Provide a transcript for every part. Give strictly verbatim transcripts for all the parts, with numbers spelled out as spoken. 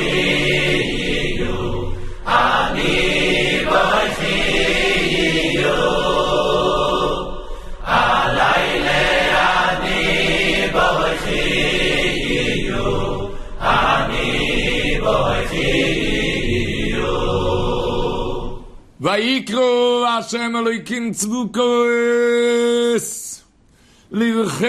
ויקרו השם אלוהיקים צבוקות לבכם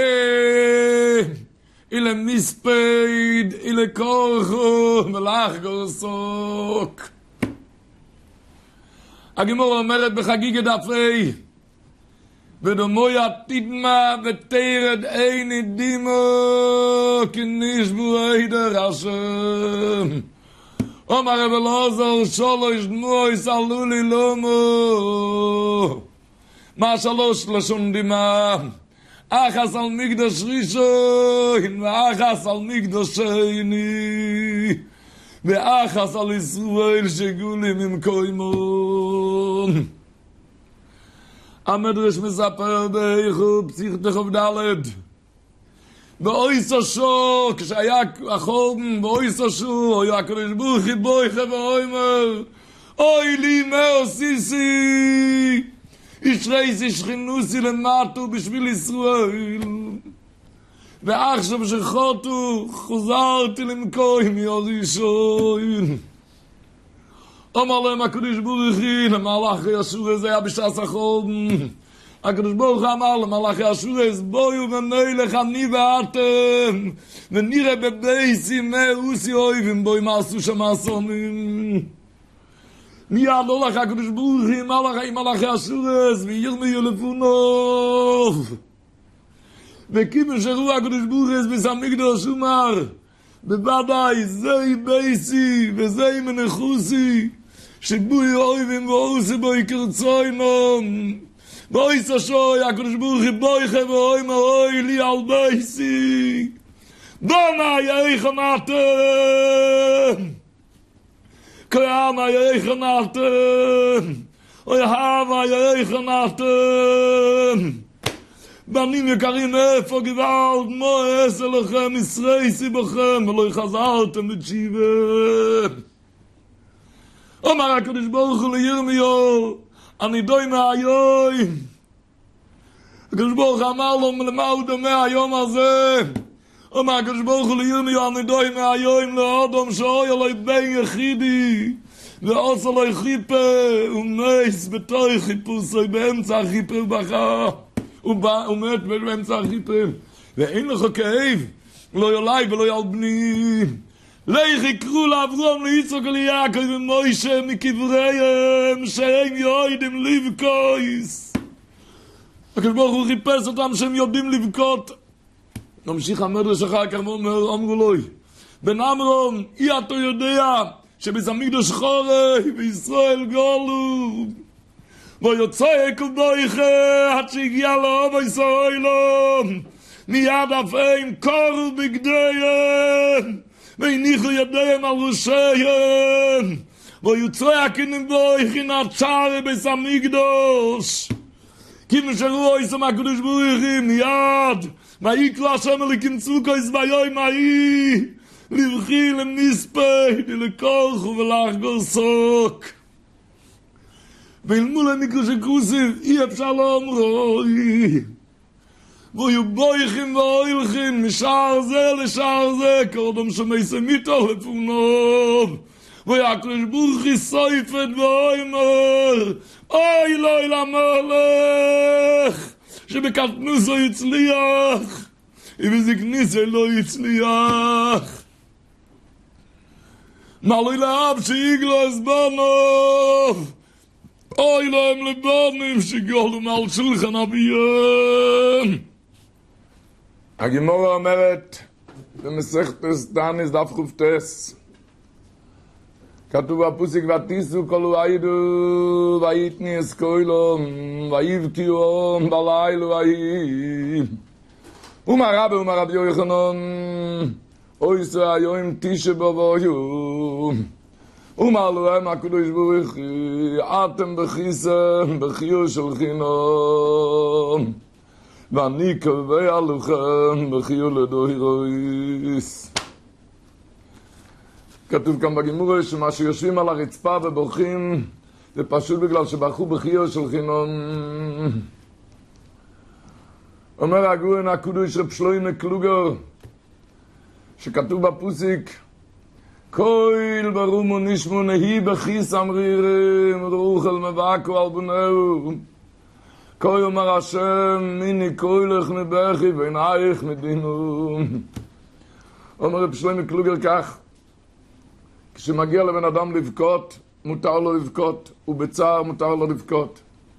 אלה מספד אלה כורחו מלאך גורסוק. הגמור אומרת בחגיגת דפי ודמוי התדמה ותרד איני דימו כנשבו הידר השם. אומר רב אלעזר שלוש דמויס עלו לי לומו. מה שלוש לשון דימה? אחס על מקדש ראשון ואחס על מקדש שני ואחס על ישראל שגולים עם קוימון. המדרש מספר באיכות פסיכתא כ"ד באויס השו, כשהיה החורבן באויס השו, היה הקדוש ברוך הוא בויכה ואומר אוי לי מה עשיתי ישרי שכינוסי למטו בשביל ישראל ועכשיו שחוטו חוזרתי למקום ירישון. אמר להם הקדוש ברוך הוא למלאך ישור הזה היה בשעת החורבן. הקדוש ברוך הוא אמר למלאכי אשורס בואו ונלך אני ואתם ונראה בבייסי מאוסי אויבים בואי מעשו שם אסונים. מיד הולך הקדוש ברוך הוא עם מלאכי אשורס וירמיהו לפונוב וכיוון שראו הקדוש ברוך הוא בבית המקדש אומר בוודאי זוהי בייסי וזוהי מנחוסי שבוי אויבים ואוסי בוי קרצוינום בואי סשוי הקדוש ברוך הוא בויכה ואומר אוי לי על בייסי דומה יאיכם אתם כמה יאיכם אתם אוי המה יאיכם אתם בנים יקרים איפה גוואלד מואס אלוהיכם ישרייסי בכם ולא חזרתם לתשיבה. אומר הקדוש ברוך הוא לירמיהו אני דוי מהיום. הקדוש ברוך הוא אמר לו למה הוא דומה היום הזה? אומר הקדוש ברוך הוא לירמיהו אני דוי מהיום לאדם שאוי אלוהי בן יחידי ועושה לו חיפה ומס בתוי חיפושוי באמצע החיפה ובכה ומת באמצע החיפה ואין לך כאב לא יולי ולא יל בני לך יקרו לאברהם ליצחק וליעקב ומוישה מקבריהם שהם יודעים לבכות. הקדוש ברוך הוא חיפש אותם שהם יודעים לבכות. נמשיך המדרש אחר כך ואומר אמרו לו בן עמרם אי אתה יודע שבית המקדש חורף וישראל גולו ויוצא כל בויכה עד שהגיע לאבא ישראלום מיד אף אין קורו בגדיהם והניחו ידיהם על ראשיהם ויוצא הכנים בויכין הצ'ארי בית המקדש כיוון שראו איסם הקדוש ברוך הוא מיד ויקרא השם אלוקים צבוקות ביום ההיא לבכי למספד לכורחו ולחגור סוק ואילמו למקדש כוסף אי אפשר לאומרו ויהיו בויכים ואוילכים משער זה לשער זה קודם שמייסם איתו לפונוב ויקדוש ברוך הוא סויפת ואומר אוי אלוהי למלך שבקטנוסו יצליח ובזקניסו לא יצליח מלוי לאב שיגלוס בנוב אוי להם לבנים שגולו מעל שולחן אביהם. הגמרא אומרת במסכת תענית דף קט"ס כתוב בפסוק ותיסעו כל העידו ויתני אסכולום ויבכיו בלילה ויהי אומר רבי אומר רבי יוחנן אוי זה היום תשעה באב ויום אומר להם הקדוש ברוך הוא אתם בכיסם בחיו של חינם ואני קובע לכם בחיו לדורות. כתוב כאן בגימורה שמה שיושבים על הרצפה ובורחים זה פשוט בגלל שבחרו בחיו של חינום. אומר הגאון הקדוש רב שלמה קלוגר שכתוב בפוסיק כל ברום ונשמו נהי בכיס אמרירם רוחל מבעקו על בנהו כל אומר השם מיני כוילך מבכי ועינייך מדינו. אומר רב שלמה קלוגר כך, כשמגיע לבן אדם לבכות מותר לו לבכות, ובצער מותר לו לבכות.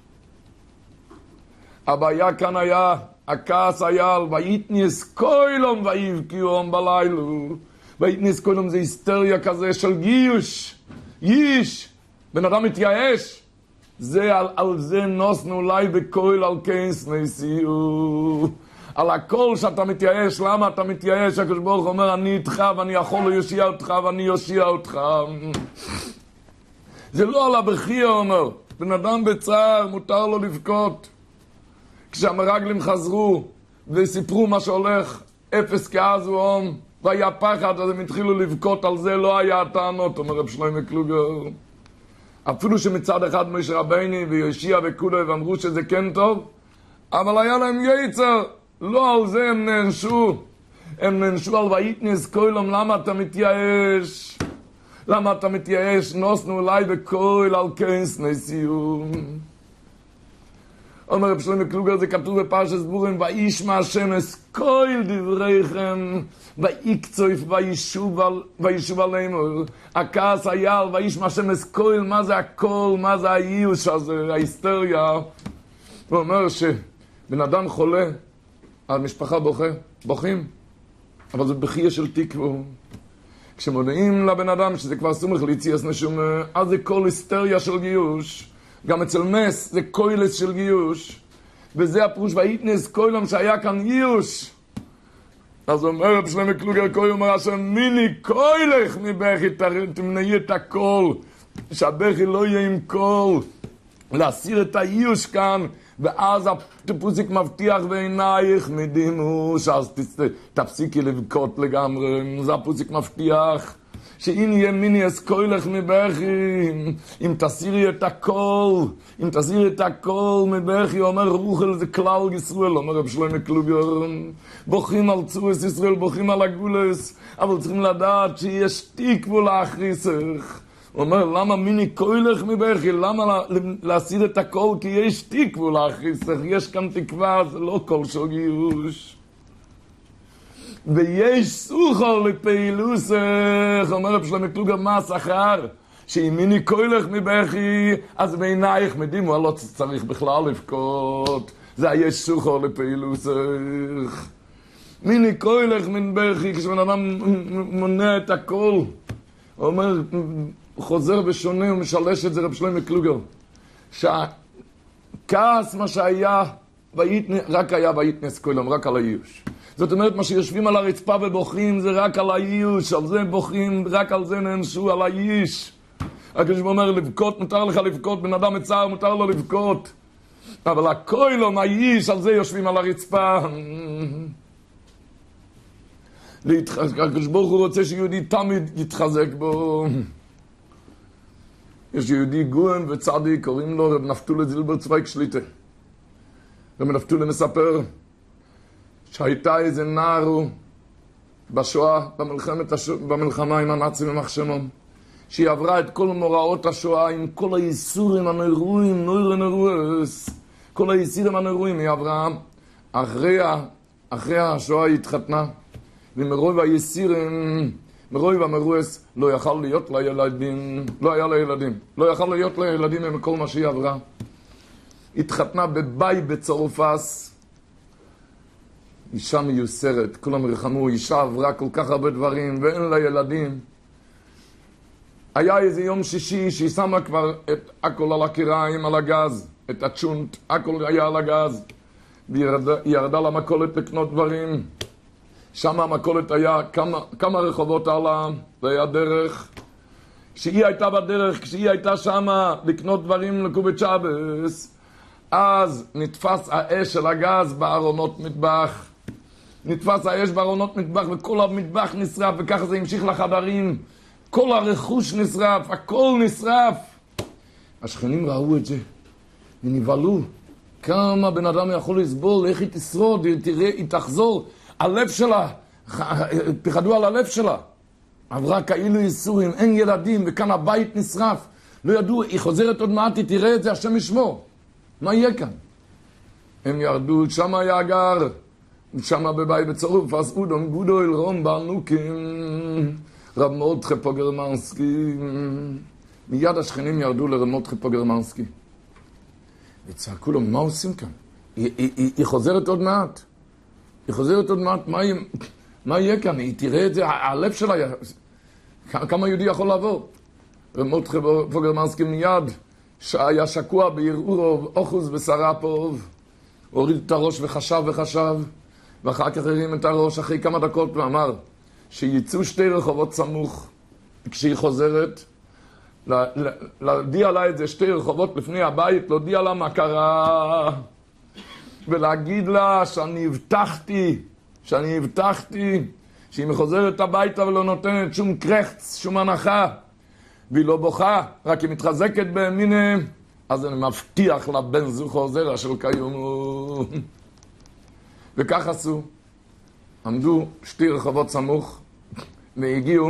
הבעיה כאן היה, הכעס היה על ויתניס קוילום ויבקיום בלילו. ויתניס קוילום זה היסטריה כזה של גיוש, ייש, בן אדם מתייאש. זה על, על זה נוסנו אולי בקויל על כנס נסיעו. על הכל שאתה מתייאש, למה אתה מתייאש? הקדוש ברוך הוא אומר, אני איתך ואני יכול להושיע אותך ואני יושיע אותך. זה לא על הבכי, אומר. בן אדם בצער, מותר לו לבכות. כשהמרגלים חזרו וסיפרו מה שהולך, אפס כעס ואום, והיה פחד, אז הם התחילו לבכות על זה, לא היה הטענות, אומר רב שלמה קלוגר. אפילו שמצד אחד משה רבני ויושיע וכולי ואמרו שזה כן טוב, אבל היה להם יצר, לא על זה הם נענשו. הם נענשו על ויתניס קוילום, למה אתה מתייאש? למה אתה מתייאש? נוסנו אולי בקויל על כנס נסיעו. אומר רב שלמה קלוגר, זה כתוב בפרשת דבורים, וישמע השם את כל דבריכם, ויקצוף וישוב עלינו. הכעס היה על וישמע השם את כל, מה זה הכל, מה זה האיוש הזה, ההיסטריה. הוא אומר שבן אדם חולה, המשפחה בוכה, בוכים, אבל זה בכייה של תקווה. כשמודעים לבן אדם שזה כבר סומך ליציאס נשום, אז זה כל היסטריה של גיוש. גם אצל מס זה קוילס של גיוש, וזה הפרוש ויתנס קוילם שהיה כאן גיוש. אז אומר רב שלמה קלוגר קוילם, אומר השם מיני קוילך מבכי, תמנעי את הכל, שהבכי לא יהיה עם קול, להסיר את הגיוש כאן, ואז הפוסיק מבטיח ועינייך מדימוש, אז תפסיקי לבכות לגמרי, זה הפוסיק מבטיח. שאם יהיה מיני אסקוילך מבכי, אם תסירי את הכל, אם תסירי את הכל מבכי, אומר רוחל זה כלל ישראל, אומר רב שלמה קלוגר, בוכים על צורס ישראל, בוכים על הגולס, אבל צריכים לדעת שיש תקווה לאחריסך. הוא אומר, למה מיני קוילך מבכי? למה להסיר את הכל? כי יש תקווה לאחריסך, יש כאן תקווה, זה לא כל של גירוש. ויש סוחר לפעילוסך, אומר רב שלמה קלוגר, מה השכר? שאם מיני קוילך מבכי, אז בעינייך מדימו, לא צריך בכלל לבכות. זה היש סוחר לפעילוסך. מיני קוילך מבכי, כשבן אדם מונע את הכל, הוא אומר, חוזר ושונה ומשלש את זה רב שלמה קלוגר, שהכעס מה שהיה, רק היה ויתנס קוילם, רק על האיוש. זאת אומרת, מה שיושבים על הרצפה ובוכים זה רק על האיוש, על זה בוכים, רק על זה נענשו, על האיש. הקדוש ברוך הוא אומר, לבכות, מותר לך לבכות, בן אדם מצער, מותר לו לבכות. אבל הקוילום, האיש, על זה יושבים על הרצפה. הקדוש ברוך הוא רוצה שיהודי תמיד יתחזק בו. יש יהודי גאון וצדיק, קוראים לו רב נפתולי זילבר צוויג שליטה. רב נפתולי מספר שהייתה איזה נער בשואה, במלחמת השואה, במלחמה עם הנאצים ומחשמון, שהיא עברה את כל מוראות השואה עם כל היסורים הנרועים, נויר נרועס, כל היסירים הנרועים היא עברה. אחרי, אחרי השואה היא התחתנה, ומרוב היסירים, מרוב המרועס, לא יכל להיות לה ילדים, לא היה לה ילדים, לא יכל להיות לה ילדים עם כל מה שהיא עברה. התחתנה בביי בצרופס, אישה מיוסרת, כולם רחמו, אישה עברה כל כך הרבה דברים ואין לה ילדים. היה איזה יום שישי שהיא שמה כבר את הכל על הקיריים, על הגז, את הצ'ונט, הכל היה על הגז, והיא ירדה, ירדה למכולת לקנות דברים. שם המכולת היה כמה, כמה רחובות עלה, זה היה דרך. כשהיא הייתה בדרך, כשהיא הייתה שמה לקנות דברים לקובת שבס, אז נתפס האש של הגז בארונות מטבח. נתפס האש בארונות מטבח וכל המטבח נשרף, וככה זה המשיך לחדרים. כל הרכוש נשרף, הכל נשרף. השכנים ראו את זה, ונבהלו. כמה בן אדם יכול לסבול, איך היא תשרוד, היא, תראה, היא תחזור, הלב שלה, פחדו על הלב שלה. עברה כאילו ייסורים, אין ילדים, וכאן הבית נשרף. לא ידעו, היא חוזרת עוד מעט, היא תראה את זה, השם ישמור. מה יהיה כאן? הם ירדו, שם היה הגר, שם בבית בצרוף, אז אודום גודו אל רום ברנוקים, רב מורדכי פוגרמנסקי. מיד השכנים ירדו לרב מורדכי פוגרמנסקי. וצעקו לו, מה עושים כאן? היא, היא, היא, היא חוזרת עוד מעט. היא חוזרת עוד מעט, מה, מה יהיה כאן? היא תראה את זה, הלב שלה, כמה יהודי יכול לעבור? רב מורדכי פוגרמנסקי מיד, שהיה שקוע בערעור אוחוז ושרפוב, הוריד את הראש וחשב וחשב, ואחר כך הרים את הראש אחרי כמה דקות ואמר שיצאו שתי רחובות סמוך כשהיא חוזרת, להודיע לה את זה שתי רחובות לפני הבית, להודיע לה מה קרה ולהגיד לה שאני הבטחתי, שאני הבטחתי שהיא מחוזרת הביתה ולא נותנת שום קרחץ, שום הנחה, והיא לא בוכה, רק היא מתחזקת באמינה, אז אני מבטיח לבן זוכו זרע של קיומו. וכך עשו. עמדו שתי רחובות סמוך, והגיעו,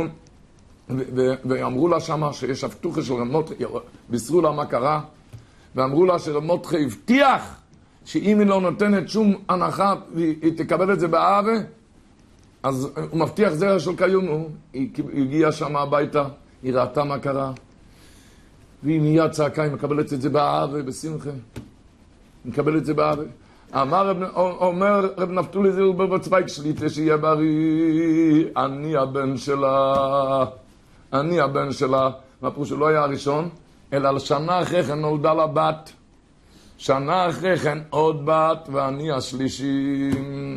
ואמרו לה שמה שיש הבטוחה של רב מורדכי, בישרו לה מה קרה, ואמרו לה שרב מורדכי הבטיח שאם היא לא נותנת שום הנחה, והיא תקבל את זה באהבה, אז הוא מבטיח זרע של קיומו. היא הגיעה שמה הביתה, היא ראתה מה קרה, והיא מיד צעקה, היא מקבלת את זה באהבה, בשמחה. היא מקבלת את זה באהבה. אמר רב, אומר רב נפתולי זילבר בצוויג שליטה שיהיה בריא, אני הבן שלה, אני הבן שלה. מה פירוש? הוא לא היה הראשון, אלא על שנה אחרי כן נולדה לה בת. שנה אחרי כן עוד בת, ואני השלישי.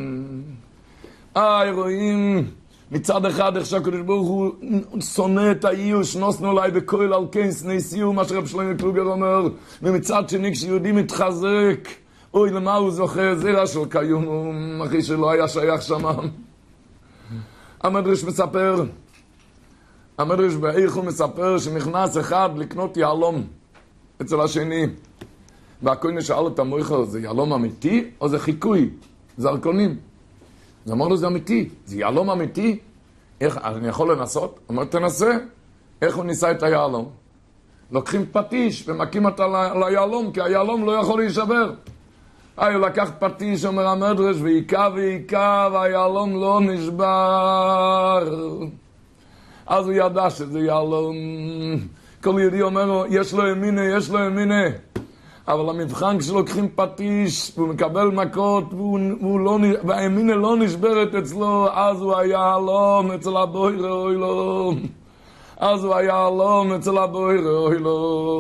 אה, רואים, מצד אחד איך שהקדוש ברוך הוא שונא את האיוש, נוסנו אולי בכל על כן שני סיום, מה שרב שלמה קלוגר אומר, ומצד שני כשיהודי מתחזק, אוי למה הוא זוכה, זרע של קיום, אחי שלא היה שייך שם. המדרש מספר, המדרש באיך הוא מספר שנכנס אחד לקנות יעלום אצל השני, והכהן שאל את המויכר, זה יעלום אמיתי או זה חיקוי? זרקונים. אז אמר לו, זה אמיתי, זה יעלום אמיתי? איך, אני יכול לנסות? אמר, תנסה. איך הוא ניסה את היעלום? לוקחים פטיש ומקים אותה ליעלום, כי היעלום לא יכול להישבר. היי, הוא לקח פטיש, אומר המדרש, ויקע ויקע, והיעלום לא נשבר. אז הוא ידע שזה יעלום. כל יהודי אומר לו, יש לו ימינה, יש לו ימינה. אבל המבחן כשלוקחים פטיש, והוא מקבל מכות, והוא, והוא לא, והימינה לא נשברת אצלו, אז הוא היה הלום אצל הבוירה אוי לו. אז הוא היה הלום אצל הבוירה אוי לו.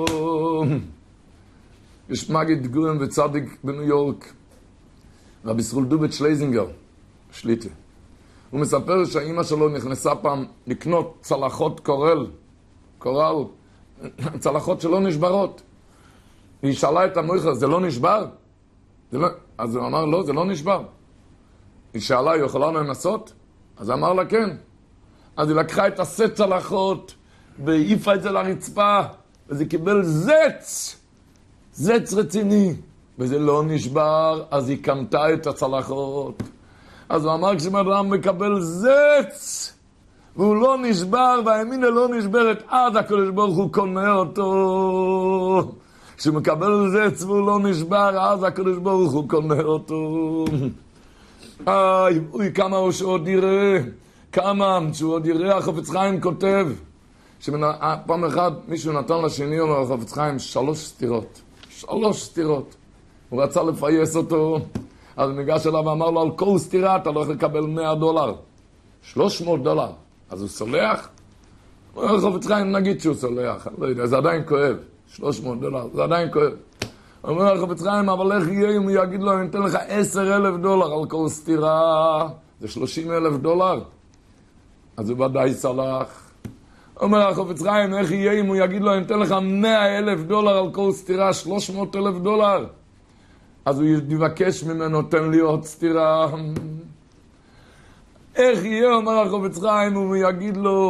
יש מגיד גורם וצדיק בניו יורק, רבי ישראל דובט שלייזינגר, שליטה. הוא מספר שהאמא שלו נכנסה פעם לקנות צלחות קורל, קורל, צלחות שלא נשברות. היא שאלה את המויכר, זה לא נשבר? זה לא... אז הוא אמר, לא, זה לא נשבר. היא שאלה, היא יכולה לנסות? אז אמר לה, כן. אז היא לקחה את הסט צלחות, והעיפה את זה לרצפה, וזה קיבל זץ, זץ רציני, וזה לא נשבר, אז היא קנתה את הצלחות. אז הוא אמר, כשאדם מקבל זץ, והוא לא נשבר, והימינה לא נשברת, אז הקדוש ברוך הוא קונה אותו. כשהוא מקבל זץ והוא לא נשבר, אז הקדוש ברוך הוא קונה אותו. איי, אוי, כמה הוא שעוד יראה, כמה שהוא עוד יראה, החפץ חיים כותב, שפעם אחד מישהו נתן לשני, אומר החפץ חיים, שלוש סתירות, שלוש סתירות. הוא רצה לפייס אותו, אז הוא ניגש אליו ואמר לו, על כל סתירה אתה לא יכול לקבל מאה דולר, שלוש מאות דולר. אז הוא סולח? הוא אומר החפץ חיים, נגיד שהוא סולח, לא יודע, זה עדיין כואב. שלוש מאות דולר, זה עדיין כואב. הוא אומר לך, חפץ חיים, אבל איך יהיה אם הוא יגיד לו, אני אתן לך עשר אלף דולר על כל סתירה, זה שלושים אלף דולר. אז הוא ודאי סלח. הוא אומר לך, חפץ חיים, איך יהיה אם הוא יגיד לו, אני אתן לך מאה אלף דולר על כל סתירה, שלוש מאות אלף דולר. אז הוא יבקש ממנו, תן לי עוד סתירה. איך יהיה, אומר לך, חפץ חיים, אם הוא יגיד לו,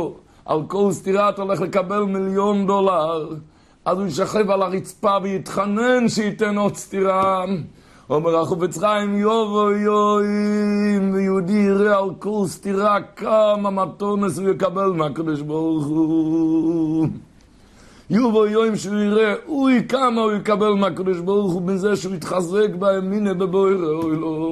על כל סתירה אתה הולך לקבל מיליון דולר. אז הוא ישכב על הרצפה ויתחנן שייתן עוד סתירה. אומר החפץ חיים, יובו יוים, ויהודי יראה על כל סתירה כמה מתונס הוא יקבל מהקדוש ברוך הוא. יובו יוים שהוא יראה, אוי כמה הוא יקבל מהקדוש ברוך הוא, בזה שהוא יתחזק באמינה בבוירה, אוי לא.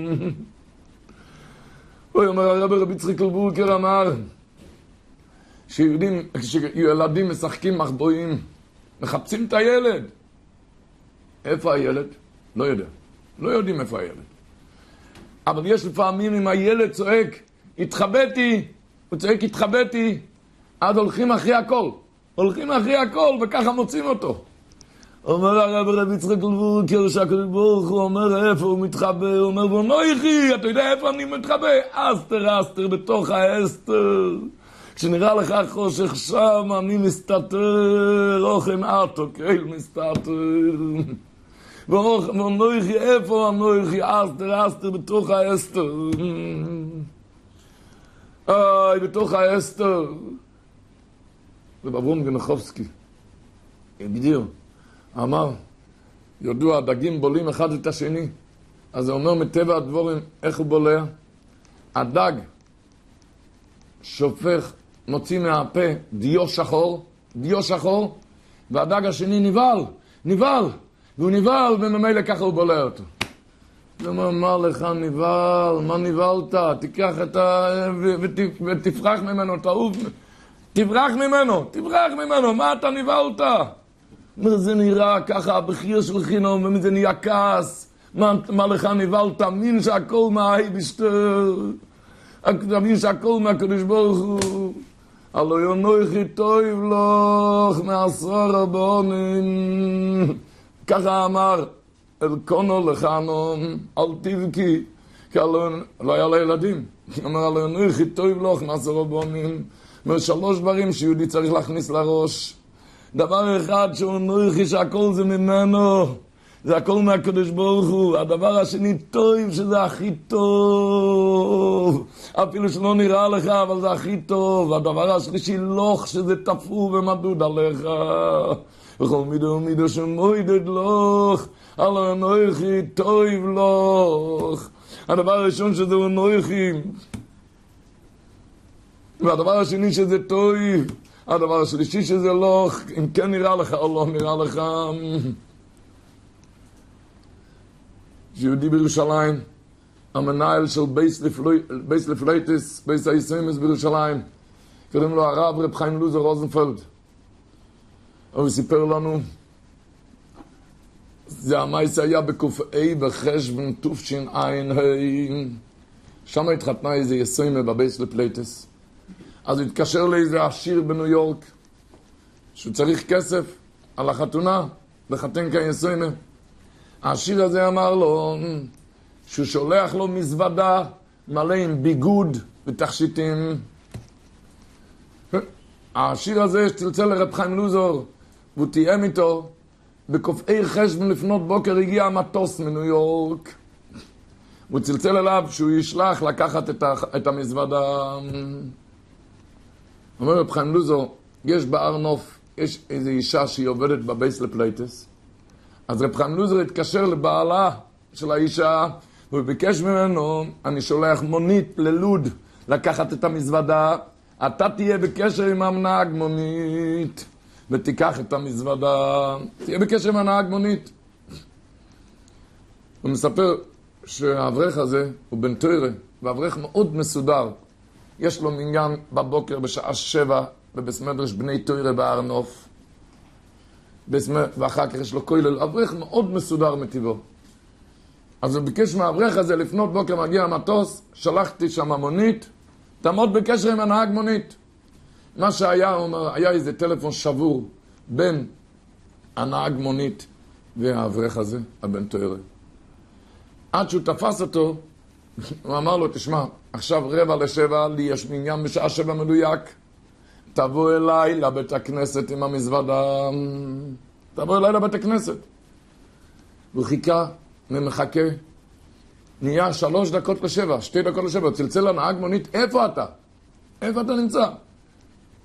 אוי, אומר הרב רבי יצחק אלבורקר אמר, שיהודים, כשילדים משחקים מחבואים, מחפשים את הילד. איפה הילד? לא יודע. לא יודעים איפה הילד. אבל יש לפעמים אם הילד צועק, התחבאתי, הוא צועק התחבאתי, אז הולכים אחרי הכל. הולכים אחרי הכל וככה מוצאים אותו. אומר הרב רבי יצחק אלבורקר שהקדוש ברוך הוא אומר איפה הוא מתחבא, הוא אומר בו נויכי, אתה יודע איפה אני מתחבא? אסתר אסתר בתוך האסתר. כשנראה לך חושך שם אני מסתתר, אוכן אטו קהל מסתתר. ונויכי איפה הנויכי אסתר אסתר בתוך האסתר. איי בתוך האסתר. זה אברום גנחובסקי הגדיר, אמר, יודו הדגים בולים אחד את השני, אז זה אומר מטבע הדבורים איך הוא בולע. הדג שופך, מוציא מהפה דיו שחור, דיו שחור, והדג השני נבעל, נבעל, והוא נבעל וממילא ככה הוא בולע אותו. הוא אומר, מה לך נבעל, מה נבעלת? תיקח את ה... ותפרח ממנו, תעוף, תברח ממנו, תברח ממנו, מה אתה נבעלת? זה נראה ככה, הבחיר של חינום, ומזה נהיה כעס, מה, מה לך נבעלת? מין שהכל מהי בשטר, תבין שהכל מהקדוש ברוך הוא, הלא יונויכי טוב לך מעשרה רבונים, ככה אמר אלקונו לחנום, אל תבכי, כי לא היה לה ילדים, אמר הלא יונויכי טוב לך מעשרה רבונים, שלוש דברים שיהודי צריך להכניס לראש. דבר אחד שהוא נויכי שהכל זה ממנו, זה הכל מהקדוש ברוך הוא. הדבר השני טוב שזה הכי טוב, אפילו שלא נראה לך אבל זה הכי טוב. הדבר השלישי לוח שזה תפור ומדוד עליך, וכל מידו ומידו שמוידד לוח על נויכי טוב לוח. הדבר הראשון שזה הוא נויכי, והדבר השני שזה טוב, הדבר השלישי שזה לא, אם כן נראה לך או לא נראה לך. יהודי בירושלים, המנהל של בייס לפלייטס, בייס הישראמס בירושלים, קוראים לו הרב רב חיים לוזר רוזנפלד. הוא סיפר לנו, זה המייס היה בקופאי בחשבן תופשין עין, שם התחתנה איזה ישראמה בבייס לפלייטס. אז הוא התקשר לאיזה עשיר בניו יורק, שהוא צריך כסף על החתונה, לחתן כישראמה. העשיר הזה אמר לו, שהוא שולח לו מזוודה מלא עם ביגוד ותכשיטים. העשיר הזה שצלצל לרב חיים לוזר, והוא תיאם איתו, בקופאי חשבון לפנות בוקר הגיע המטוס מניו יורק. הוא צלצל אליו שהוא ישלח לקחת את, ה, את המזוודה. אומר רב חיים לוזר, יש בהר נוף, יש איזו אישה שהיא עובדת בבייס לפלייטס, אז רב חיים לוזר התקשר לבעלה של האישה, והוא ביקש ממנו, אני שולח מונית ללוד לקחת את המזוודה, אתה תהיה בקשר עם הנהג מונית, ותיקח את המזוודה, תהיה בקשר עם הנהג מונית. הוא מספר שהאברך הזה הוא בן תורה, ואברך מאוד מסודר. יש לו מניין בבוקר בשעה שבע בבסמדרש בני תורה בהר נוף, ואחר כך יש לו כולל. אברך מאוד מסודר מטבעו. אז הוא ביקש מהאברך הזה לפנות בוקר מגיע המטוס, שלחתי שם מונית, תעמוד בקשר עם הנהג מונית. מה שהיה, הוא אומר, היה איזה טלפון שבור בין הנהג מונית והאברך הזה, הבן תורה. עד שהוא תפס אותו, הוא אמר לו, תשמע, עכשיו רבע לשבע, לי יש מניין בשעה שבע מדויק, תבוא אליי לבית הכנסת עם המזוודה, תבוא אליי לבית הכנסת. הוא חיכה ומחכה, נהיה שלוש דקות לשבע, שתי דקות לשבע, צלצל לנהג מונית, איפה אתה? איפה אתה נמצא?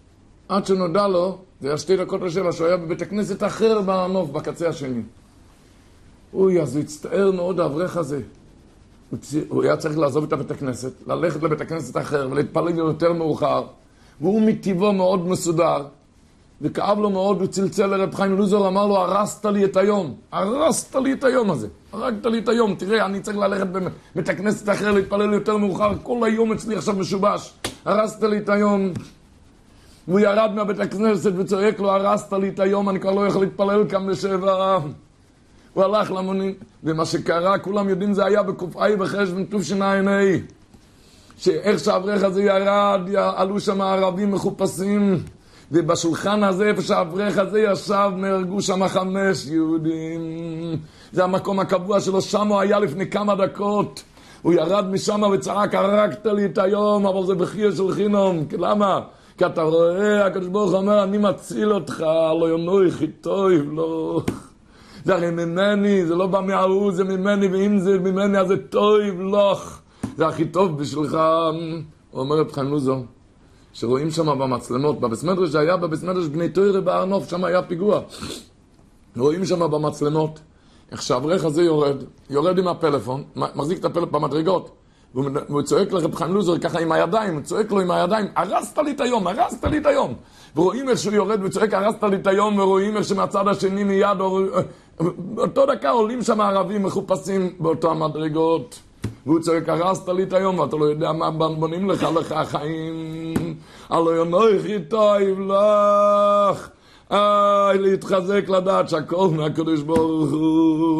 עד שנודע לו, זה היה שתי דקות לשבע, שהוא היה בבית הכנסת אחר בהר נוף, בקצה השני. אוי, אז הוא הצטער מאוד האברך הזה. הוא, צ... הוא היה צריך לעזוב את הבית הכנסת, ללכת לבית הכנסת אחר ולהתפלל יותר מאוחר. והוא מטבעו מאוד מסודר, וכאב לו מאוד, הוא צלצל לרב חיים לוזור, אמר לו, הרסת לי את היום, הרסת לי את היום הזה, הרגת לי את היום, תראה, אני צריך ללכת בבית הכנסת אחר, להתפלל יותר מאוחר, כל היום אצלי עכשיו משובש, הרסת לי את היום. והוא ירד מהבית הכנסת וצועק לו, הרסת לי את היום, אני כבר לא יכול להתפלל כאן בשבע. הוא הלך למונים, ומה שקרה, כולם יודעים, זה היה בקופאי בחשבון טוב שנעיני, שאיך שהאברך הזה ירד, עלו שם ערבים מחופשים, ובשולחן הזה, איפה שהאברך הזה ישב, נהרגו שם חמש יהודים. זה המקום הקבוע שלו, שם הוא היה לפני כמה דקות. הוא ירד משם וצעק, הרגת לי את היום, אבל זה בחיה של חינום. למה? כי אתה רואה, הקדוש ברוך הוא אומר, אני מציל אותך, לא יונוי חיטוי, לא. זה הרי ממני, זה לא בא מההוא, זה ממני, ואם זה ממני, אז זה טוב, לא. זה הכי טוב בשבילך. הוא אומר את חיים לוזור, שרואים שם במצלמות, בבית מדרש שהיה בבית מדרש בני תורה בהר נוף, שם היה פיגוע. רואים שם במצלמות, איך שהאברך הזה יורד, יורד עם הפלאפון, מחזיק את הפלאפון במדרגות, והוא צועק לרב חיים לוזור ככה עם הידיים, הוא צועק לו עם הידיים, הרסת לי את היום, הרסת לי את היום. ורואים איך שהוא יורד וצועק, הרסת לי את היום, ורואים איך שמהצד השני מיד, באותו דקה עולים שם ערבים מחופשים באותו המדרגות. והוא צועק, הרסת לי את היום, ואתה לא יודע מה בונים לך לך החיים. הלא יונוי חיטוי לך. איי, להתחזק לדעת שהכל מהקדוש ברוך הוא.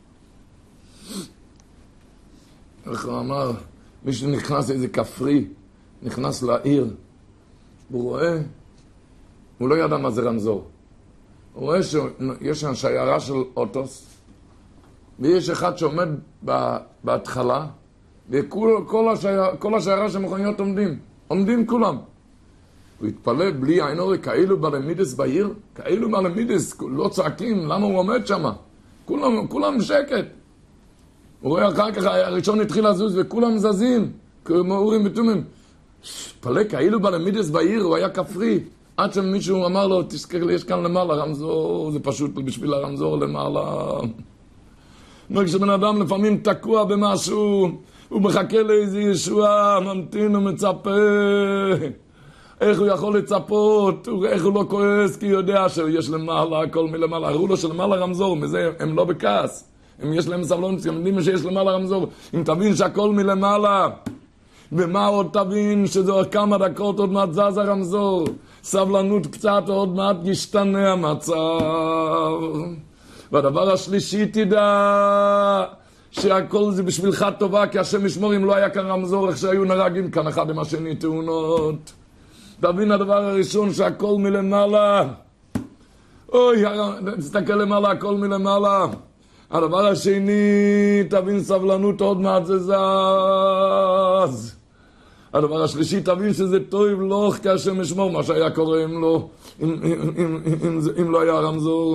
איך הוא אמר, מישהו נכנס איזה כפרי, נכנס לעיר, הוא רואה, הוא לא ידע מה זה רמזור. הוא רואה שיש שם שיירה של אוטוס, ויש אחד שעומד בהתחלה, וכל השיירה, כל השיירה של מכוניות עומדים, עומדים כולם. הוא התפלא בלי עין אורי, כאילו בלמידס בעיר, כאילו בלמידס, לא צועקים, למה הוא עומד שם? כולם, כולם שקט. הוא רואה אחר כך, הראשון התחיל לזוז, וכולם זזים, כמו אורים ותומים. התפלא, כאילו בלמידס בעיר, הוא היה כפרי. עד שמישהו אמר לו, תזכר לי, יש כאן למעלה רמזור, זה פשוט בשביל הרמזור למעלה. אומר, כשבן אדם לפעמים תקוע במשהו, הוא מחכה לאיזו ישועה, ממתין ומצפה. איך הוא יכול לצפות, איך הוא לא כועס, כי הוא יודע שיש למעלה, הכל מלמעלה. הראו לו שלמעלה רמזור, מזה הם לא בכעס. אם יש להם סבלונות, הם יודעים שיש למעלה רמזור. אם תבין שהכל מלמעלה, ומה עוד תבין שזה עוד כמה דקות עוד מעט זז הרמזור. סבלנות קצת, עוד מעט ישתנה המצב. והדבר השלישי תדע שהכל זה בשבילך טובה, כי השם ישמור אם לא היה כאן רמזור, איך שהיו נרגים כאן אחד עם השני תאונות. תבין הדבר הראשון שהכל מלמעלה. אוי, תסתכל למעלה, הכל מלמעלה. הדבר השני, תבין סבלנות, עוד מעט זה זז. הדבר השלישי, תבין שזה טוב לא כי השם ישמור מה שהיה קורה אם לא, אם, אם, אם, אם, אם לא היה רמזור.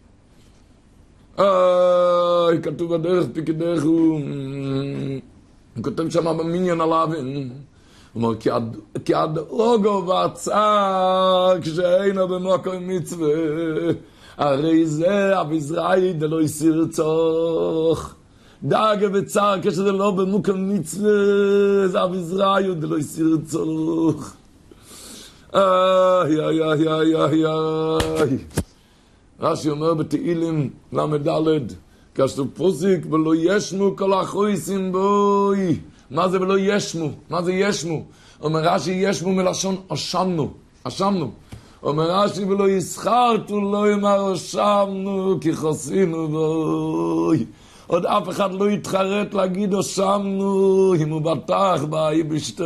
איי, כתוב בדרך פיקדך, הוא כותב שם במניין על האבן, הוא אומר, כי עד אוגו ועצר כשאינו במקום מצווה, הרי זה אביזראי דלא יסיר צוך. דאגה וצער כשזה לא במוקם מצווה, זה אביזראי דלא יסיר צוך. איי, איי, איי, איי, איי, איי. רש"י אומר בתהילים למדלת, כשתו פוסיק ולא ישמו כל החויסים בוי. מה זה ולא ישמו? מה זה ישמו? אומר רש"י ישמו מלשון אשמנו, אשמנו. אומר רש"י ולא יסחרתו לא יאמר אשמנו כי חסינו בוי. עוד אף אחד לא יתחרט להגיד אשמנו אם הוא בטח באי בשתו.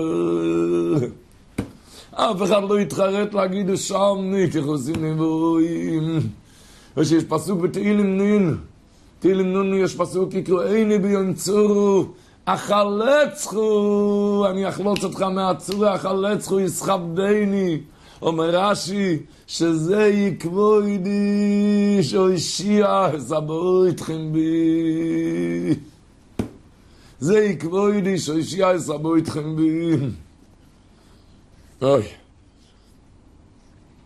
אף אחד לא יתחרט להגיד אשמנו כי חסינו בוי. ושיש פסוק בתהילים נון, תהילים נון יש פסוק יקראיני ביום צורו, אחלצחו, אני אחלוץ אותך מהצורה, אחלצחו יסחבדני. אומר רש"י שזה יקבוידי שהושיע סבו איתכם בי. זה יקבוידי שהושיע סבו איתכם בי. אוי.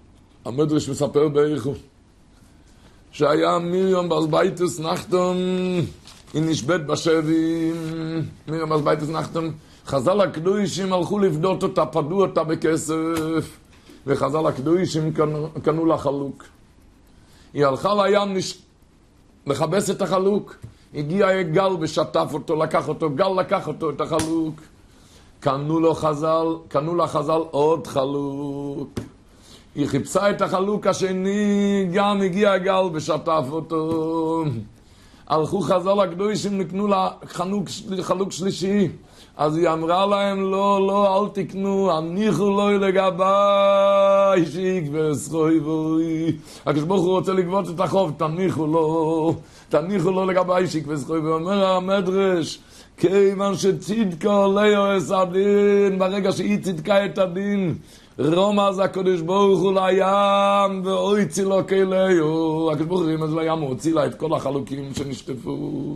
המדרש מספר באיכו, שהיה מרים בסבייטס נחתם, היא נשבט בשבי, מרים בסבייטס נחתם, חז"ל הקדושים הלכו לפדות אותה, פדו אותה בכסף, וחז"ל הקדושים קנו, קנו לה חלוק. היא הלכה לים נש... לחבש את החלוק, הגיע גל ושטף אותו, לקח אותו, גל לקח אותו את החלוק, קנו לו חז"ל, קנו לה חז"ל עוד חלוק. היא חיפשה את החלוק השני, גם הגיע גל ושטף אותו. הלכו חז"ל הקדושים, נקנו לה חלוק, חלוק שלישי. אז היא אמרה להם, לא, לא, אל תקנו, הניחו לו לגבי, שיקבע סחויבוי. הקדוש ברוך הוא רוצה לגבות את החוב, תניחו לו, תניחו לו לגבי, שיקבע סחויבוי. אומר המדרש, כיוון שצדקה ליועס הדין, ברגע שהיא צדקה את הדין, רומז הקדוש ברוך הוא לים, ואויצי לו כליו. הקדוש ברוך הוא רמז לים, הוא הוציא לה את כל החלוקים שנשטפו.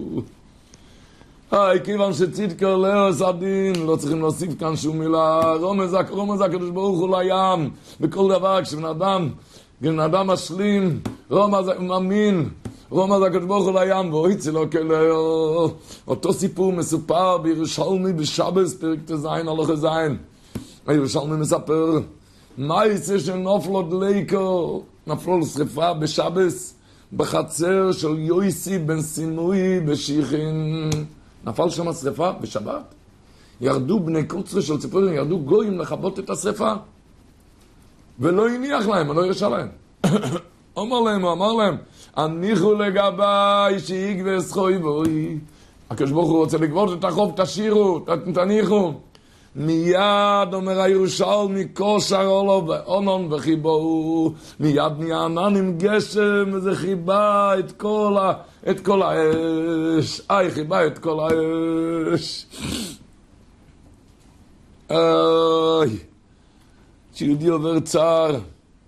היי, כיוון שצדקה ליועס הדין, לא צריכים להוסיף כאן שום מילה. רומז, רומז הקדוש ברוך הוא לים, בכל דבר, כשבן אדם, בן אדם משלים, רומז מאמין, רומז הקדוש ברוך הוא לים, ואויצי לו כליו. אותו סיפור מסופר בירושלמי בשבס, פרק תזין, הלכה זין. הירושלמי מספר, מה יצא שנופלו דליקו, נפלו שריפה בשבס, בחצר של יויסי בן סימוי בשיחין. נפל שם השריפה בשבת. ירדו בני קוצרה של ציפורים, ירדו גויים לחבות את השריפה. ולא הניח להם, לא ירשה להם. אומר להם, הוא אמר להם, הניחו לגבי שיגבה סחויבוי. הקדוש ברוך הוא רוצה לגבות את החוב, תשירו, תניחו. מיד אומר הירושלמי כושר עולו ואונון וחיבו, מיד נהיה ענן עם גשם וזה חיבה את כל, ה... את כל האש. איי, חיבה את כל האש. איי, שיהודי עובר צער.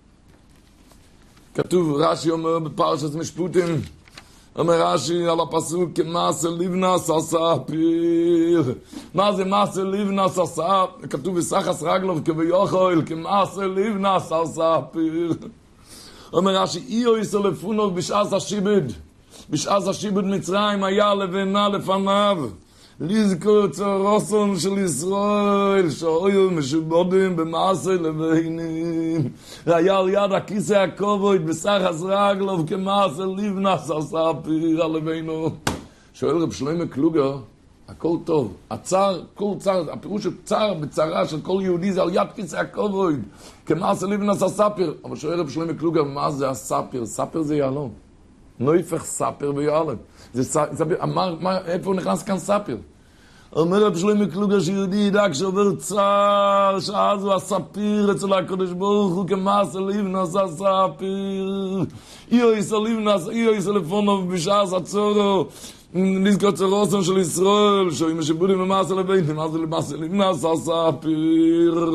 כתוב, רש"י אומר בפרשת משפוטים, אומר רש"י על הפסוק, כמעשה לבנס הספיר. מה זה מעשה לבנס הספיר? כתוב בסחס רגלוב כביכול, כמעשה לבנס הספיר. אומר רש"י, איו יסו לפונוב בשעס השיבד. בשעס השיבד מצרים היה לבנה לפניו. לזכור צורוסון של ישראל, שהיו משובודים במעשה לבנים. היה על יד הכיסא הכובד בסחס רגלוב כמעשה לבנס הספיר על לבינו. שואל רב שלמה קלוגר, הכל טוב, הצער, כל צער, הפירוש של צער בצערה של כל יהודי זה על יד כיסא הכובד כמעשה לבנס הספיר. אבל שואל רב שלמה קלוגר, מה זה הספיר? ספיר זה יעלום. נויפך ספיר ויעלם. זה ספיר, אמר, מה, איפה נכנס כאן ספיר? אומר רב שלמה קלוגר שיהודי ידע כשעובר צער, שאז הוא הספיר אצל הקדוש ברוך הוא כמעשה לבנס הספיר. איו יסו לבנס, איו יסו לפונוב בשעס הצורו, נזכור צורוסון של ישראל, שהיו משובודים במעשה לבנים, מה זה למעשה לבנס הספיר.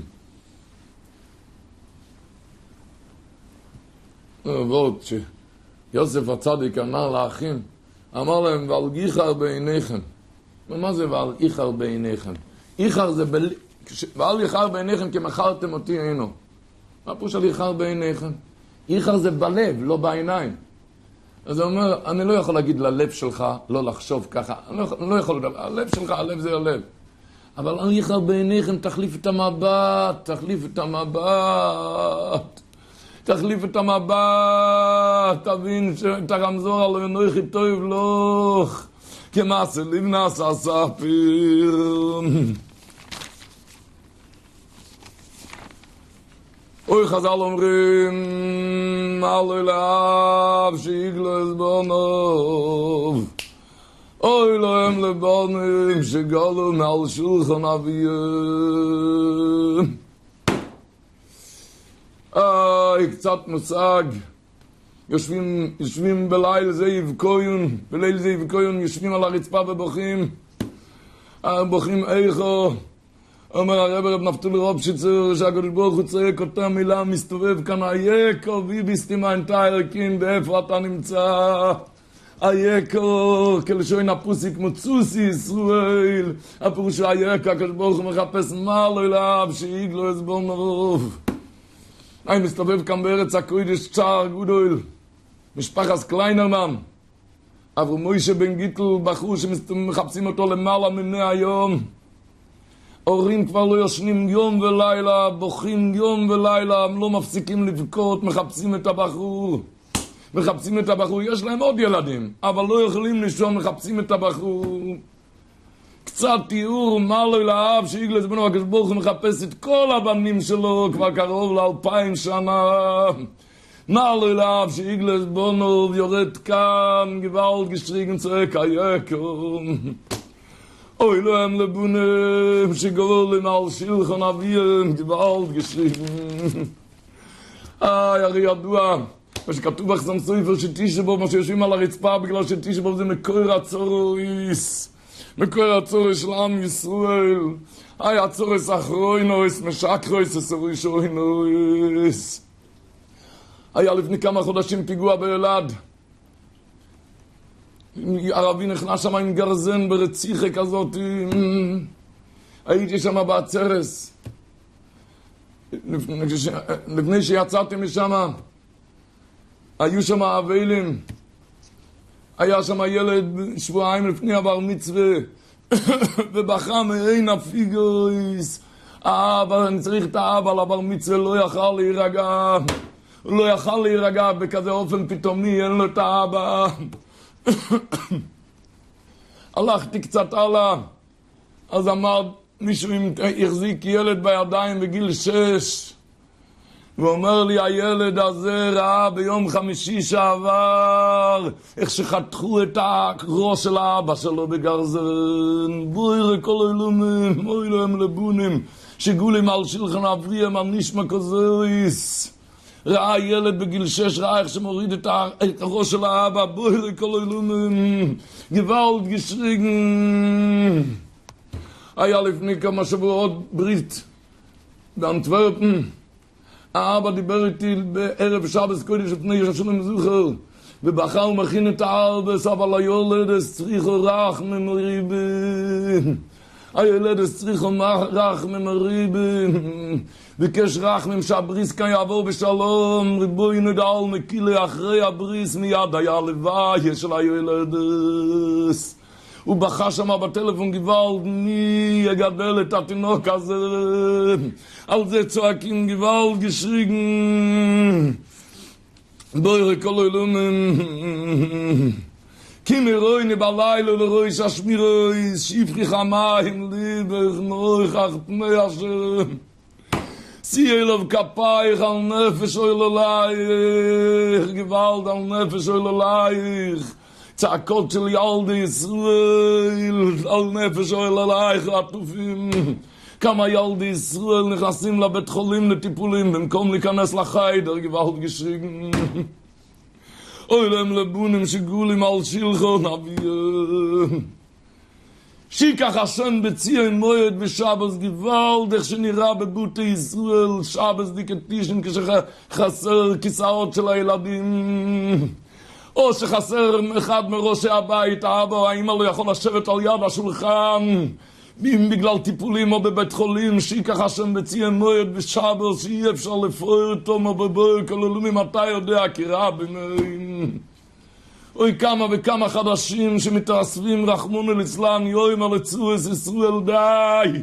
ועוד שיוסף הצדיק אמר לאחים, אמר להם, ועל גיחר בעיניכם. מה זה ועל איחר בעיניכם? איחר זה בל... ועל איחר בעיניכם כי מכרתם אותי אינו. מה פירוש על איחר בעיניכם? איחר זה בלב, לא בעיניים. אז הוא אומר, אני לא יכול להגיד ללב שלך לא לחשוב ככה. אני לא יכול, אני לא יכול לדבר. הלב שלך, הלב זה הלב. אבל על איחר בעיניכם תחליף את המבט, תחליף את המבט. תחליף את המבט, תבין את הרמזור על ינוי טוב לוך. כמעשה לבנס הספיר. אוי חז"ל אומרים, אלוהי לאב שיגלו עזבונוב. אוי להם לבונים שגלו מעל שולחן אביהם. איי, קצת מושג. יושבים, יושבים בליל זה יבכוין, בליל זה יבכוין, יושבים על הרצפה ובוכים. בוכים איכו. אומר הרב רב נפתולי רובשיצר, שהקדוש ברוך הוא צועק אותה מילה, מסתובב כאן, אייקו ויביסטים האנטיילקים, באיפה אתה נמצא? אייקו, כלשון הפוסיק מוצוסי ישראל. הפירוש אייקו, הקדוש ברוך הוא מחפש מה לא אליו, שיגלו עזבון רוב. אני מסתובב כאן בארץ הקודש צער גדול, משפחת קליינרמן, אברהם מוישה בן גיטל, בחור שמחפשים אותו למעלה ממאה יום. הורים כבר לא ישנים יום ולילה, בוכים יום ולילה, הם לא מפסיקים לבכות, מחפשים את הבחור. מחפשים את הבחור, יש להם עוד ילדים, אבל לא יכולים לישון, מחפשים את הבחור. קצת תיאור, מה לו לאב שיגלס בנו הקדוש ברוך הוא מחפש את כל הבנים שלו כבר קרוב לאלפיים שנה. מה לו לאב שיגלס בנו יורד כאן, גוואלד גשריגן צועק היקום. אוי להם לבונים שגולים על שילחון אביהם, גוואלד גשריגן. איי, הרי ידוע, מה שכתוב בחסם סופר שתשבו, מה שיושבים על הרצפה בגלל שתשבו זה מקור הצורויס. מקור הצורס של עם ישראל. איי, הצורס אחרוינויס, משקרויס, סרוישוינויס. היה לפני כמה חודשים פיגוע באלעד. ערבי נכנס שם עם גרזן ברציחה כזאת. הייתי שם בעצרס. לפני שיצאתי משם, היו שם אבלים. היה שם ילד שבועיים לפני הבר מצווה, ובכה מעין הפיגויס. האבא, אני צריך את האבא לבר מצווה, לא יכל להירגע. הוא לא יכל להירגע בכזה אופן פתאומי, אין לו את האבא. הלכתי קצת הלאה, אז אמר מישהו החזיק ילד בידיים בגיל שש, ואומר לי, הילד הזה ראה ביום חמישי שעבר איך שחתכו את הראש של האבא שלו בגרזן. בואי כל אילומים, אוי להם לבונים שגולים על שילחן אבריהם על נשמע כזויס. ראה ילד בגיל שש, ראה איך שמוריד את הראש של האבא. בואי כל אילומים, גוואלד גשריגן. היה לפני כמה שבועות ברית באנטוורפן. האבא דיבר איתי בערב שבת קודש לפני ישולם זוכר, ובחר ומכין את הארבס, אבל היולד צריכו רחמי מריבן. הילד צריכו רחמי מריבן. ביקש רחמי שהבריס כאן יעבור בשלום, ריבוי נדל מקילה אחרי הבריס מיד היה לוואי של הילדס. הוא בכה שם בטלפון גוואלד, מי יגדל את התינוק הזה? על זה צועקים גוואלד גשריגן. בואי כל אילומים. כי מרויני בלילה לרויש השמירויס, שיפריך המים ליבך נויכך פני השם. סי אלוב כפייך על נפש אוילולייך, גוואלד על נפש אוילולייך. צעקות של ילדי ישראל, על נפש אוהל עלייך עטופים. כמה ילדי ישראל נכנסים לבית חולים לטיפולים, במקום להיכנס לחיידר, גוואלד גשריגן. אוי להם לבונים שגולים על שילחון אביהם. שיקח השם בציין מועד בשבס גוואלד, איך שנראה בבותי ישראל, שבס דיקטישן כשחסר כיסאות של הילדים. או שחסר אחד מראשי הבית, האבא או האמא לא יכול לשבת על יד השולחן, אם בגלל טיפולים או בבית חולים, שיקח השם בציין מועד בשבת, שאי אפשר לפרור אותו מבבוי, כללומים אתה יודע כי רע ביניהם. אוי כמה וכמה חדשים שמתאספים רחמון אל אצלן, יוים על צורס ישראל די.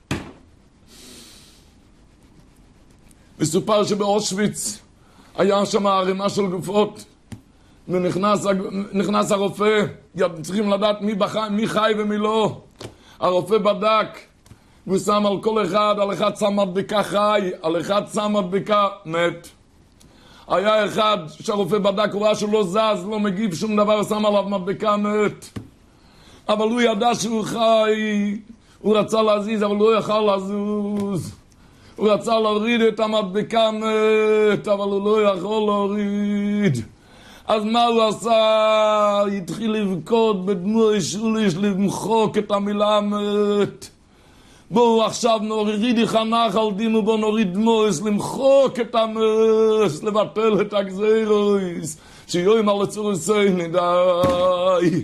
מסופר שבאושוויץ היה שם ערימה של גופות, ונכנס נכנס הרופא, צריכים לדעת מי בחי, מי חי ומי לא. הרופא בדק, והוא שם על כל אחד, על אחד שם מדבקה חי, על אחד שם מדבקה מת. היה אחד שהרופא בדק, הוא ראה שהוא לא זז, לא מגיב שום דבר, שם עליו מדבקה מת. אבל הוא ידע שהוא חי, הוא רצה להזיז, אבל לא יכל לזוז. הוא רצה להוריד את המדבקה מת, אבל הוא לא יכול להוריד. אז מה הוא עשה? התחיל לבכות בדמוי שוליש, למחוק את המילה מת. בואו עכשיו נוריד יחנך על דינו, בואו נוריד דמויס, למחוק את המס, לבטל את הגזירויס, שיום על הצורסי נדאי.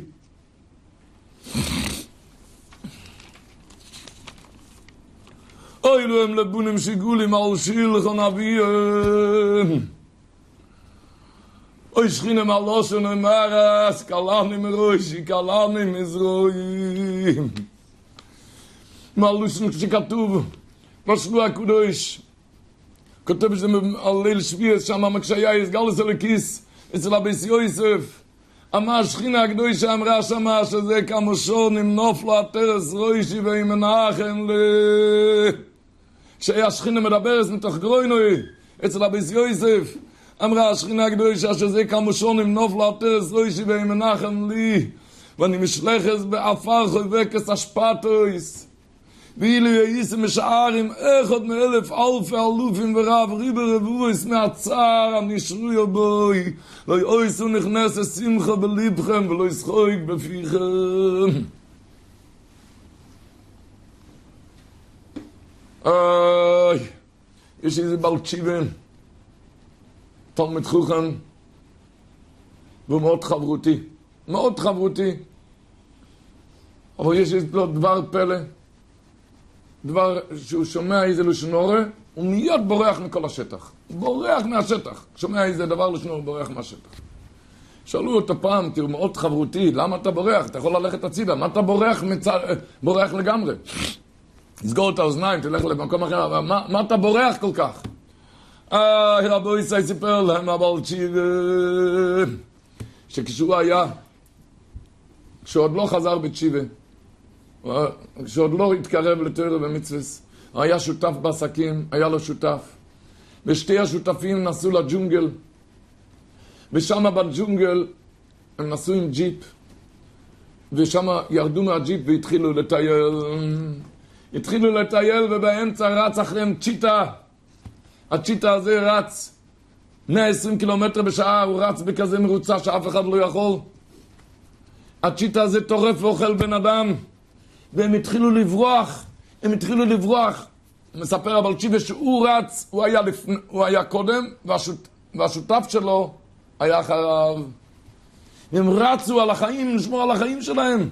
אוי לו הם לבונים שיגולים על שילכון אביהם. אוי שכינם על אושן אמרס, קלני מראשי, קלני מזרועים. מהלושן שכתוב, בשלוע הקדוש, כותב שזה על ליל שביעס, שם כשהיה יסגלס אלוקיס, אצל הביס יוסף, אמר השכינה הקדושה אמרה שמה שזה כמו שונים נופלו התרס רוישי וימנחם ל... כשהיה השכינה מדברס מתוך גרוינוי, אצל הביס יוסף, אמרה השכינה הקדושה שזה כמו שונים נופלו התרס רוישי וימנחם לי, ואני משלחס באפר חובקס אשפטויס, ואילו יאיסם משערים אחד מאלף אלפי אלופים ורב ריבר רבויס מהצער הנשרו יבוי לא יאיסו נכנס שמחה בליבכם ולא ישחוק בפיכם. איי, יש איזה בעל תשיבה תלמיד חכם והוא מאוד חברותי מאוד חברותי, אבל יש לו דבר פלא, דבר שהוא שומע איזה לשנורה, הוא מיד בורח מכל השטח. בורח מהשטח. שומע איזה דבר לשנורה, בורח מהשטח. שאלו אותו פעם, תראו, מאוד חברותי, למה אתה בורח? אתה יכול ללכת הצידה, מה אתה בורח, מצ... בורח לגמרי? תסגור את האוזניים, תלך למקום אחר, אבל מה, מה אתה בורח כל כך? אה, רבו ישי סיפר להם, אבל תשיב, שכשהוא היה, כשעוד לא חזר בתשיבה, כשעוד לא התקרב לתורה במצווס, היה שותף בעסקים, היה לו שותף, ושתי השותפים נסעו לג'ונגל, ושם בג'ונגל הם נסעו עם ג'יפ, ושם ירדו מהג'יפ והתחילו לטייל, התחילו לטייל ובאמצע רץ אחריהם צ'יטה, הצ'יטה הזה רץ מאה ועשרים קילומטר בשעה, הוא רץ בכזה מרוצה שאף אחד לא יכול, הצ'יטה הזה טורף ואוכל בן אדם, והם התחילו לברוח, הם התחילו לברוח. מספר אבל תשיבה שהוא רץ, הוא היה, לפ... הוא היה קודם, והשות... והשותף שלו היה אחריו. הם רצו על החיים, לשמור על החיים שלהם.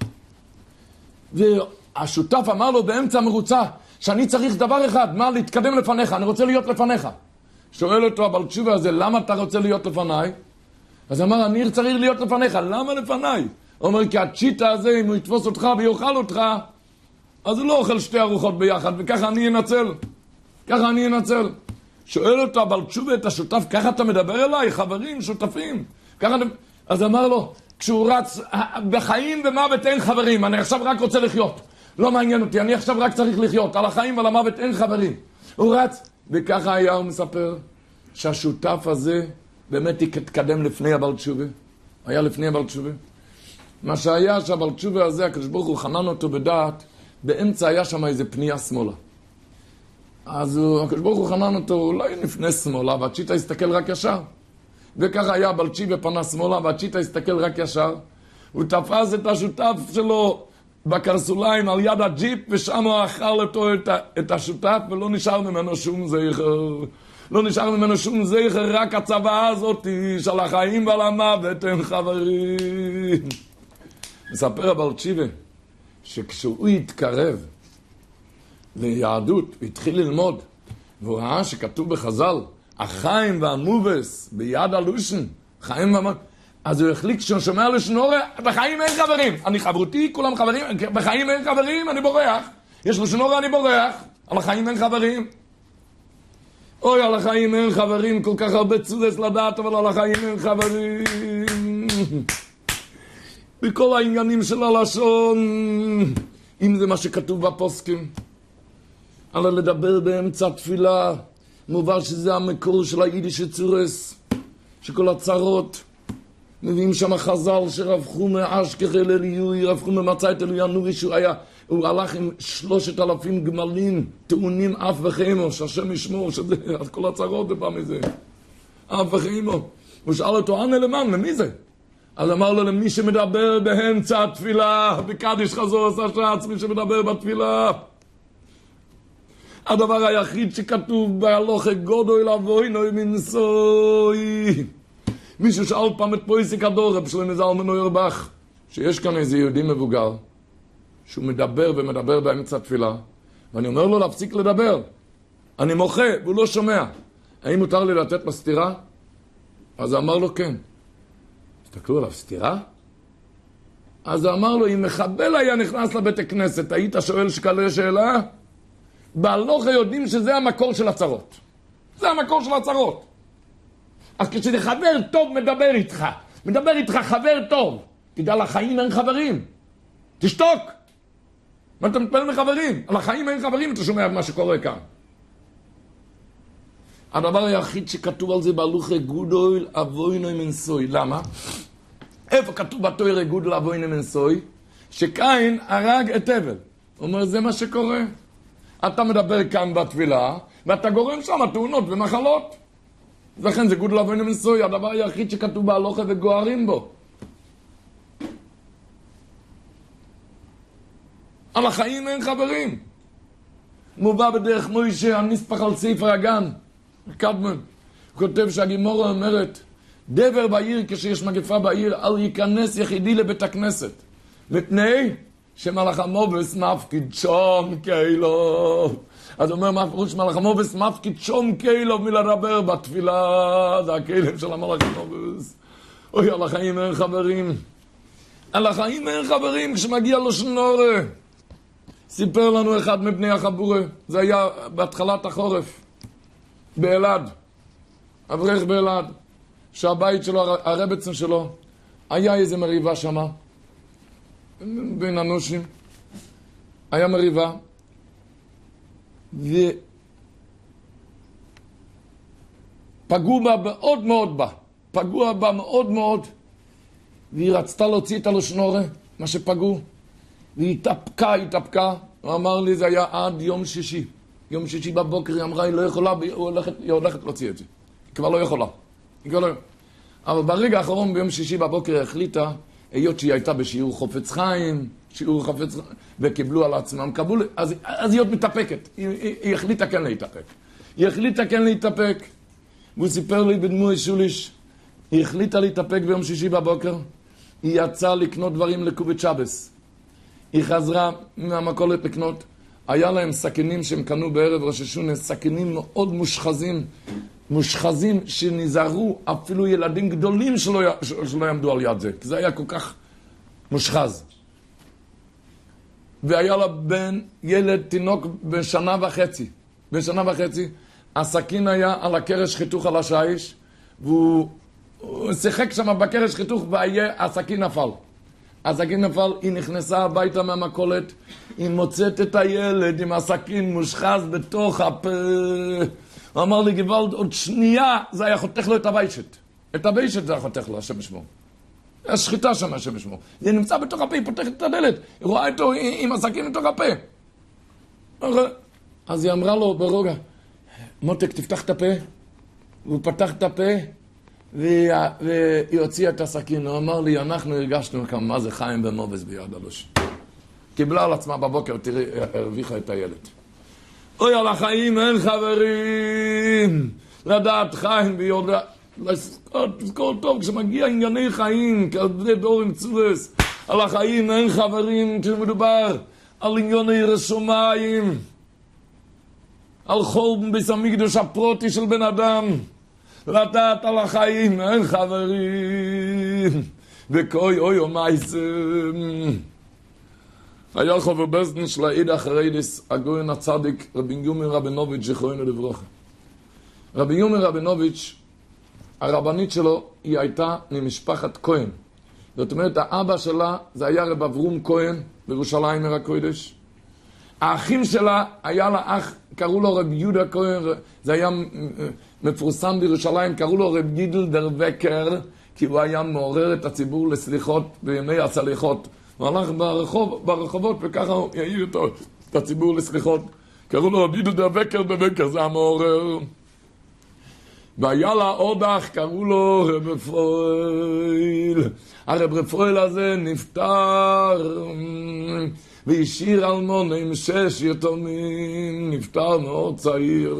והשותף אמר לו באמצע המרוצה, שאני צריך דבר אחד, מה? להתקדם לפניך, אני רוצה להיות לפניך. שואל אותו אבל תשיבה הזה, למה אתה רוצה להיות לפניי? אז אמר, אני צריך להיות לפניך, למה לפניי? הוא אומר, כי הצ'יטה הזה, אם הוא יתפוס אותך ויאכל אותך, אז הוא לא אוכל שתי ארוחות ביחד, וככה אני אנצל. ככה אני אנצל. שואל אותו, אבל תשובה את השותף, ככה אתה מדבר אליי, חברים, שותפים. ככה... אז אמר לו, כשהוא רץ, בחיים ומוות אין חברים, אני עכשיו רק רוצה לחיות. לא מעניין אותי, אני עכשיו רק צריך לחיות. על החיים ועל המוות אין חברים. הוא רץ, וככה היה, הוא מספר, שהשותף הזה באמת התקדם לפני הבעל תשובה. היה לפני הבעל תשובה. מה שהיה שהבעל תשובה הזה, הקדוש ברוך הוא חנן אותו בדעת, באמצע היה שם איזה פנייה שמאלה. אז הקדוש ברוך הוא חנן אותו, אולי נפנה שמאלה, והצ'יטה הסתכל רק ישר. וככה היה הבעל תשובה פנה שמאלה, והצ'יטה הסתכל רק ישר. הוא תפס את השותף שלו בקרסוליים על יד הג'יפ, ושם הוא אכל אותו את, את השותף, ולא נשאר ממנו שום זכר. לא נשאר ממנו שום זכר, רק הצוואה הזאת של החיים ועל המוות הם חברים. מספר הבעל תשובה, שכשהוא התקרב ליהדות, התחיל ללמוד, והוא ראה שכתוב בחז"ל, החיים והמובס ביד הלושן, חיים והמובס, אז הוא החליט כשהוא שומע לשנורה, בחיים אין חברים, אני חברותי, כולם חברים, בחיים אין חברים, אני בורח, יש לשנורה, אני בורח, על החיים אין חברים. אוי, על החיים אין חברים, כל כך הרבה צודס לדעת, אבל על החיים אין חברים. בכל העניינים של הלשון, אם זה מה שכתוב בפוסקים, אבל לדבר באמצע תפילה, מובן שזה המקור של היידיש צורס, שכל הצרות, מביאים שם חז"ל שרב חומה אשכח אל אליהו, רב חומה מצא את אליהו הנורי, שהוא היה, הוא הלך עם שלושת אלפים גמלים, טעונים אף וחיימו, שהשם ישמור, שזה, אז כל הצרות בפעם מזה, אף וחיימו. הוא שאל אותו, אנה למען, למי זה? אז אמר לו, למי שמדבר באמצע התפילה, בקדיש חזור עשה שץ, מי שמדבר בתפילה. הדבר היחיד שכתוב בהלוכה גודוי לבוי נוי מנסוי. מישהו שאל פעם את פויסיק הדור, רב שלמה זלמן אוירבך, שיש כאן איזה יהודי מבוגר, שהוא מדבר ומדבר באמצע התפילה, ואני אומר לו להפסיק לדבר. אני מוחה, והוא לא שומע. האם מותר לי לתת לו סתירה? אז אמר לו כן. הסתכלו עליו, סתירה? אז אמר לו, אם מחבל היה נכנס לבית הכנסת, היית שואל שכאלה שאלה? בהלוכה יודעים שזה המקור של הצרות. זה המקור של הצרות. אז כשזה חבר טוב מדבר איתך, מדבר איתך חבר טוב, תדע, לחיים אין חברים. תשתוק. מה אתה מתפעל מחברים? על החיים אין חברים, אתה שומע מה שקורה כאן. הדבר היחיד שכתוב על זה בהלוכה, גודל אבוינו מנסוי. למה? איפה כתוב בתורה גודל אבוינו מנסוי? שקין הרג את הבל. הוא אומר, זה מה שקורה. אתה מדבר כאן בתפילה, ואתה גורם שם תאונות ומחלות. לכן זה גודל אבוינו מנסוי, הדבר היחיד שכתוב בהלוכה וגוערים בו. על החיים אין חברים. מובא בדרך מוישה, הנספח על ספר הגן. קדמן, הוא כותב שהגימורה אומרת, דבר בעיר כשיש מגפה בעיר, אל ייכנס יחידי לבית הכנסת. מפני שמלאך המובס מפקיד שום קילוב. אז הוא אומר, מה פירוש מלאך המובס מפקיד שום קילוב מלדבר בתפילה? זה הקילב של המלאך המובס. אוי, על החיים אין חברים. על החיים אין חברים כשמגיע לו שנורה. סיפר לנו אחד מבני החבורה, זה היה בהתחלת החורף. באלעד, אברך באלעד, שהבית שלו, הרבצן שלו, היה איזה מריבה שם, בין אנושים, היה מריבה, ופגעו בה מאוד מאוד בה, פגעו בה מאוד מאוד, והיא רצתה להוציא את הלושנורה, מה שפגעו, והיא התאפקה, התאפקה, הוא אמר לי, זה היה עד יום שישי. יום שישי בבוקר היא אמרה, היא לא יכולה, היא הולכת, היא הולכת להוציא את זה. היא כבר לא יכולה. היא כבר לא... אבל ברגע האחרון, ביום שישי בבוקר, היא החליטה, היות שהיא הייתה בשיעור חופץ חיים, שיעור חופץ חיים, וקיבלו על עצמם, קבול, אז, אז היא עוד מתאפקת. היא, היא, היא החליטה כן להתאפק. היא החליטה כן להתאפק. והוא סיפר לי בדמוי שוליש, היא החליטה להתאפק ביום שישי בבוקר, היא יצאה לקנות דברים לקובית שבס. היא חזרה מהמכולת לקנות, היה להם סכינים שהם קנו בערב ראש השונה, סכינים מאוד מושחזים, מושחזים שנזהרו אפילו ילדים גדולים שלא, שלא יעמדו על יד זה, כי זה היה כל כך מושחז. והיה לה בן ילד תינוק בשנה וחצי, בשנה וחצי, הסכין היה על הקרש חיתוך על השיש, והוא שיחק שם בקרש חיתוך והסכין נפל. הסכין נפל, היא נכנסה הביתה מהמכולת, היא מוצאת את הילד עם הסכין מושחז בתוך הפה. הוא אמר לי, גוואלד, עוד שנייה זה היה חותך לו את הביישת. את הביישת זה היה חותך לו, השם ישמור. השחיטה שם, השם ישמור. זה נמצא בתוך הפה, היא פותחת את הדלת. היא רואה אותו עם הסכין בתוך הפה. אז היא אמרה לו ברוגע, מותק, תפתח את הפה. והוא פתח את הפה, והיא הוציאה את הסכין. הוא אמר לי, אנחנו הרגשנו כאן מה זה חיים במובס ביד הלוש. קיבלה על עצמה בבוקר, תראי, הרוויחה את הילד. אוי, על החיים אין חברים. לדעת חיים ויודע. לזכור טוב, כשמגיע ענייני חיים, כעבדי דור עם צורס, על החיים אין חברים, כשמדובר על ענייני רשומיים, על חורבן בית המקדש הפרוטי של בן אדם. לדעת על החיים אין חברים. וכוי אוי ומייסם. היה חובר בסדן של העיד אחרי דס הגויין הצדיק רבי יומי רבינוביץ' זכרונו לברכה. רבי יומי רבינוביץ', הרבנית שלו היא הייתה ממשפחת כהן. זאת אומרת, האבא שלה זה היה רב אברום כהן בירושלים עיר הקודש. האחים שלה היה לה אח, קראו לו רב יהודה כהן, זה היה מפורסם בירושלים, קראו לו רב גידל דר וקר, כי הוא היה מעורר את הציבור לסליחות בימי הסליחות. הוא הלך ברחוב, ברחובות וככה הוא יעיר אותו, את הציבור לסליחות. קראו לו רב גידל דר וקר, דר וקר זה המעורר. והיה לה עוד אח, קראו לו רב פרויל. הרב רפואל הזה נפטר, והשאיר אלמון עם שש יתומים, נפטר מאוד צעיר.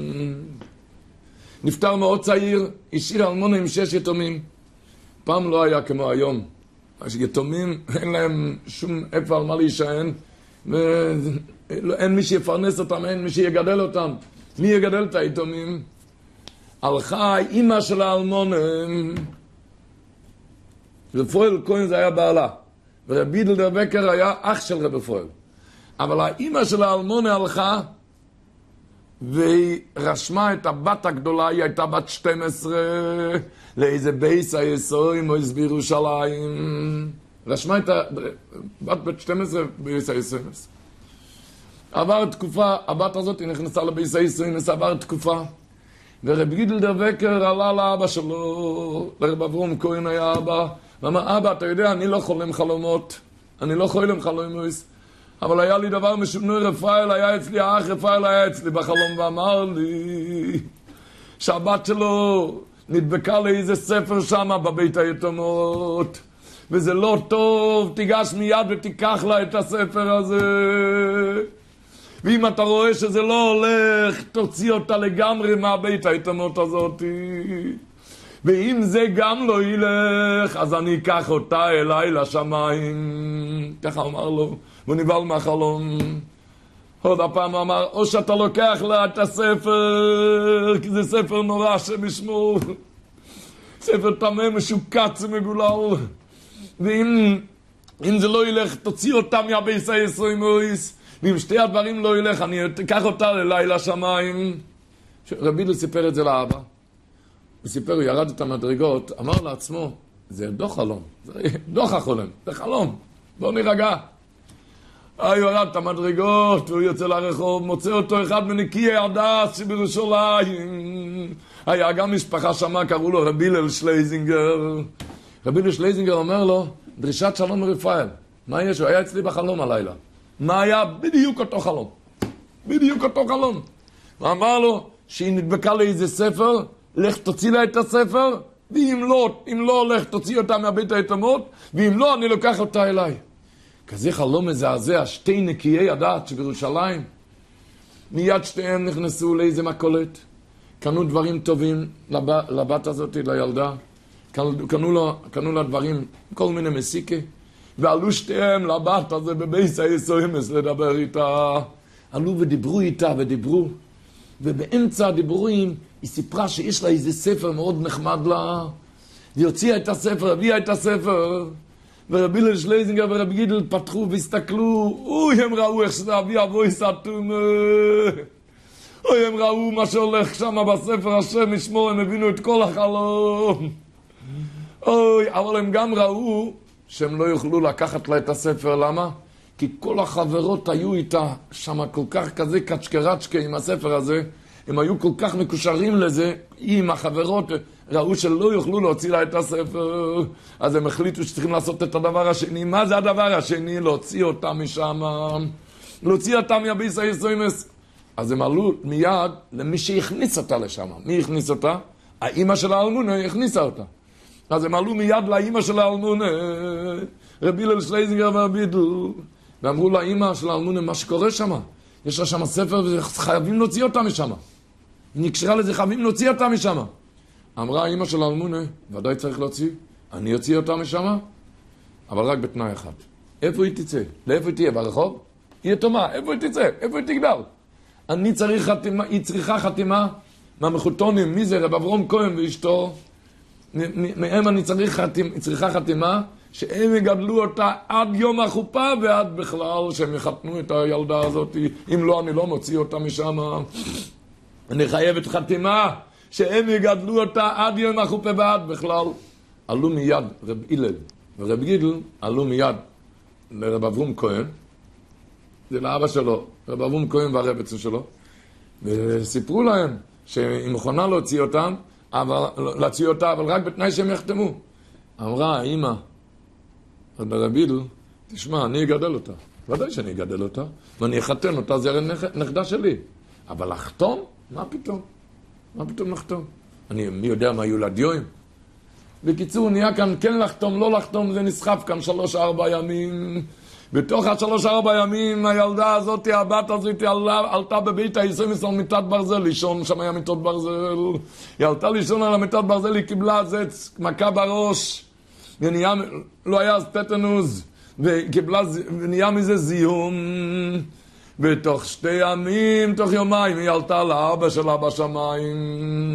נפטר מאוד צעיר, השאיר אלמון עם שש יתומים. פעם לא היה כמו היום. יתומים, אין להם שום איפה על מה להישען, אין מי שיפרנס אותם, אין מי שיגדל אותם. מי יגדל את היתומים? הלכה אמא של האלמונים, רב פועל כהן זה היה בעלה, ורב גידל בקר היה אח של רב פועל. אבל האמא של האלמונה הלכה, והיא רשמה את הבת הגדולה, היא הייתה בת שתים עשרה, לאיזה בייס היסורים או בירושלים. רשמה את הבת בת שתים עשרה בייס היסורים. עבר תקופה, הבת הזאת היא נכנסה לבייס היסורים, עבר תקופה, ורב גידל דבקר עלה לאבא שלו, לרב אברום כהן היה אבא, ואמר, אבא, אתה יודע, אני לא חולם חלומות, אני לא חולם חלומות, אבל היה לי דבר משונה, רפאל היה אצלי, האח רפאל היה אצלי בחלום, ואמר לי שהבת שלו נדבקה לאיזה ספר שם בבית היתומות, וזה לא טוב, תיגש מיד ותיקח לה את הספר הזה. ואם אתה רואה שזה לא הולך, תוציא אותה לגמרי מהבית היתומות הזאת. ואם זה גם לא ילך, אז אני אקח אותה אליי לשמיים. ככה אמר לו, והוא נבהל מהחלום. עוד הפעם אמר, או שאתה לוקח לה את הספר, כי זה ספר נורא שמשמור. ספר תמה, משוקץ ומגולל. ואם אם זה לא ילך, תוציא אותה מהבית היתומות. ואם שתי הדברים לא ילך, אני אקח אותה אליי לשמיים. רבי גידל סיפר את זה לאבא. הוא סיפר, הוא ירד את המדרגות, אמר לעצמו, זה לא חלום, זה לא חלום, זה חלום, בוא נרגע. הוא ירד את המדרגות, והוא יוצא לרחוב, מוצא אותו אחד מנקיי הדס שבירושלים. היה גם משפחה שמה, קראו לו רבי הלל שלייזינגר. רבי הלל שלייזינגר אומר לו, דרישת שלום רפאל. מה יש? הוא היה אצלי בחלום הלילה. מה היה? בדיוק אותו חלום. בדיוק אותו חלום. ואמר לו, שהיא נדבקה לאיזה ספר, לך תוציא לה את הספר, ואם לא, אם לא הולך, תוציא אותה מהבית היתומות, ואם לא, אני לוקח אותה אליי. כזה חלום מזעזע, שתי נקיי הדעת שבירושלים. מיד שתיהם נכנסו לאיזה מכולת, קנו דברים טובים לב, לבת הזאת, לילדה, קנו, קנו, לה, קנו לה דברים, כל מיני מסיקה, ועלו שתיהם לבת הזה בבייס היסוימס לדבר איתה. עלו ודיברו איתה ודיברו, ובאמצע הדיבורים היא סיפרה שיש לה איזה ספר מאוד נחמד לה, והיא הוציאה את הספר, הביאה את הספר, ורבי הלל שלייזינגר ורבי גידל פתחו והסתכלו, אוי, הם ראו איך שזה אבי אבוי סתום, אוי, הם ראו מה שהולך שם בספר, השם ישמור, הם הבינו את כל החלום. אוי, אבל הם גם ראו שהם לא יוכלו לקחת לה את הספר, למה? כי כל החברות היו איתה שם כל כך כזה קצ'קרצ'קה עם הספר הזה, הם היו כל כך מקושרים לזה, עם החברות ראו שלא יוכלו להוציא לה את הספר, אז הם החליטו שצריכים לעשות את הדבר השני. מה זה הדבר השני? להוציא אותה משם, להוציא אותה מהבייס היתומות. אז הם עלו מיד למי שהכניס אותה לשם. מי הכניס אותה? האמא של האלמונה הכניסה אותה. אז הם עלו מיד לאמא של האלמונה, רבי הלל שלייזינגר ורבי גידל, ואמרו לאמא של האלמונה, מה שקורה שם, יש לה שם ספר וחייבים להוציא אותה משם. היא נקשרה לזה, חייבים להוציא אותה משם. אמרה האמא של האלמונה, ודאי צריך להוציא, אני אוציא אותה משם, אבל רק בתנאי אחד. איפה היא תצא? לאיפה היא תהיה? ברחוב? היא יתומה, איפה היא תצא? איפה היא תגדל? אני צריך חתימה, היא צריכה חתימה מהמחותונים, מי זה? רב אברום כהן ואשתו, מהם אני צריך חתימה, היא צריכה חתימה, שהם יגדלו אותה עד יום החופה ועד בכלל שהם יחתנו את הילדה הזאת. אם לא, אני לא מוציא אותה משם. אני חייבת חתימה שהם יגדלו אותה עד יום החופה ועד בכלל. עלו מיד רב הלל ורב גידל, עלו מיד לרב אברום כהן, זה לאבא שלו, רב אברום כהן והרבצו שלו, וסיפרו להם שהיא מוכנה להוציא אותם, אבל, להוציא אותה, אבל רק בתנאי שהם יחתמו. אמרה האמא, רב גידל, תשמע, אני אגדל אותה. ודאי שאני אגדל אותה, ואני אחתן אותה, זה נכדה שלי. אבל לחתום? מה פתאום? מה פתאום לחתום? אני, מי יודע מה יולדיואים? בקיצור, נהיה כאן כן לחתום, לא לחתום, זה נסחף כאן שלוש ארבע ימים. בתוך השלוש ארבע ימים, הילדה הזאת, הבת הזאת, עלה, עלתה בבית היתומות על מיטת ברזל, לישון, שם היה מיטות ברזל. היא עלתה לישון על המיטת ברזל, היא קיבלה זץ, מכה בראש, ונהיה, לא היה טטנוס, וקיבלה, ונהיה מזה זיהום, בתוך שתי ימים, תוך יומיים, היא עלתה לאבא שלה בשמיים.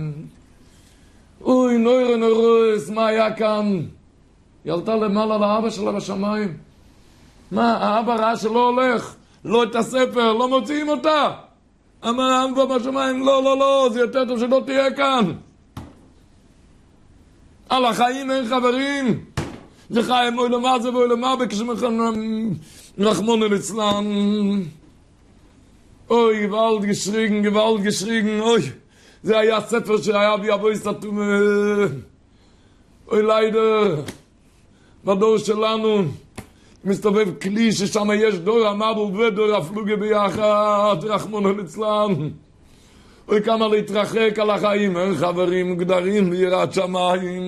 אוי, נוירו נורוס, מה היה כאן? היא עלתה למעלה לאבא שלה בשמיים. מה, האבא ראה שלא הולך, לא את הספר, לא מוציאים אותה. אמר האבא בשמיים, לא, לא, לא, זה יותר טוב שלא תהיה כאן. על החיים אין חברים. זה חיים אוי למה זה ואוי למה בכשמכן רחמון אליצלן. אוי, גוואלד geschriegen, גוואלד geschriegen, אוי. זה היה ספר שהיה בי אבוי סתום. אוי leider. בדור שלנו מסתובב כלי ששם יש דור המבל ודור הפלוגה ביחד, רחמון אליצלן. אוי כמה להתרחק על החיים, אין חברים גדרים ביראת שמיים.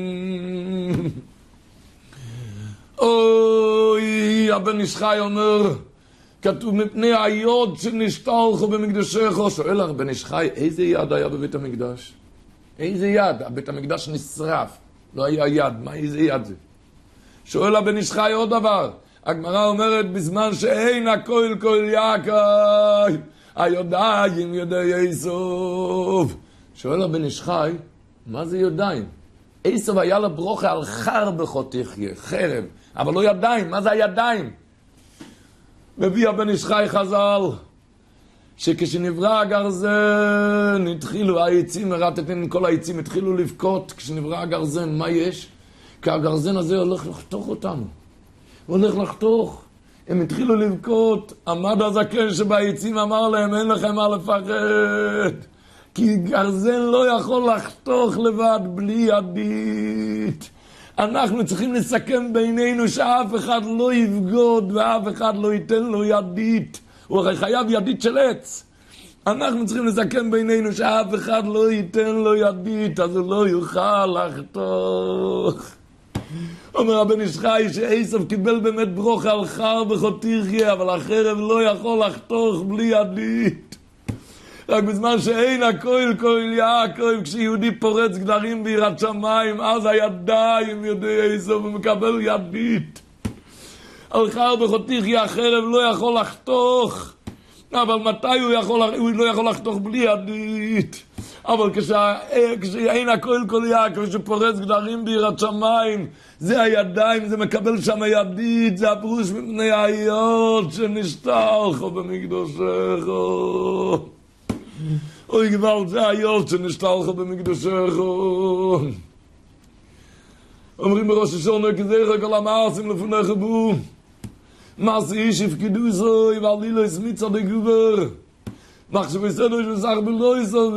אוי, הבן איש חי אומר, כתוב מפני היוד שנשתלחו במקדשך. שואל הבן איש חי, איזה יד היה בבית המקדש? איזה יד? הבית המקדש נשרף, לא היה יד, מה איזה יד זה? שואל הבן איש חי עוד דבר, הגמרא אומרת בזמן שאין הכל כל יעקב היודיים יודעי עשב. שואל הבן איש חי, מה זה ידיים? עשב היה לו ברוכה על חרבך תחיה, חרב, אבל לא ידיים. מה זה הידיים? מביא הבן איש חי חז"ל שכשנברא הגרזן התחילו העצים, הרטטים כל העצים התחילו לבכות. כשנברא הגרזן, מה יש? כי הגרזן הזה הולך לחתוך אותנו, הולך לחתוך. הם התחילו לבכות. עמד הזקן שבעצים אמר להם, אין לכם מה לפחד, כי גרזן לא יכול לחתוך לבד בלי ידית. אנחנו צריכים לסכם בינינו שאף אחד לא יבגוד ואף אחד לא ייתן לו ידית. הוא הרי חייב ידית של עץ. אנחנו צריכים לסכם בינינו שאף אחד לא ייתן לו ידית, אז הוא לא יוכל לחתוך. אומר הבן איש חי שעשב קיבל באמת ברוכה על חרבך תחיה, אבל החרב לא יכול לחתוך בלי ידית. רק בזמן שאין הכל כל יעקב, כשיהודי פורץ גדרים ביראת שמיים, אז הידיים יודעי עשב ומקבל ידית. על חרבך תחיה החרב לא יכול לחתוך, אבל מתי הוא, יכול, הוא לא יכול לחתוך בלי ידית? אבל כשה, כשאין הכל כל יעקב שפורץ גדרים ביראת שמיים, זה הידיים, זה מקבל שם ידית, זה הפרוש מפני היוד שנשתלחו במקדשך. אוי גוואלד, זה היוד שנשתלחו במקדשך. אומרים בראש השונה, כזכר כל המעשים לפניך בו, מעשי איש יפקדו זוי, ועלי לא הסמיץ עד הגובר. מחשב יסדו שסך בלו יסוד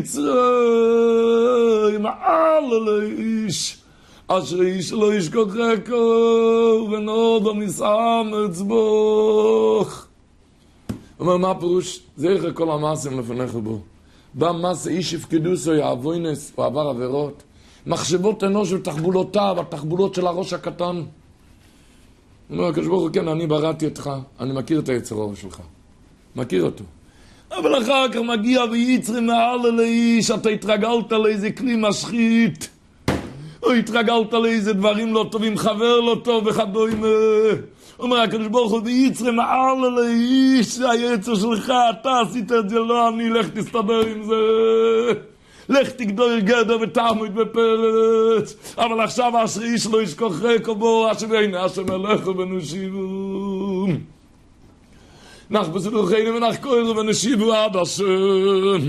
ויצרי, מעל על האיש, אשר איש לא ישכחכו, ונוד המסעם אצבוך. אומר, מה פירוש? זכר כל המעשים לפניך בו. בא מעשי איש יפקדו זוי, העבוינס, הוא עבר עבירות. מחשבות אנוש ותחבולותיו, התחבולות של הראש הקטן. אומר, הקדוש ברוך הוא, כן, אני בראתי אותך, אני מכיר את היצר האור שלך. מכיר אותו. אבל אחר כך מגיע ויצרי מעל על האיש, אתה התרגלת לאיזה כלי משחית, או התרגלת לאיזה דברים לא טובים, חבר לא טוב וכדומה. אומר הקדוש ברוך הוא, ויצרי מעל על האיש, זה היצר שלך, אתה עשית את זה, לא אני, לך תסתדר עם זה. לך תגדור גדר ותעמוד בפרץ. אבל עכשיו אשר איש לא ישכחך בו, אשר הנה השם אלך ונושיבו. נח בסדוכינו ונח כהר ונשיבו עד השם.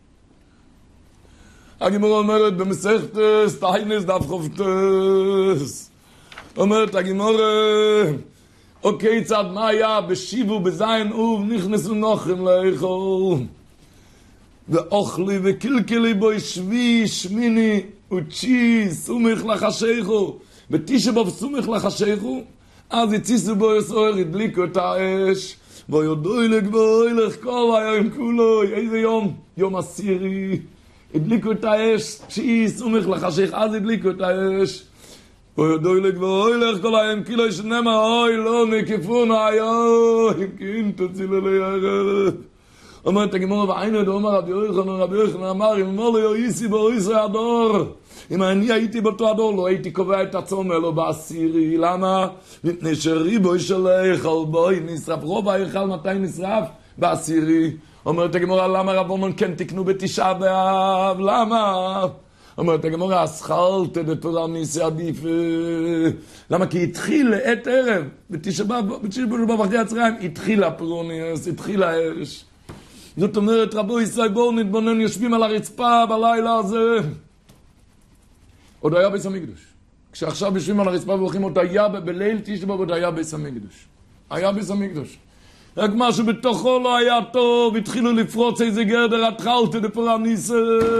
הגמרא אומרת במסכתס, תיינס דף חופטס. אומרת הגמרא, אוקיי צד מה היה בשיבו בזין אוב נכנסו נוחם לאכול. ואוכלי וקלקלי בו שבי שמיני וצ'י סומך לחשיכו. ותשבב סומך לחשיכו, אז הציסו בו יסוהר, הדליקו את האש. ויודו ילך בו ילך כל היום כולו. איזה יום? יום עשירי. הדליקו את האש, תשי סומך לחשיך, אז הדליקו את האש. ויודו ילך בו ילך כל היום כולו, שנאמר אוי לא נקיפון היום, כי אם תציל אלי הרב. אומרת הגמרא בעינו דאמר רבי יוחנן רבי יוחנן אמר אם אמר לו יויסי באויסי הדור אם אני הייתי באותו הדור לא הייתי קובע את הצום אלו בעשירי למה? מפני שריבוי של היכל בוי נשרף רוב ההיכל מתי נשרף? בעשירי אומרת הגמרא למה רבונן כן תקנו בתשעה באב למה? אומרת הגמרא אסכלתא דתורה ניסי עדיף למה? כי התחיל לעת ערב בתשעה באב אחרי הצהריים התחיל הפרוניס התחיל האש זאת אומרת רבו ישראל בואו נתבונן יושבים על הרצפה בלילה הזה עוד היה בית המקדש כשעכשיו יושבים על הרצפה והולכים עוד היה בליל תשעה באב עוד היה בית המקדש היה בית המקדש רק משהו בתוכו לא היה טוב התחילו לפרוץ איזה גדר התחלת דפרניס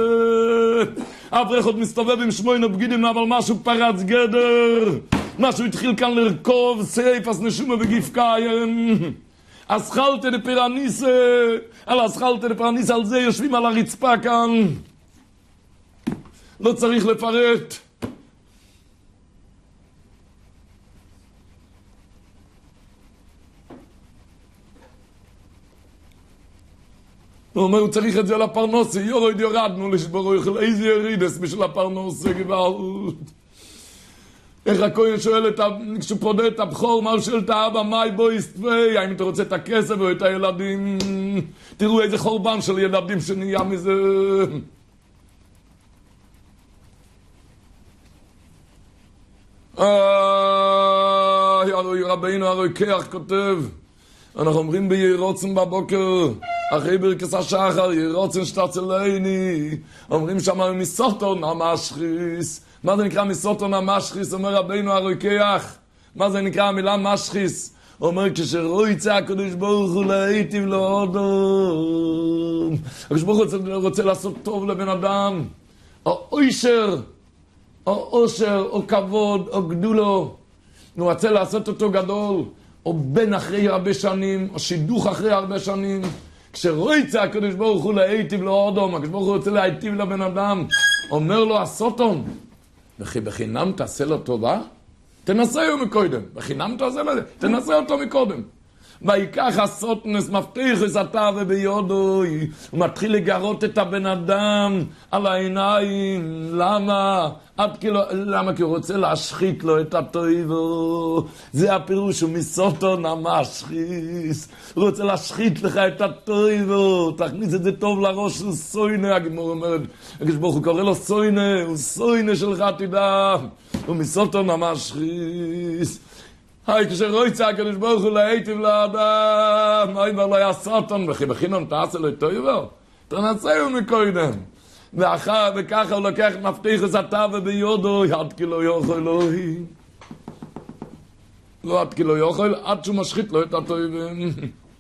אברך עוד מסתובב עם שמונה בגידים אבל משהו פרץ גדר משהו התחיל כאן לרכוב סייף אז נשומה בגפקיים אסכלתא דפרניס על אסכלתא דפרניס על זה יושבים על הרצפה כאן לא צריך לפרט הוא אומר, הוא צריך את זה לפרנוסי, יורד יורדנו לשבורו, יוכל איזה ירידס בשביל הפרנוסי, גבעות. איך הכהן שואל, כשהוא פודה את הבחור, מה הוא שואל את האבא, מה בו יסתווי, האם אתה רוצה את הכסף או את הילדים? תראו איזה חורבן של ילדים שנהיה מזה. אה, רבינו הרוקח כותב, אנחנו אומרים בירוצן בבוקר, אחרי ברכס השחר, ירוצן שתצלני, אומרים שם מסוטון המשחיס. מה זה נקרא מסוטון המשחיס? אומר רבינו הרוקח. מה זה נקרא המילה משחיס? אומר כשרויצה הקדוש ברוך הוא להיטיב לו אדם. הקדוש ברוך הוא רוצה, רוצה לעשות טוב לבן אדם. או אושר, או אושר, או כבוד, או גדולו. הוא רוצה לעשות אותו גדול. או בן אחרי הרבה שנים, או שידוך אחרי הרבה שנים. כשרויצה הקדוש ברוך הוא להיטיב לו אדם, הקדוש ברוך הוא רוצה להיטיב לבן אדם, אומר לו הסוטון, וכי בחינם תעשה לו טובה? תנסה אותו מקודם, בחינם תעשה לו, תנסה אותו מקודם. ויקח הסוטנס מבטיח עשתה וביודוי, הוא מתחיל לגרות את הבן אדם על העיניים. למה? עד כאילו, למה? כי הוא רוצה להשחית לו את הטויבו. זה הפירוש, הוא מסוטון המשחיס. הוא רוצה להשחית לך את הטויבו. תכניס את זה טוב לראש, הוא סוינה, הגמור אומרת. כשברוך הוא קורא לו סוינה, הוא סוינה שלך תדע. הוא מסוטון המשחיס. היי, כשרויצה הקדוש ברוך הוא להיטיב לאדם, היי, כבר לא היה סוטון, וכי בחינם תעשה לו את טויבו. תנסה הוא מקודם. ואחר וככה הוא לוקח מבטיח עשתה וביודו, עד כי לא יוכל אלוהי. לא עד כי לא יוכל, עד שהוא משחית לו את הטויבים.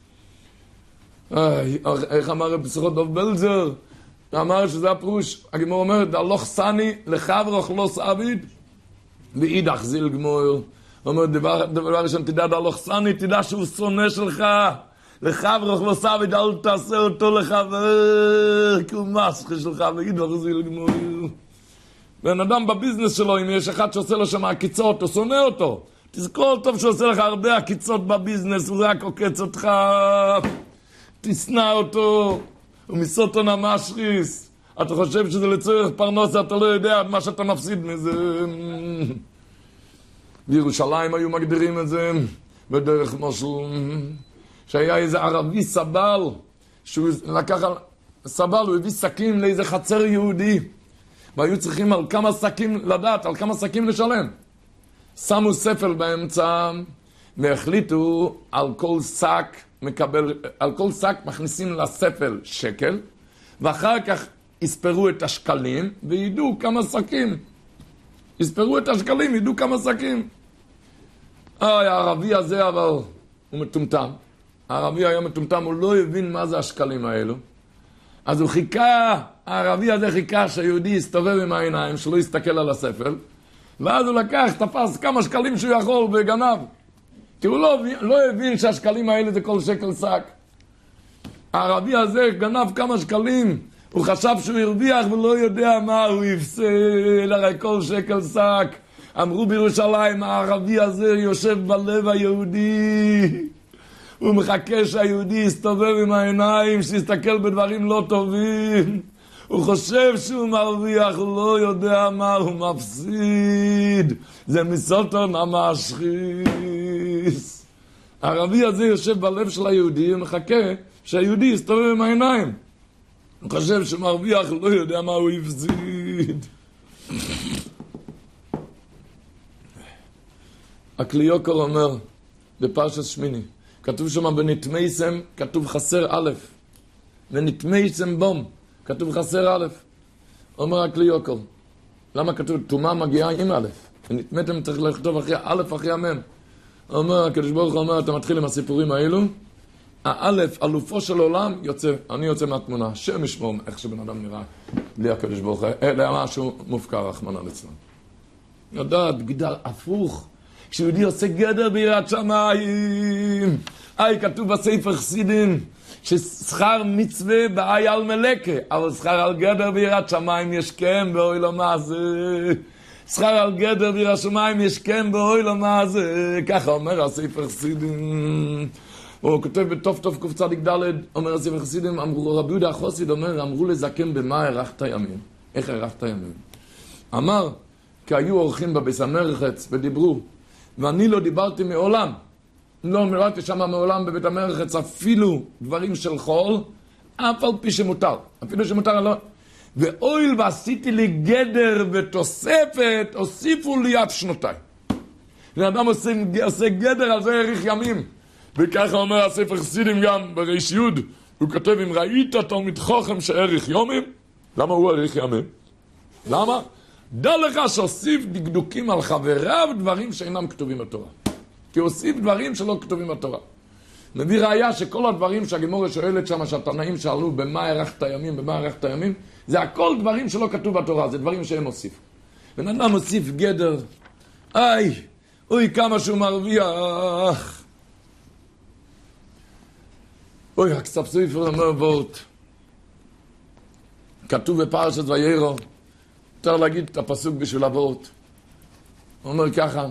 איך אמר בשיחות דוב בלזר? אמר שזה הפרוש, הגמור אומרת, הלוך סני לחברוך לא סעביד, ואידך זיל גמור. הוא אומר, דבר, דבר ראשון, תדע הלוך סני, תדע שהוא שונא שלך. לחברוך לא סעביד, אל תעשה אותו לחבר, כי הוא מסחי שלך, ואידך זיל גמור. בן אדם בביזנס שלו, אם יש אחד שעושה לו שם עקיצות, הוא שונא אותו. תזכור טוב שעושה לך הרבה עקיצות בביזנס, הוא רק עוקץ אותך. תשנא אותו. הוא מסוטון המשחיס. אתה חושב שזה לצורך פרנסה, אתה לא יודע מה שאתה מפסיד מזה. בירושלים היו מגדירים את זה בדרך משהו, שהיה איזה ערבי סבל, שהוא לקח סבל, הוא הביא סכים לאיזה חצר יהודי, והיו צריכים על כמה סכים לדעת, על כמה סכים לשלם. שמו ספל באמצע, והחליטו על כל שק מקבל, על כל שק מכניסים לספל שקל, ואחר כך יספרו את השקלים, וידעו כמה שקים. יספרו את השקלים, ידעו כמה שקים. אוי, הערבי הזה אבל הוא מטומטם. הערבי היה מטומטם, הוא לא הבין מה זה השקלים האלו. אז הוא חיכה, הערבי הזה חיכה שהיהודי יסתובב עם העיניים, שלא יסתכל על הספל, ואז הוא לקח, תפס כמה שקלים שהוא יכול וגנב. כי הוא לא, לא הבין שהשקלים האלה זה כל שקל שק. הערבי הזה גנב כמה שקלים, הוא חשב שהוא הרוויח ולא יודע מה הוא יפסל, הרי כל שקל שק. אמרו בירושלים, הערבי הזה יושב בלב היהודי. הוא מחכה שהיהודי יסתובב עם העיניים, שיסתכל בדברים לא טובים. הוא חושב שהוא מרוויח, הוא לא יודע מה הוא מפסיד. זה מסוטון המשחיס. הערבי הזה יושב בלב של היהודי, הוא מחכה שהיהודי יסתובב עם העיניים. הוא חושב שהוא מרוויח, הוא לא יודע מה הוא יפסיד. הקליוקר אומר בפרשת שמיני, כתוב שם בנתמייסם, כתוב חסר א', ונתמייסם בום, כתוב חסר א'. אומר הקליוקר, למה כתוב תומה מגיעה עם א'? ונתמייתם צריך לכתוב אחרי א' אחרי המם. אומר הקדוש ברוך הוא אומר, אתה מתחיל עם הסיפורים האלו, האלף, אלופו של עולם, יוצא, אני יוצא מהתמונה, שם ישמור איך שבן אדם נראה, בלי הקדוש ברוך הוא, אלא משהו מופקר, רחמנא ליצלן. יודעת, גדר הפוך, כשיהודי עושה גדר ביראת שמיים, אי, כתוב בספר חסידים, ששכר מצווה באי על מלכה, אבל שכר על גדר ביראת שמיים יש כן באוי לו מה זה. שכר על גדר ביראת שמיים יש כן באוי לו מה זה. ככה אומר הספר חסידים. הוא כותב בטוב טוב קוף צדיק ד', אומר הספר חסידים, אמרו, רבי יהודה החסיד אומר, אמרו לזקן במה הארכת ימים. איך הארכת ימים? אמר, כי היו אורחים בבית המרחץ ודיברו, ואני לא דיברתי מעולם. לא דיברתי שם מעולם בבית המרחץ, אפילו דברים של חול, אף על פי שמותר. אפילו שמותר, לא. ואויל ועשיתי לי גדר ותוספת, הוסיפו לי אף שנותיי. ואדם עושה, עושה גדר על זה ערך ימים. וככה אומר הספר חסידים גם בריש יוד, הוא כותב, אם ראית תלמיד חכם שערך יומים, למה הוא ערך ימים? למה? דע לך שהוסיף דקדוקים על חבריו דברים שאינם כתובים בתורה. כי הוסיף דברים שלא כתובים בתורה. מביא ראיה שכל הדברים שהגמורה שואלת שם, שהתנאים שאלו במה הארכת ימים, במה הארכת ימים, זה הכל דברים שלא כתוב בתורה, זה דברים שהם הוסיפו. ואדם הוסיף גדר, איי, אוי כמה שהוא מרוויח. אוי, הכספסויפר אומר וורט. כתוב בפרשת ויירו, יותר להגיד את הפסוק בשביל הוורט. הוא אומר ככה,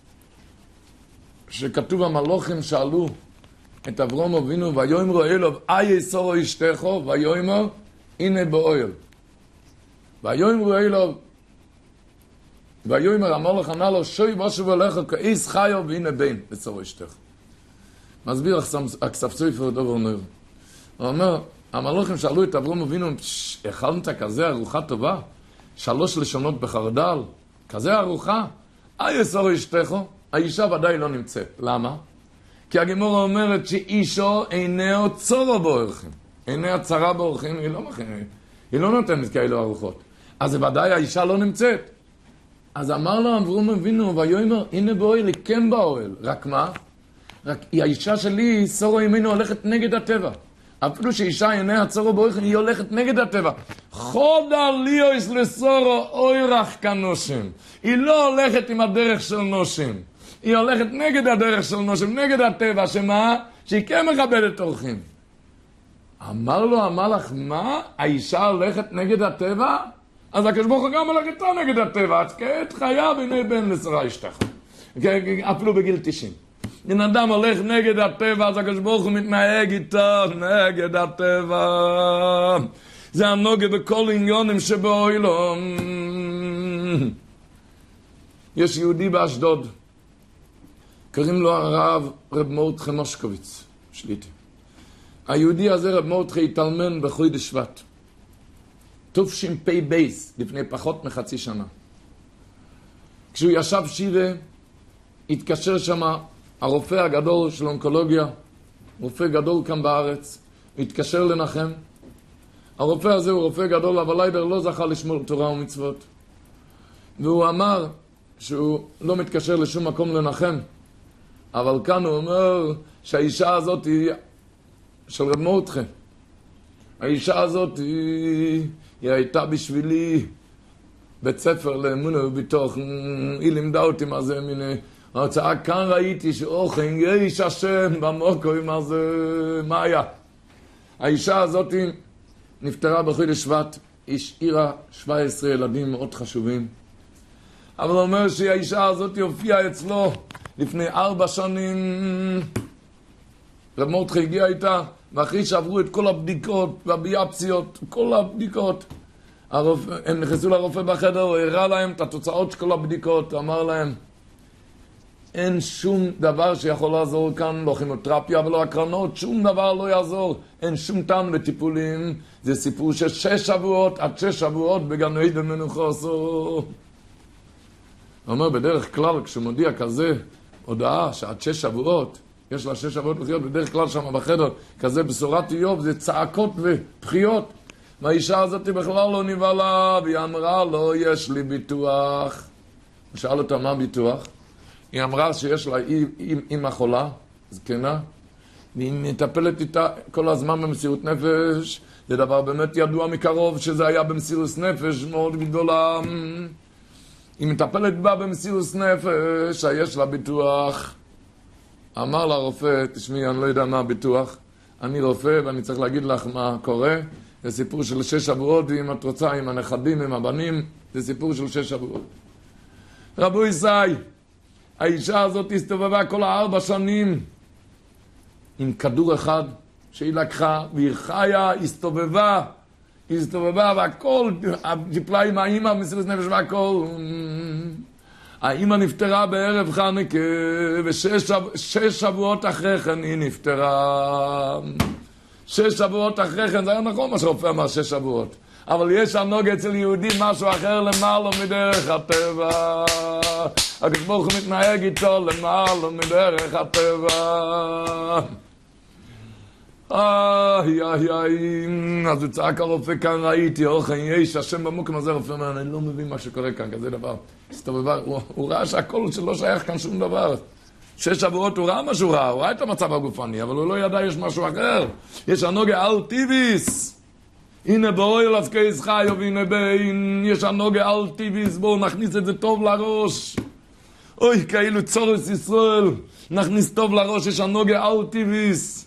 שכתוב המלוכים שאלו את אברהם אבינו, ויאמרו אלוב, אי יסורו אשתךו, ויאמר, הנה באוהל. ויאמרו אלוב, ויאמר המלאך ענה לו, שוי ושוב אליך כאיס חיו, והנה בן לסורו אשתך. מסביר הכספסויפר דובר נר. הוא אומר, המלוכים שאלו את אברהם אבינו, אכלת כזה ארוחה טובה? שלוש לשונות בחרדל? כזה ארוחה? אי יסורו אשתךו. האישה ודאי לא נמצאת. למה? כי הגמורה אומרת שאישו אינו צורו באורחים. אינה הצרה באורחים, היא לא מכירה. היא לא נותנת כאלו ארוחות. אז ודאי האישה לא נמצאת. אז אמר לו אברהם אבינו, ויאמר, הנה באוהל, כן באוהל. רק מה? רק האישה שלי, סורו ימינו, הולכת נגד הטבע. אפילו שאישה אינה הצורו באורחים, היא הולכת נגד הטבע. חודה ליאוס לסורו אוירח כנושים. היא לא הולכת עם הדרך של נושים. היא הולכת נגד הדרך של נושים, נגד הטבע, שמה? שהיא כן מכבדת אורחים. אמר לו המלאך, מה? האישה הולכת נגד הטבע? אז הקדוש ברוך הוא גם הולך איתה נגד הטבע, אז כעת חייב הנה בן לשרה אשתך. אפילו בגיל תשעים. אם אדם הולך נגד הטבע, אז הקדוש ברוך הוא מתנהג איתו נגד הטבע. זה הנוגע בכל עניונים שבאוילום. יש יהודי באשדוד, קוראים לו הרב רב מרדכי מושקוביץ, שליטי. היהודי הזה רב מרדכי התאלמן בחודש שבט. תש"פ בייס, לפני פחות מחצי שנה. כשהוא ישב שיבה, התקשר שם הרופא הגדול של אונקולוגיה, רופא גדול כאן בארץ, התקשר לנחם. הרופא הזה הוא רופא גדול, אבל ליידר לא זכה לשמור תורה ומצוות. והוא אמר שהוא לא מתקשר לשום מקום לנחם, אבל כאן הוא אומר שהאישה הזאת היא של רב מרדכי. האישה הזאת היא, היא הייתה בשבילי בית ספר לאמונה וביטוח. היא לימדה אותי מה זה מיני הרצאה. כאן ראיתי שאוכן יש השם במוקוים הזה. מה היה? האישה הזאת נפטרה בחודש שבט, השאירה שבע עשרה ילדים מאוד חשובים. אבל הוא אומר שהאישה הזאת הופיעה אצלו לפני ארבע שנים רב מרדכי הגיע איתה, ואחרי שעברו את כל הבדיקות והביאפסיות, כל הבדיקות, הרופא, הם נכנסו לרופא בחדר, הוא הראה להם את התוצאות של כל הבדיקות, הוא אמר להם, אין שום דבר שיכול לעזור כאן, לא כימותרפיה ולא הקרנות, שום דבר לא יעזור, אין שום טעם בטיפולים, זה סיפור של שש שבועות, עד שש שבועות בגן עדן מנוחה. הוא אומר, בדרך כלל, כשהוא מודיע כזה הודעה שעד שש שבועות, יש לה שש שבועות לחיות, בדרך כלל שם בחדר, כזה בשורת איוב, זה צעקות ופחיות. והאישה הזאת בכלל לא נבהלה, והיא אמרה לו, יש לי ביטוח. הוא שאל אותה, מה ביטוח? היא אמרה שיש לה אימא חולה, זקנה, והיא מטפלת איתה כל הזמן במסירות נפש. זה דבר באמת ידוע מקרוב, שזה היה במסירות נפש מאוד גדולה. היא מטפלת בה במסירות נפש, יש לה ביטוח. אמר לה רופא, תשמעי, אני לא יודע מה הביטוח, אני רופא ואני צריך להגיד לך מה קורה. זה סיפור של שש שבועות, ואם את רוצה, עם הנכדים, עם הבנים, זה סיפור של שש שבועות. רבו ישראל, האישה הזאת הסתובבה כל הארבע שנים עם כדור אחד שהיא לקחה, והיא חיה, הסתובבה, הסתובבה, והכל, טיפלה עם האמא, מסירות נפש והכל. האמא נפטרה בערב חנוכה, ושש שש שבועות אחרי כן היא נפטרה. שש שבועות אחרי כן, זה היה נכון מה שרופא אמר, שש שבועות. אבל יש הנוג אצל יהודים משהו אחר למעלה מדרך הטבע. הקדוש ברוך הוא מתנהג איתו למעלה מדרך הטבע. איי איי איי, אז הוא צעק הרופא כאן, ראיתי, אוכל, יש השם במוקם הזה, רופא אומר, אני לא מבין מה שקורה כאן, כזה דבר. הסתובבה, הוא, הוא ראה שהכל שלא שייך כאן שום דבר. שש שבועות הוא ראה משהו רע, הוא ראה את המצב הגופני, אבל הוא לא ידע יש משהו אחר. יש הנוגה אל טיביס. הנה באויל אז קייס חיו, והנה בין, יש הנוגה אל טיביס, בואו נכניס את זה טוב לראש. אוי, כאילו צורס ישראל, נכניס טוב לראש, יש הנוגה אל טיביס.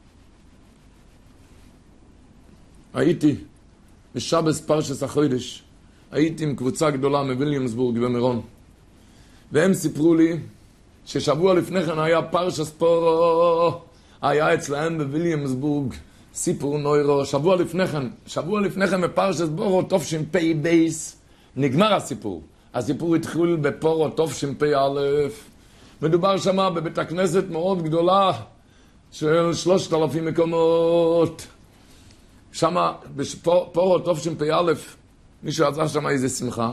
הייתי בשבס פרשס החודש, הייתי עם קבוצה גדולה מוויליאמסבורג במירון, והם סיפרו לי ששבוע לפני כן היה פרשס פורו, היה אצלהם בוויליאמסבורג סיפור נוירו, שבוע לפני כן, שבוע לפני כן בפרשס פורו תופשין פי בייס, נגמר הסיפור. הסיפור התחיל בפורו תופשין פי א', מדובר שמה בבית הכנסת מאוד גדולה של שלושת אלפים מקומות. שמה, בפורו תופשין פי א', מישהו עשה שמה איזה שמחה,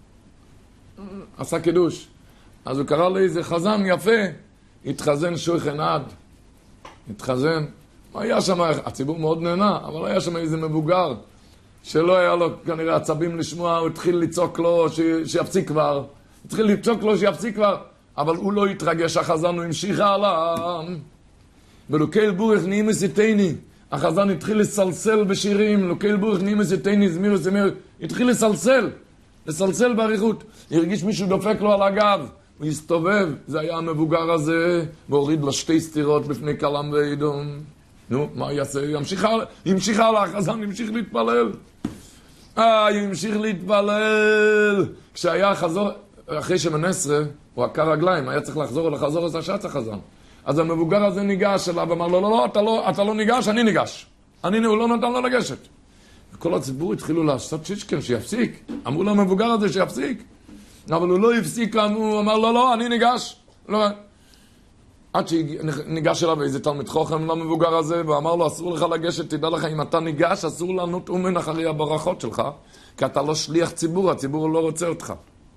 עשה קידוש. אז הוא קרא לי איזה חזן יפה, התחזן שויכן עד, התחזן. היה שם, הציבור מאוד נהנה, אבל היה שם איזה מבוגר, שלא היה לו כנראה עצבים לשמוע, הוא התחיל לצעוק לו ש... שיפסיק כבר, התחיל לצעוק לו שיפסיק כבר, אבל הוא לא התרגש, החזן הוא המשיך הלאה. ולוקל בורך נימס איתני, החזן התחיל לסלסל בשירים, לוקל בורך נימס איתני, זמיר זמיר, התחיל לסלסל, לסלסל בעריכות. הרגיש מישהו דופק לו על הגב, הוא הסתובב, זה היה המבוגר הזה, והוריד לו שתי סתירות בפני קלם ועידון. נו, מה יעשה? ימשיך הלאה, ימשיך הלאה, החזן ימשיך להתפלל. אה, ימשיך להתפלל. כשהיה חזור, אחרי שמנסרה, הוא עקר רגליים, היה צריך לחזור לחזור את השץ החזן. אז המבוגר הזה ניגש אליו, אמר לו, לא, לא, אתה לא, אתה לא ניגש, אני ניגש. אני, הוא לא נתן לו לגשת. וכל הציבור התחילו לעשות שישכם, שיפסיק. אמרו לו המבוגר הזה שיפסיק. אבל הוא לא הפסיק, הוא אמר, לא, לא, אני ניגש. לא. עד שניגש אליו איזה תלמיד חוכם למבוגר הזה, ואמר לו, אסור לך לגשת, תדע לך, אם אתה ניגש, אסור לענות אומן אחרי הברכות שלך, כי אתה לא שליח ציבור, הציבור לא רוצה אותך.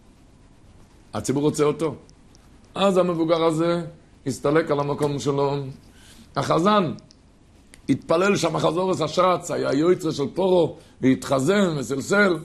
הציבור רוצה אותו. אז המבוגר הזה הסתלק על המקום שלו. החזן התפלל שם חזורס השרץ, היה יועצר של פורו, והתחזן וסלסל.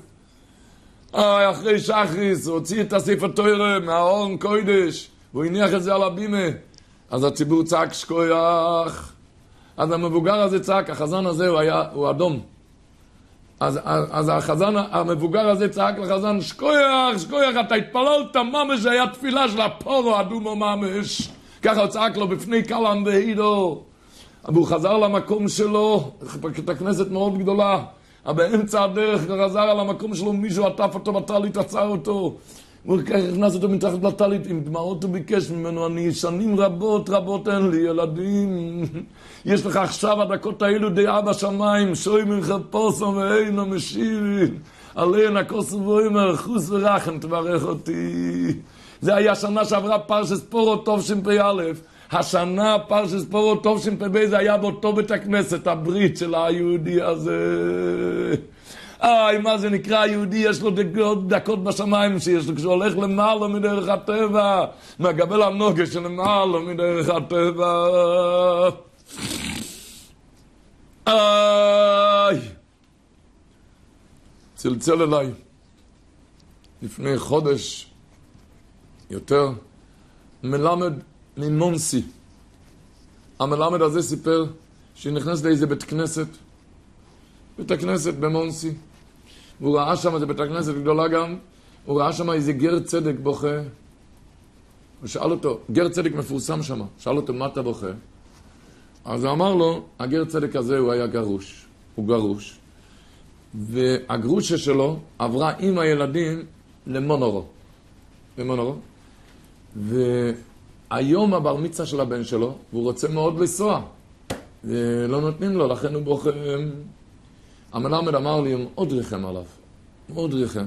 אה, אחרי שחריס, הוא הוציא את הספר תורה מהאורן קוידש, והוא הניח את זה על הבימה. אז הציבור צעק שקויח. אז המבוגר הזה צעק, החזן הזה הוא היה, הוא אדום. אז, אז החזן, המבוגר הזה צעק לחזן, שקויח, שקויח, אתה התפללת ממש, היה תפילה של הפורו אדומו ממש. ככה הוא צעק לו בפני קלם והידו. והוא חזר למקום שלו, את הכנסת מאוד גדולה. אבל באמצע הדרך חזר על המקום שלו, מישהו עטף אותו בטלית, עצר אותו. הוא הכנס אותו מתחת לטלית עם דמעות, הוא ביקש ממנו, אני שנים רבות רבות אין לי ילדים, יש לך עכשיו הדקות האלו דעה בשמיים, שוי מלך פוסם ואינו משיב, עליין הכוס ובוימר, חוס ורחם תברך אותי. זה היה שנה שעברה פרשס פורו טוב שמפי א', השנה פרשס פורו טוב שמפי ב', זה היה באותו בית הכנסת, הברית של היהודי הזה. איי, מה זה נקרא יהודי, יש לו דקות, דקות בשמיים שיש לו, כשהוא הולך למעלה מדרך הטבע, מקבל הנוגה שלמעלה מדרך הטבע. איי, צלצל אליי לפני חודש יותר מלמד ממונסי. המלמד הזה סיפר שנכנס לאיזה בית כנסת, בית הכנסת במונסי, והוא ראה שם, זה בית הכנסת גדולה גם, הוא ראה שם איזה גר צדק בוכה, הוא שאל אותו, גר צדק מפורסם שם, שאל אותו מה אתה בוכה? אז הוא אמר לו, הגר צדק הזה הוא היה גרוש, הוא גרוש, והגרושה שלו עברה עם הילדים למונורו, למונורו, והיום הבר מצווה של הבן שלו, והוא רוצה מאוד לנסוע, ולא נותנים לו, לכן הוא בוכה. המלמד אמר לי, עוד ריחם עליו, עוד ריחם.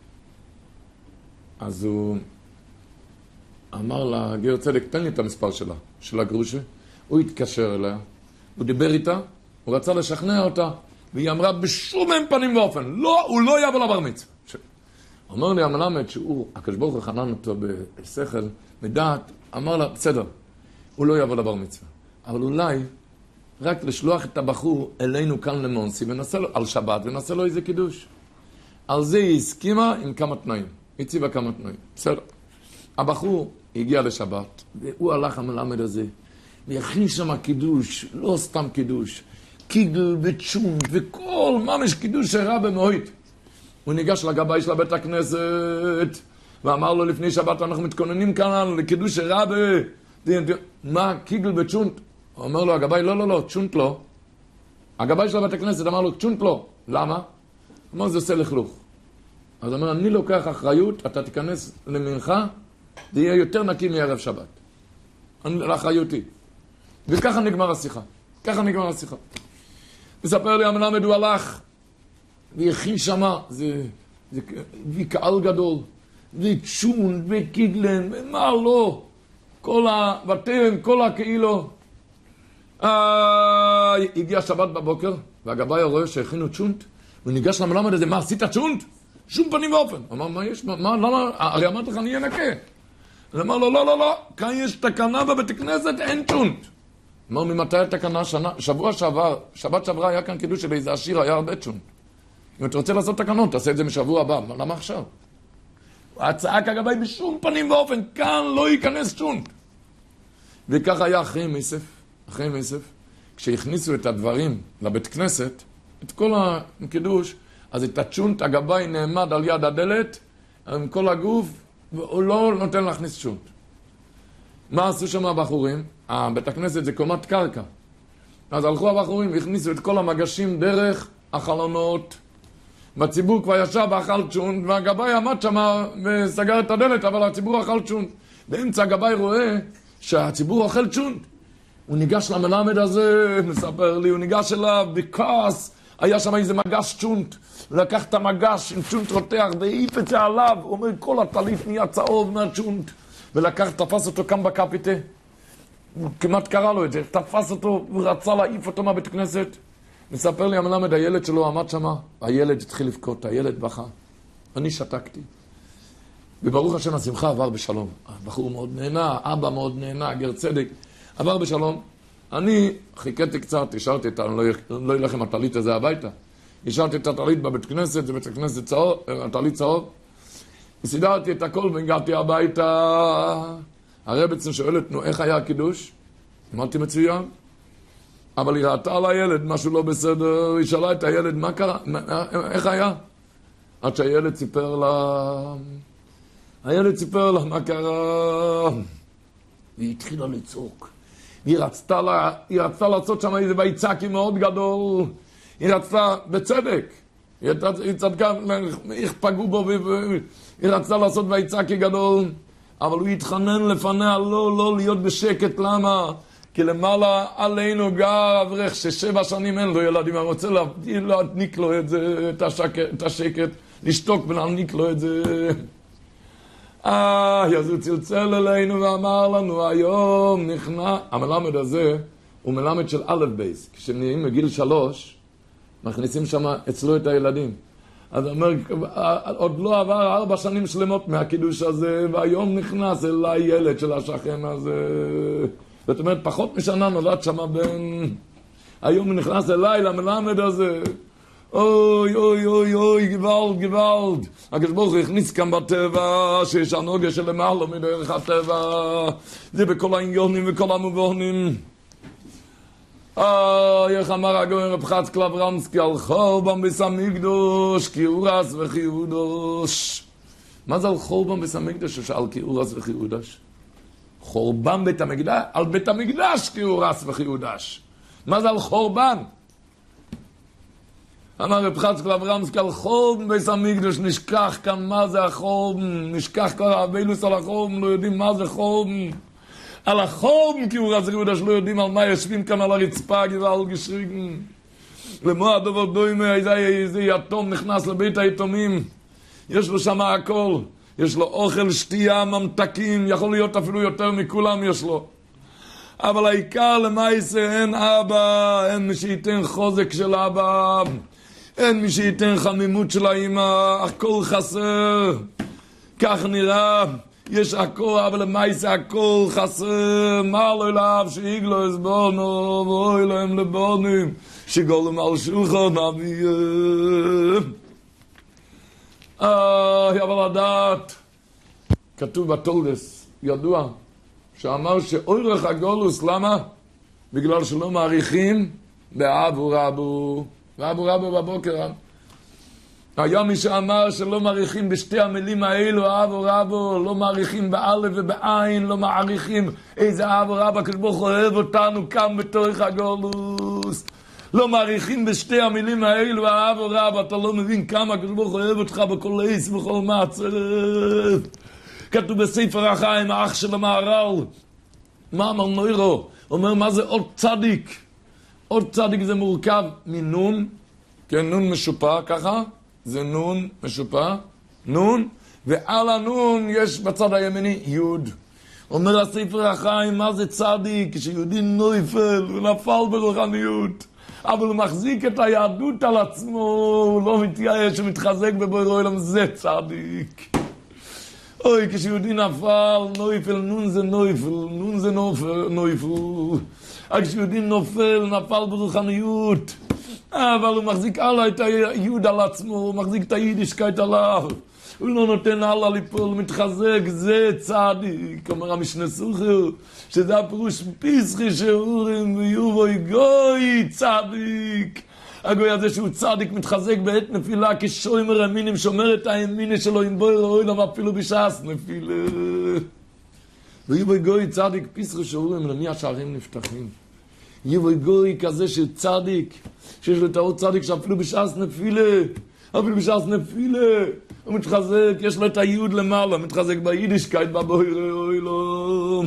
אז הוא אמר לה, גר צדק, תן לי את המספר שלה, של הגרושה. הוא התקשר אליה, הוא דיבר איתה, הוא רצה לשכנע אותה, והיא אמרה בשום אין פנים ואופן, לא, הוא לא יבוא לבר מצווה. אומר לי המלמד שהוא, הקדוש ברוך הוא חנן אותו בשכל, בדעת, אמר לה, בסדר, הוא לא יבוא לבר מצווה. אבל אולי רק לשלוח את הבחור אלינו כאן למונסי, ונעשה לו, על שבת, ונעשה לו איזה קידוש. על זה היא הסכימה עם כמה תנאים. הציבה כמה תנאים. בסדר. הבחור הגיע לשבת, והוא הלך המלמד הזה, והכין שם קידוש, לא סתם קידוש, קיגל וצ'ון, וכל ממש קידוש שרע במועית. הוא ניגש לגבאי של בית הכנסת, ואמר לו לפני שבת, אנחנו מתכוננים כאן לקידוש שרע ב... מה, קיגל וצ'ון? הוא אומר לו, הגבאי, לא, לא, לא, צ'ונט לא. הגבאי של בית הכנסת אמר לו, צ'ונט לא. למה? הוא אומר, זה עושה לכלוך. אז הוא אומר, אני לוקח אחריות, אתה תיכנס למנחה, זה יהיה יותר נקי מערב שבת. לאחריותי. וככה נגמר השיחה. ככה נגמר השיחה. מספר לי, המלמד הוא הלך, והכין שמה, זה, זה, וקהל גדול, וצ'ון, וקיגלן, ומה לא. כל הבתים, כל הכאילו. אה, הגיע שבת בבוקר, והגבאי רואה שהכינו צ'ונט, הוא ניגש למלמד הזה, מה, עשית צ'ונט? שום פנים ואופן. הוא אמר, מה יש? מה, למה? הרי אמרת לך, אני אהיה נקה. הוא אמר לו, לא, לא, לא, כאן יש תקנה בבית הכנסת, אין צ'ונט. הוא אמר, ממתי התקנה? שנה, שבוע שעבר, שבת שעברה היה כאן קידוש של איזה עשיר, היה הרבה צ'ונט. אם אתה רוצה לעשות תקנות, תעשה את זה משבוע הבא. למה עכשיו? הצעק הגבאי בשום פנים ואופן, כאן לא ייכנס צ'ונט. וכך היה אחרי מסף. אחרי מסף, כשהכניסו את הדברים לבית כנסת, את כל הקידוש, אז את הצ'ונט הגבאי נעמד על יד הדלת, עם כל הגוף, והוא לא נותן להכניס צ'ונט. מה עשו שם הבחורים? אה, בית הכנסת זה קומת קרקע. אז הלכו הבחורים והכניסו את כל המגשים דרך החלונות. והציבור כבר ישב ואכל צ'ונט, והגבאי עמד שם וסגר את הדלת, אבל הציבור אכל צ'ונט. באמצע הגבאי רואה שהציבור אוכל צ'ונט. הוא ניגש למלמד הזה, מספר לי, הוא ניגש אליו בכעס, היה שם איזה מגש צ'ונט, לקח את המגש עם צ'ונט רותח והעיף את זה עליו, הוא אומר, כל הטלית נהיה צהוב מהצ'ונט, ולקח, תפס אותו כאן בקפיטה, הוא כמעט קרא לו את זה, תפס אותו ורצה להעיף אותו מהבית כנסת. מספר לי המלמד, הילד שלו עמד שם, הילד התחיל לבכות, הילד בכה, אני שתקתי. וברוך השם השמחה עבר בשלום, הבחור מאוד נהנה, אבא מאוד נהנה, גר צדק, עבר בשלום. אני חיכיתי קצת, השארתי את, לא, לא ילכם הטלית הזה הביתה. השארתי את הטלית בבית כנסת, זה בית הכנסת צהוב, הטלית צהוב. וסידרתי את הכל והגעתי הביתה. הרבצן שואלת, נו, איך היה הקידוש? אמרתי מצוין. אבל היא ראתה על הילד, משהו לא בסדר, היא שאלה את הילד, מה קרה? איך היה? עד שהילד סיפר לה, הילד סיפר לה מה קרה. והיא התחילה לצעוק. היא רצתה, לה, היא רצתה לעשות שם איזה ביצקי מאוד גדול. היא רצתה, בצדק, היא צדקה, איך פגעו בו, היא רצתה לעשות ויצא כגדול, אבל הוא התחנן לפניה לא, לא להיות בשקט, למה? כי למעלה עלינו גר אברך ששבע שנים אין לו ילדים, אני רוצה להעניק לו את זה, את השקט, את השקט לשתוק ולהעניק לו את זה. אה, אז הוא צלצל אלינו ואמר לנו, היום נכנע, המלמד הזה הוא מלמד של א' בייס, כשנהיים מגיל שלוש, מכניסים שם אצלו את הילדים. אז הוא אומר, עוד לא עבר ארבע שנים שלמות מהקידוש הזה, והיום נכנס אליי ילד של השכן הזה. זאת אומרת, פחות משנה נולד שם בן. היום הוא נכנס אליי למלמד הזה. אוי, אוי, אוי, אוי, גוואלד, גוואלד. הקדוש ברוך הוא הכניס כאן בטבע, שיש הנוגה שלמעלה מדרך הטבע. זה בכל העניונים וכל המובנים. אה, איך אמר הגאון רב חצקאל אברמסקי על חורבן בית המקדש, קיורס וחיודש. מה זה על חורבן בית המקדש? שעל קיורס וחיודש? חורבן בית המקדש, על בית המקדש קיורס וחיודש. מה זה על חורבן? אמר רב חצקאל אברמסקי על חורבן בית המקדש, נשכח כאן מה זה החורבן, נשכח כבר הבילוס על החורבן, לא יודעים מה זה חורבן. על החורבן קיורס וחיודש לא יודעים על מה יושבים כאן על הרצפה גבל גשריגן. למו הדובר דוימה, איזה יתום נכנס לבית היתומים, יש לו שם הכל. יש לו אוכל, שתייה, ממתקים, יכול להיות אפילו יותר מכולם יש לו. אבל העיקר למעשה אין אבא, אין מי שייתן חוזק של אבא, אין מי שייתן חמימות של האמא, הכל חסר. כך נראה, יש הכל, אבל למעשה הכל חסר. מה לא אליו שיגלו הסבונו, ואוי להם לבונים, שגולם על שולחן אביהם. אה, אבל הדעת, כתוב בתולדס, ידוע, שאמר שאורך הגולוס, למה? בגלל שלא מעריכים באבו רבו, ואבו רבו בבוקר. היה מי שאמר שלא מעריכים בשתי המילים האלו, אבו רבו, לא מעריכים באלף ובעין, לא מעריכים איזה אבו רבו, כשבוך אוהב אותנו כאן בתורך הגולוס. לא מעריכים בשתי המילים האלו, אבו רב, אתה לא מבין כמה הקדוש ברוך הוא אוהב אותך בכל עץ ובכל מעצרת. כתוב בספר החיים, האח של המהר"ל, מאמר נוירו, אומר מה זה עוד צדיק? עוד צדיק זה מורכב מנון, כן, נון משופע, ככה, זה נון משופע, נון, ועל הנון יש בצד הימני יוד. אומר הספר החיים, מה זה צדיק? כשיהודי נויפל ונפל ברוחניות. אבל הוא מחזיק את היהדות על עצמו, הוא לא מתייאש, הוא מתחזק בבורא עולם, זה צדיק. אוי, כשיהודי נפל, נויפל, נון זה נויפל, נון זה נופל, נויפל. כשיהודי נופל, נפל ברוחניות, אבל הוא מחזיק הלאה את היהוד על עצמו, הוא מחזיק את היידישקייט עליו. הוא לא נותן הלאה ליפול, מתחזק, זה צדיק. אומר המשנה סוכר, שזה הפירוש פיסחי שאורים ויובוי גוי צדיק. הגוי הזה שהוא צדיק מתחזק בעת נפילה, כשומר אמינים, שומר את האמינה שלו עם בוי ראוי למה אפילו בשעס נפילה. ויובוי גוי צדיק, פיסחי שאורים, למי השערים נפתחים. יובוי גוי כזה שהוא צדיק, שיש לו את האור צדיק שאפילו בשעס נפילה. אפילו בשעס נפילה, הוא מתחזק, יש לו את היהוד למעלה, מתחזק ביידישקייט, בבוירי אוילום.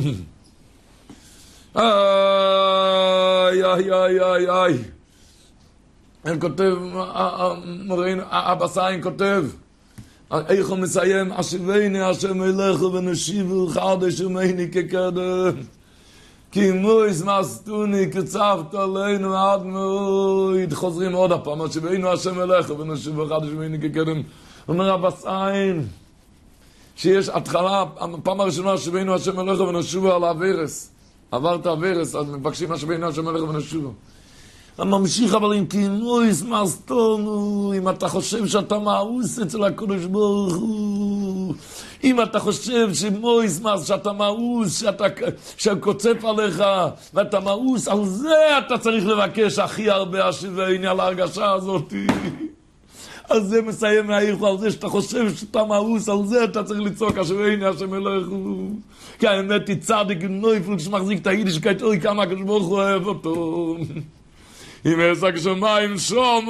איי, איי, איי, איי, איי. אני כותב, אבא סיין כותב, איך הוא מסיים, אשיבני השם אליך ונשיבו חדש ומייני כקדם. כי מויס מסטוני קצבת עלינו עד מויד. חוזרים עוד הפעם, אשיבנו השם אליך ונשיבו חדש ומייני כקדם. אומר אבא סיין, שיש התחלה, הפעם הראשונה אשיבנו השם אליך ונשיבו על הוורס. עברת הוורס, אז מבקשים אשיבנו השם אליך ונשיבו. הממשיך אבל אם כינויס מסטונו, אם אתה חושב שאתה מאוס אצל הקדוש ברוך הוא, אם אתה חושב שמויס מס, שאתה מאוס, שאתה, שקוצף עליך, ואתה מאוס, על זה אתה צריך לבקש הכי הרבה השיבני, על ההרגשה הזאת. על זה מסיים מהאיכו, על זה שאתה חושב שאתה מאוס, על זה אתה צריך לצעוק השיבני, השם אלוהיכו. כי האמת היא צדיק נויפל, כשמחזיק את היידישקייט, אוי כמה הקדוש ברוך הוא אוהב אותו. אם עסק שמיים שום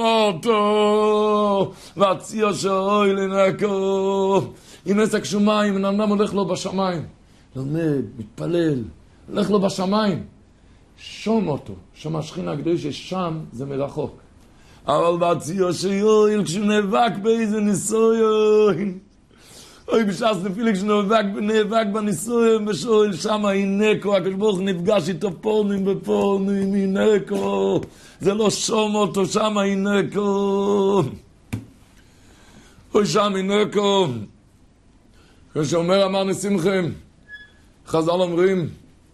אותו, והציע שאוי לנקו. אם עסק שמיים, אדם הולך לו בשמיים. לומד, מתפלל, הולך לו בשמיים. שום אותו, שם השכינה הקדושה, שם זה מרחוק. אבל והציע שאוי, כשהוא נאבק באיזה ניסויון, אוי בשעס נפילי כשנאבק נאבק בניסויים ושואל שמה הינקו, הקדוש ברוך הוא נפגש איתו פורנים בפורנים, הינקו, זה לא שום אותו, שמה הינקו, אוי שם הינקו. כשאומר אמר נשימכם, חז"ל אומרים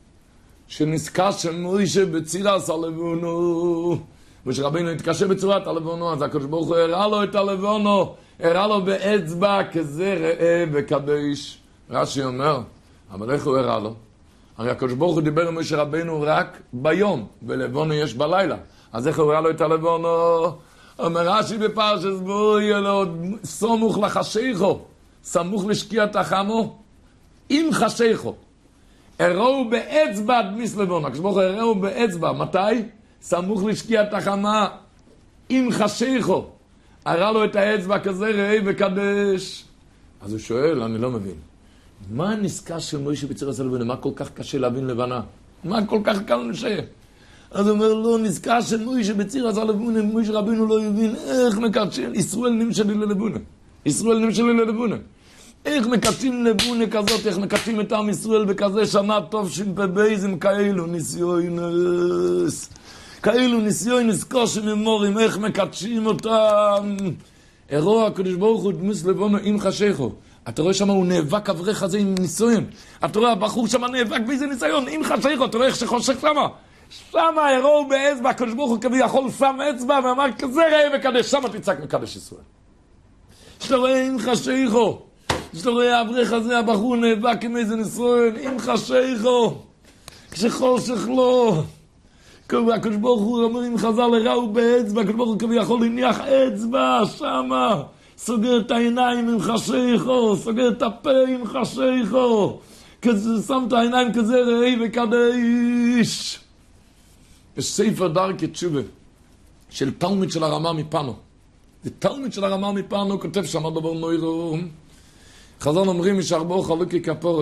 שנזכר שמוישה בצירס הלבונו, ושרבינו התקשה בצורת הלבונו, אז הקדוש ברוך הוא הראה לו את הלבונו, הראה לו באצבע כזה ראה וקדש. רש"י אומר, אבל איך הוא הראה לו? הרי הקדוש ברוך הוא דיבר עם משה רבינו רק ביום, ולבונו יש בלילה. אז איך הוא הראה לו את הלבונו? אומר רש"י בפרשת בו, יהיה לו סמוך לחשיכו, סמוך לשקיעת החמו, עם חשיכו. הראו באצבע דמיס לבונו. הקדוש ברוך הוא הראו באצבע, מתי? סמוך לשקיעת החמה, עם חשיכו. הראה לו את האצבע כזה ראה וקדש. אז הוא שואל, אני לא מבין, מה נזכר של מוישה בצירס הלבונה? מה כל כך קשה להבין לבנה? מה כל כך קשה? אז הוא אומר, לא, נזכר של מוישה בצירס הלבונה, מוישה רבינו לא יבין איך מקדשים, ישראל נמשלי ללבונה. ישראל נמשלי ללבונה. איך מקדשים לבונה כזאת, איך מקדשים את עם ישראל בכזה שנה טוב שפבייזם כאלו ניסיונס. כאלו ניסיונס קושם ממורים, איך מקדשים אותם. אירוע הקדוש ברוך הוא דמוס לבונו עם חשיכו. אתה רואה שם הוא נאבק אברך הזה עם ניסיון. אתה רואה הבחור שם נאבק באיזה ניסיון עם חשיכו. אתה רואה איך שחושך שם. שם אירוע באצבע, הקדוש ברוך הוא כביכול שם אצבע ואמר כזה ראה וקדש. שם תצעק מקדש ישראל. שאתה רואה עם חשיכו. שאתה רואה אברך הזה, הבחור נאבק עם איזה ניסיון עם חשיכו. כשחושך לו. הקדוש ברוך הוא אומר עם חז"ל הראו באצבע, הקדוש ברוך הוא כביכול הניח אצבע שמה, סוגר את העיניים עם חשיכו, סוגר את הפה עם חשיכו, שם את העיניים כזה ראה וקדש. יש ספר דרכי תשובה של תלמיד של הרמה מפנו. זה תלמיד של הרמה מפנו, כותב שם דבר נוירו. חז"ל אומרים יש הרבה חלוקי כפורה.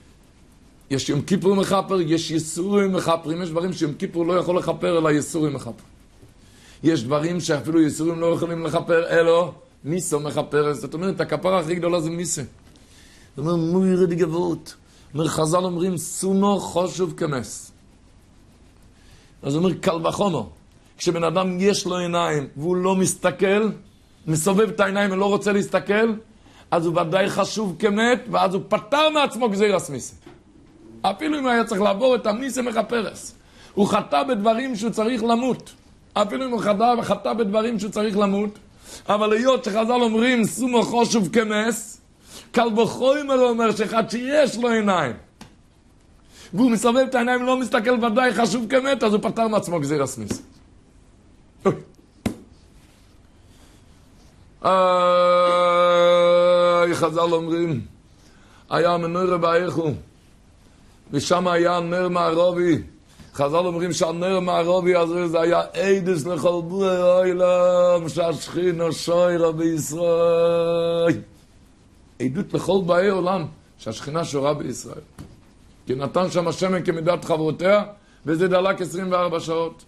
יש יום כיפור מחפר, יש יסורים מחפרים, יש דברים שיום כיפור לא יכול לחפר, אלא יסורים מחפר. יש דברים שאפילו יסורים לא יכולים לחפר, אלא מיסו מחפר. זאת אומרת, הכפרה הכי גדולה זה מיסה. זאת אומרת, מוי ירד גבות. אומר, חז"ל אומרים, סונו חושב כמס. אז אומר, קל וחומו. כשבן אדם יש לו עיניים, והוא לא מסתכל, מסובב את העיניים ולא רוצה להסתכל, אז הוא ודאי חשוב כמת, ואז הוא פטר מעצמו גזירס מיסה. אפילו אם היה צריך לעבור את המיסה מחפרס. הוא חטא בדברים שהוא צריך למות. אפילו אם הוא חטא, חטא בדברים שהוא צריך למות. אבל היות שחז"ל אומרים, סומו חושב כמס, קל וחומר אומר שאחד שיש לו עיניים, והוא מסובב את העיניים ולא מסתכל ודאי חשוב כמת, אז הוא פטר מעצמו גזירס מיסה. איי, חז"ל אומרים, היה מנורה באיכו, ושם היה נר מערבי. חז"ל אומרים שהנר מערבי הזה זה היה עדס לכל בורא העולם, שהשכינה שורה בישראל. עדות לכל באי עולם, שהשכינה שורה בישראל. כי נתן שם השמן כמידת חברותיה, וזה דלק עשרים וארבע שעות.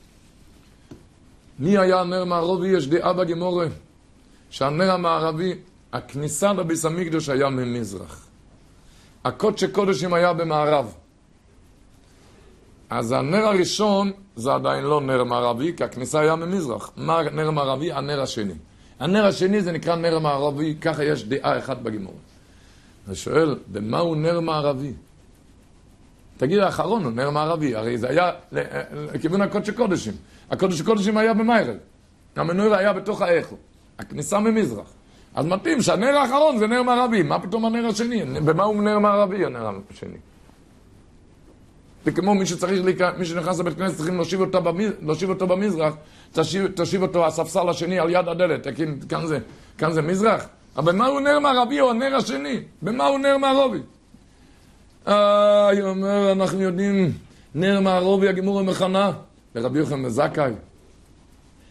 מי היה הנר מערבי? יש דעה בגמורה, שהנר המערבי, הכניסה לביס המקדוש היה ממזרח. הקודש קודשים היה במערב. אז הנר הראשון זה עדיין לא נר מערבי, כי הכניסה היה ממזרח. מה נר מערבי? הנר השני. הנר השני זה נקרא נר מערבי, ככה יש דעה אחת בגמרא. אני שואל, במה הוא נר מערבי? תגיד, האחרון הוא נר מערבי, הרי זה היה לכיוון הקודש קודשים. הקודש קודשים היה במערב. המנורה היה בתוך האיכו. הכניסה ממזרח. אז מתאים שהנר האחרון זה נר מערבי. מה פתאום הנר השני? במה הוא נר מערבי, הנר השני? וכמו מי שצריך, מי שנכנס לבית כנסת, צריכים להושיב אותו, במז... להושיב אותו במזרח, תשיב, תשיב אותו הספסל השני על יד הדלת. כאן זה, כאן זה מזרח. אבל במה הוא נר מערבי או הנר השני? במה הוא נר מערבי? אה, היא אומר, אנחנו יודעים, נר מערבי, הגמור המכנה, לרבי יוחנן בן זכאי,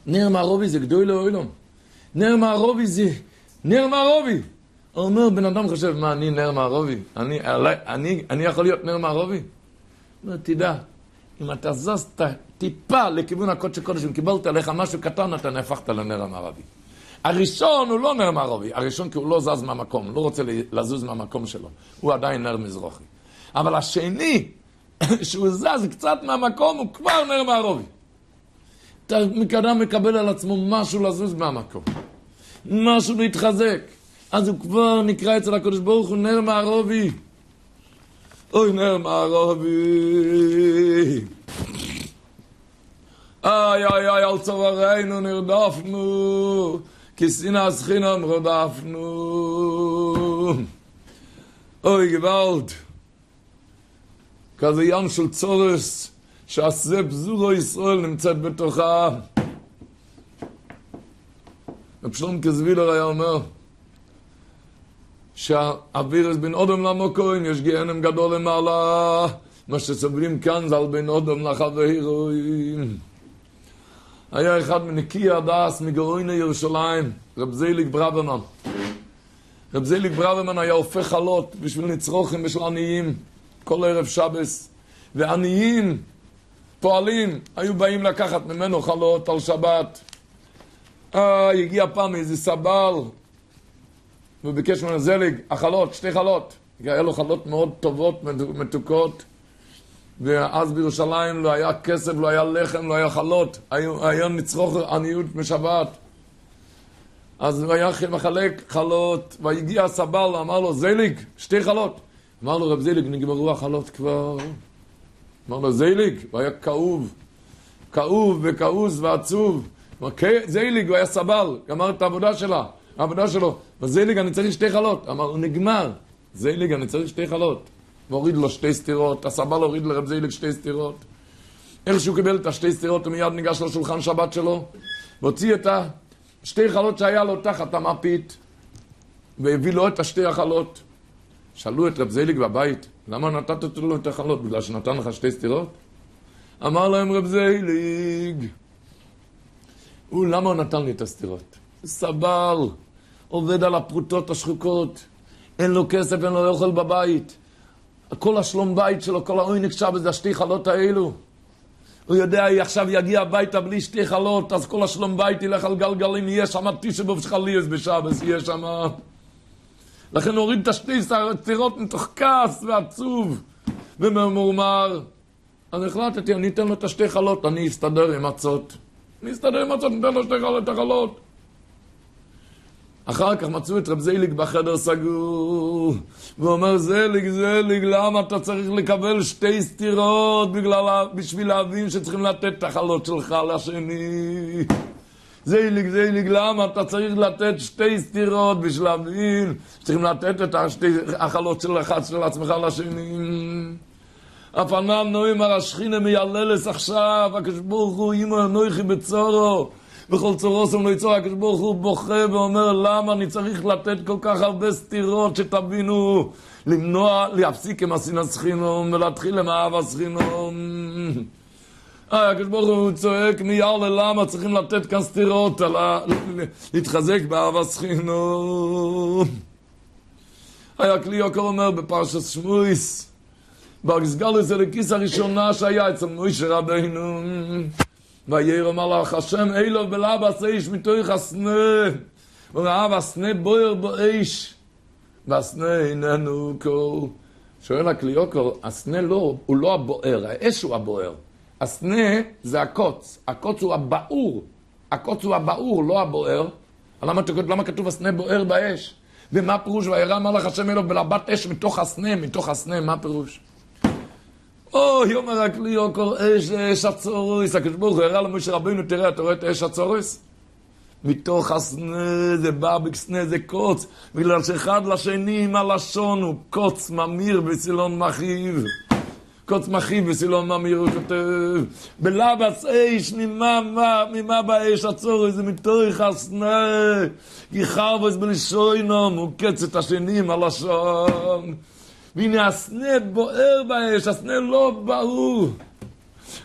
נר מערובי זה גדול לאוילום. נר מערובי זה נר מערובי. אומר, בן אדם חושב, מה, אני נר מערובי? אני, אני, אני יכול להיות נר מערובי? לא, תדע, אם אתה זזת טיפה לכיוון הקודש הקודש, אם קיבלת עליך משהו קטן, אתה נהפכת לנר המערבי. הראשון הוא לא נר מערבי, הראשון כי הוא לא זז מהמקום, לא רוצה לזוז מהמקום שלו, הוא עדיין נר מזרחי. אבל השני, שהוא זז קצת מהמקום, הוא כבר נר מערבי. אדם מקבל על עצמו משהו לזוז מהמקום, משהו להתחזק, אז הוא כבר נקרא אצל הקדוש ברוך הוא נר מערבי. אוי, נר מערבי. איי, איי, איי, על צווארנו נרדפנו, כי שנאת חינם רדפנו. אוי, גוואלד. כזה ים של צורס, שעשה פזורו ישראל נמצאת בתוכה. ופשלום כזבילר היה אומר, שהאווירס בין אודם למוקוין, יש גיהנם גדול למעלה, מה שסובלים כאן זה על בין אודם לחברוין. היה אחד מנקי הדס מגאוני ירושלים, רב זיליג ברוורמן. רב זיליג ברוורמן היה הופך חלות בשביל נצרוכים בשביל עניים, כל ערב שבס, ועניים פועלים היו באים לקחת ממנו חלות על שבת. אה, הגיע פעם איזה סבל, וביקש ממנו זליג, החלות, שתי חלות. היה לו חלות מאוד טובות, מתוקות, ואז בירושלים לא היה כסף, לא היה לחם, לא היה חלות, היה, היה נצרוך עניות משבת. אז הוא היה מחלק חלות, והגיע הסבל, אמר לו, זליג, שתי חלות. אמר לו, רב זליג, נגמרו החלות כבר. אמר לו, זליג, הוא היה כאוב, כאוב וכעוס ועצוב. זליג, הוא היה סבל, גמר את העבודה שלה. העבודה שלו, וזליג אני צריך שתי חלות. אמר, הוא נגמר. זליג אני צריך שתי חלות. והוריד לו שתי סתירות. הסבל הוריד לרב זליג שתי סתירות. איך שהוא קיבל את השתי סתירות, הוא מיד ניגש לשולחן שבת שלו, והוציא את השתי חלות שהיה לו תחת המפית, והביא לו את השתי החלות. שאלו את רב זליג בבית, למה נתת לו את החלות? בגלל שנתן לך שתי סתירות? אמר להם רב זליג, הוא, למה הוא נתן לי את הסתירות? סבל, עובד על הפרוטות השחוקות, אין לו כסף, אין לו אוכל בבית, כל השלום בית שלו, כל העוינק שבת זה השתי חלות האלו. הוא יודע, עכשיו יגיע הביתה בלי שתי חלות, אז כל השלום בית ילך על גלגלים, יהיה שם תשבוב שחליאס בשבת, יהיה שם. לכן הוריד את השתי סתירות מתוך כעס ועצוב וממורמר. אז החלטתי, אני אתן לו את השתי חלות, אני אסתדר עם עצות. אני אסתדר עם עצות, ניתן לו שתי חלות, החלות. אחר כך מצאו את רב זליג בחדר סגור, ואומר, זליג, זליג, למה אתה צריך לקבל שתי סתירות בגלל, בשביל להבין שצריכים לתת את החלות שלך לשני? זליג, זליג, למה אתה צריך לתת שתי סתירות בשביל להבין שצריכים לתת את השתי החלות של אחד של עצמך לשני? הפנם נועים הרשכינה מייללס עכשיו, הקדוש ברוך הוא אימו נויכי בצורו, בכל צורו שם לא יצור, הקדוש ברוך הוא בוכה ואומר, למה אני צריך לתת כל כך הרבה סתירות שתבינו, למנוע, להפסיק עם השנאת חינום ולהתחיל עם אהבת חינום. הקדוש ברוך הוא צועק מיאללה, למה צריכים לתת כאן סתירות, להתחזק באהבת חינום. היה כלי יוקר אומר בפרשת שמואס, בגסגלוס אלוקיס הראשונה שהיה אצל מוישה רבינו, וירא מלאך השם אלו בלבס איש מתוך הסנה, וראה והסנה בוער באש, והסנה איננו כל. שואל הכלי יוקר, הסנה לא, הוא לא הבוער, האש הוא הבוער. הסנה זה הקוץ, הקוץ הוא הבאור, הקוץ הוא הבאור, לא הבוער. למה, למה כתוב הסנה בוער באש? ומה פירוש? וירא מלאך השם אלו בלבת אש מתוך הסנה, מתוך הסנה, מה פירוש? אוי, אומר הכלי יוקר, אש, אש הצורוס, הקדוש ברוך הוא הראה למשה רבינו, תראה, אתה רואה את אש הצורוס? מתוך הסנה, זה בבק סנה, זה קוץ, בגלל שאחד לשני עם הלשון הוא קוץ ממיר בסילון מחיב. קוץ מחיב בסילון ממיר, הוא כותב, בלבס אש, ממה, ממה באש הצורוס, זה מתוך הסנה, כי חרבוס בלשוינום, הוא קץ את השני עם הלשון. והנה הסנה בוער באש, הסנה לא ברור.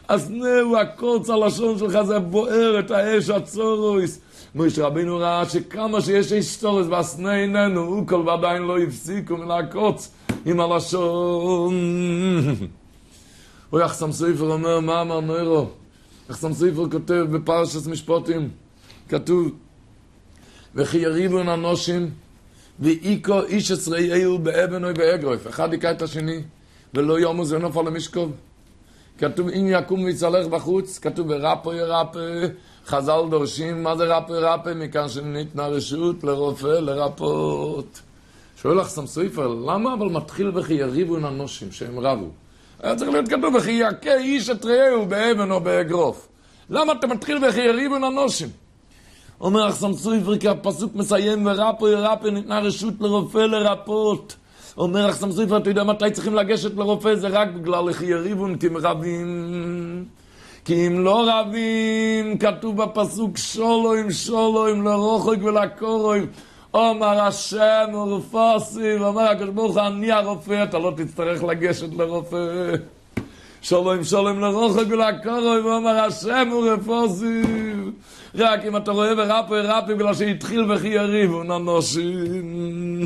הסנהו הקוץ הלשון שלך זה בוער את האש הצורויס. מוישה רבינו ראה שכמה שיש איש צורויס והסנה איננו, הוא כל ועדיין לא הפסיקו מלהקוץ עם הלשון. הוא יחסם סופר אומר, מה אמר נוירו? יחסם סופר כותב בפרשת משפטים, כתוב, וכי יריבון אנושים, ואיקו איש עשרייהו באבן או באגרוף. אחד יקע את השני, ולא יומו זה נופל למשכוב. כתוב, אם יקום ויצלח בחוץ, כתוב, ורפו ירפא, חז"ל דורשים, מה זה רפו ירפא? מכאן שניתנה רשות לרופא, לרפות. שואל לך סמסויפר, למה אבל מתחיל וכי יריבון אנושים שהם רבו? היה צריך להיות כתוב, וכי יקה איש את רעהו באבן או באגרוף. למה אתה מתחיל וכי יריבון אנושים? אומר אחסם סופר, כי הפסוק מסיים, ורפו ירפא ניתנה רשות לרופא לרפות. אומר אחסם סופר, אתה יודע מתי צריכים לגשת לרופא? זה רק בגלל לכי יריבון, כי הם רבים. כי אם לא רבים, כתוב בפסוק, שולוים שולוים לרוחק ולקורוים. אומר השם ורפוסי, ואומר הקדוש ברוך הוא, אני הרופא, אתה לא תצטרך לגשת לרופא. שלום שלום לרוחק ולקורוים, ואומר השם ורפוסי. רק אם אתה רואה ורפו ירפא, בגלל שהתחיל וכי יריבון אנושים.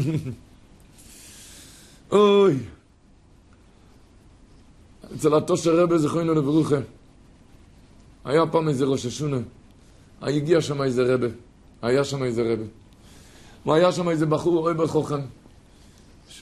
אוי. אצל התושר רבי זכרונו לברוכה. היה פעם איזה ראש השונה. הגיע שם איזה רבי. היה שם איזה רבי. והיה שם איזה בחור אוהב בחוכם. ש...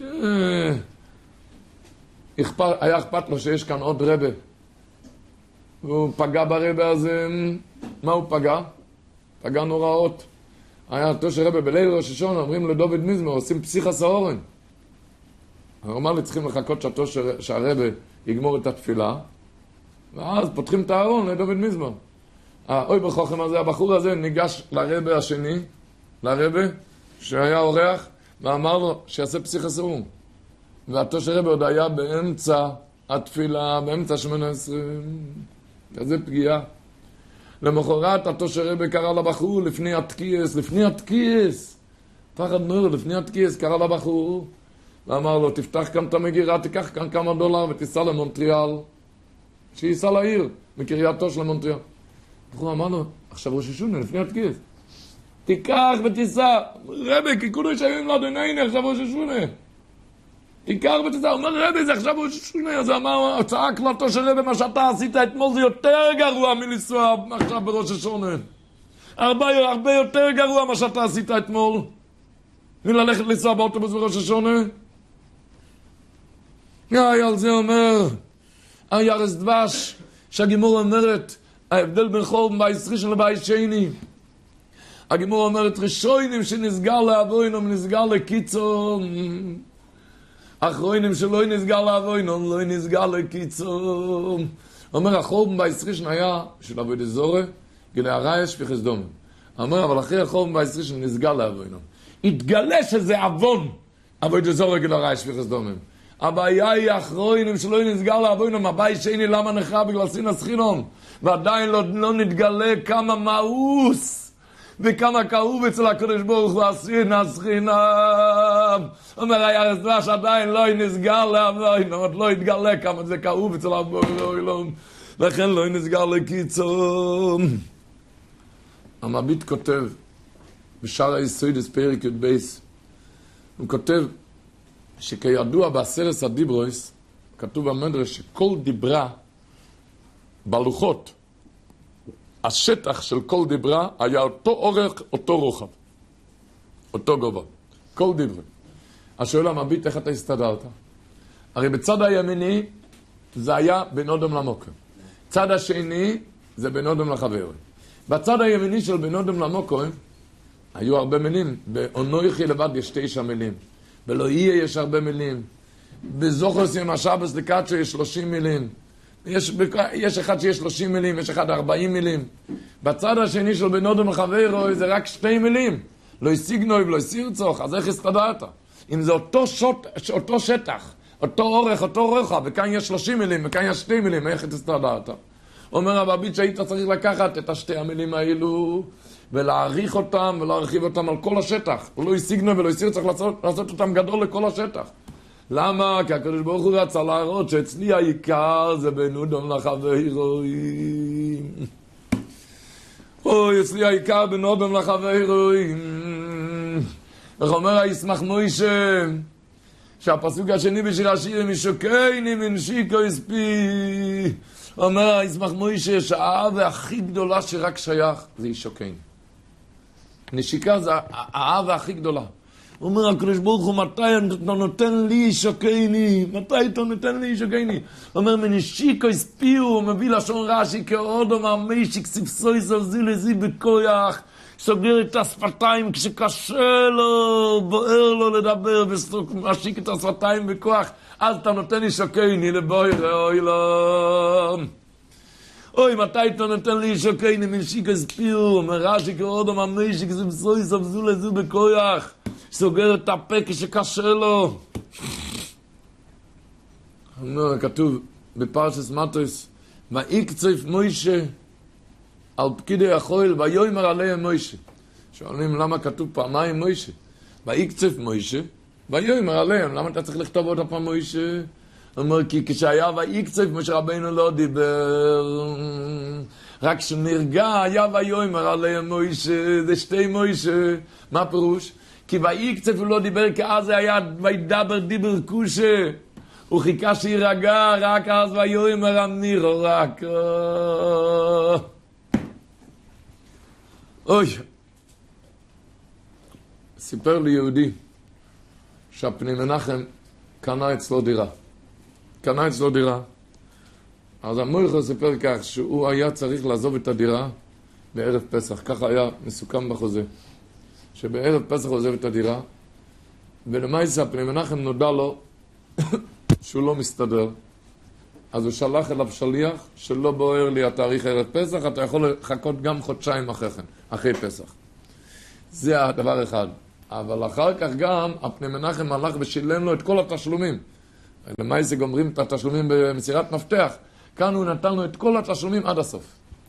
היה אכפת לו שיש כאן עוד רבי. והוא פגע ברבי הזה. מה הוא פגע? פגע נוראות. היה תושר רבי בליל ראש השונה, אומרים לדוד מזמור, עושים פסיכס האורן. הוא אמר לי, צריכים לחכות שהתושר, שהרבי יגמור את התפילה, ואז פותחים את הארון לדוד מזמור. האוי בחוכם הזה, הבחור הזה ניגש לרבי השני, לרבי שהיה אורח, ואמר לו שיעשה פסיכס האורן. והתושר רבי עוד היה באמצע התפילה, באמצע שמונה עשרה. כזה פגיעה. למחרת התושר רבי קרא לבחור לפני התקיעס, לפני התקיעס. פחד נור, לפני התקיעס קרא לבחור. ואמר לו, תפתח כאן את המגירה, תיקח כאן כמה דולר ותיסע למונטריאל. שייסע לעיר, מקרייתו של המונטריאל. בחור אמר לו, עכשיו ראש השונה, לפני התקיעס. תיקח ותיסע. רבי, כי כולו ישבים לאדוני, עכשיו ראש השונה. תיקח ותיסע. הוא אומר, רבי, זה עכשיו ראש השונה. אז אמר, צעק לתו של רבי, מה שאתה עשית אתמול זה יותר גרוע מלנסוע עכשיו בראש השונה. הרבה, הרבה יותר גרוע מה שאתה עשית אתמול. מללכת לנסוע באוטובוס בראש השונה. היה על זה אומר, הירס דבש, שהגימור אומרת, ההבדל בין חורבן בית ראשון לבית שני. הגימור אומרת, ראשונים שנסגר לאבוינום, נסגר לקיצון. אחרונים שלא נסגר לאבוינום, לא נסגר לקיצון. אומר, החורבן בית ראשון היה של עבודת זורה, גלי הרייש וחסדום. אומר, אבל אחרי החורבן בית ראשון נסגר לאבוינום. התגלה שזה אבון, עבודת זורה, גלי הרייש וחסדום. הבעיה היא אחרונים שלא נסגר לאבוינום, הבעיה שני למה נחרב בגלל סינס חינום, ועדיין לא, לא נתגלה כמה מאוס וכמה כאוב אצל הקדוש ברוך הוא הסינס חינום. אומר הירס דבש עדיין לא נסגר לאבוינום, עוד לא התגלה כמה זה כאוב אצל אבוינום, לכן לא נסגר לקיצון. המביט כותב בשער היסוידס פרק י' בייס, הוא כותב שכידוע בעשרת הדיברויס, כתוב במדרש שכל דיברה בלוחות, השטח של כל דיברה היה אותו אורך, אותו רוחב, אותו גובה, כל דיברה. השואל המביט, איך אתה הסתדרת? הרי בצד הימיני זה היה בין אודם למוקר, צד השני זה בין אודם לחבר. בצד הימיני של בין אודם למוקר היו הרבה מילים, באונויכי לבד יש תשע מילים, ולא יהיה יש הרבה מילים. בזוכרס יום השבס לקאצ'ו יש שלושים מילים. יש, יש אחד שיש שלושים מילים, יש אחד ארבעים מילים. בצד השני של בן אדם לחברו זה רק שתי מילים. לא יסיגנוי ולא יסירצוך, אז איך הסתדרת? אם זה אותו, שוט, אותו שטח, אותו אורך, אותו רוחב, וכאן יש שלושים מילים, וכאן יש שתי מילים, איך הסתדרת? אומר הבביט שהיית צריך לקחת את השתי המילים האלו, ולהעריך אותם ולהרחיב אותם על כל השטח. הוא לא יסיגנו ולא יסיר, צריך לעשות, לעשות אותם גדול לכל השטח. למה? כי הקדוש ברוך הוא רצה להראות שאצלי העיקר זה בין אודום לחברים. אוי, אצלי העיקר בין אודום לחברים. איך אומר הישמח מוישה, שהפסוק השני בשיר השיר, משוקייני מנשיקו הספי. אומר הישמח מוישה שהאהבה הכי גדולה שרק שייך זה ישוקייני. נשיקה זה האהבה הכי גדולה. הוא אומר הקדוש ברוך הוא, מתי אתה נותן לי ישוקייני? מתי אתה נותן לי ישוקייני? הוא אומר מנשיקו הספיו, הוא מביא לשון רש"י כאודו מהמשיק ספסוי סבזי לזי בכויח, סוגר את השפתיים כשקשה לו, בוער לו לדבר ומשיק את השפתיים בכוח, אז אתה נותן לי ישוקייני לבוירה אוי לא. אוי, מתי אתה נותן לי ישוקייני מנשיק הספיו, אומר רש"י כאודו מהמשיק ספסוי סבזי לזי בכויח, סוגר את הפה כשקשה לו. כתוב בפרשת מטוס, ויקצף מוישה על פקידי החול ויאמר עליהם מוישה. שואלים למה כתוב פעמיים מוישה? ויקצף מוישה ויאמר עליהם. למה אתה צריך לכתוב עוד הפעם מוישה? אומר כי כשהיה ויקצף משה רבינו לא דיבר, רק כשנרגע היה ויאמר עליהם מוישה. זה שתי מוישה. מה פירוש? כי ויקצף הוא לא דיבר, כי אז היה וידבר דיבר קושה, הוא חיכה שירגע, רק אז ויאמר אמירו רק. אוי, סיפר לי יהודי שהפני מנחם קנה אצלו דירה. קנה אצלו דירה. אז המויכה סיפר כך שהוא היה צריך לעזוב את הדירה בערב פסח. ככה היה מסוכם בחוזה. שבערב פסח עוזב את הדירה, ולמעשה פני מנחם נודע לו שהוא לא מסתדר. אז הוא שלח אליו שליח שלא בוער לי התאריך ערב פסח, אתה יכול לחכות גם חודשיים אחרי כן, אחרי פסח. זה הדבר אחד. אבל אחר כך גם הפני מנחם הלך ושילם לו את כל התשלומים. למעשה גומרים את התשלומים במסירת מפתח. כאן הוא נתן לו את כל התשלומים עד הסוף.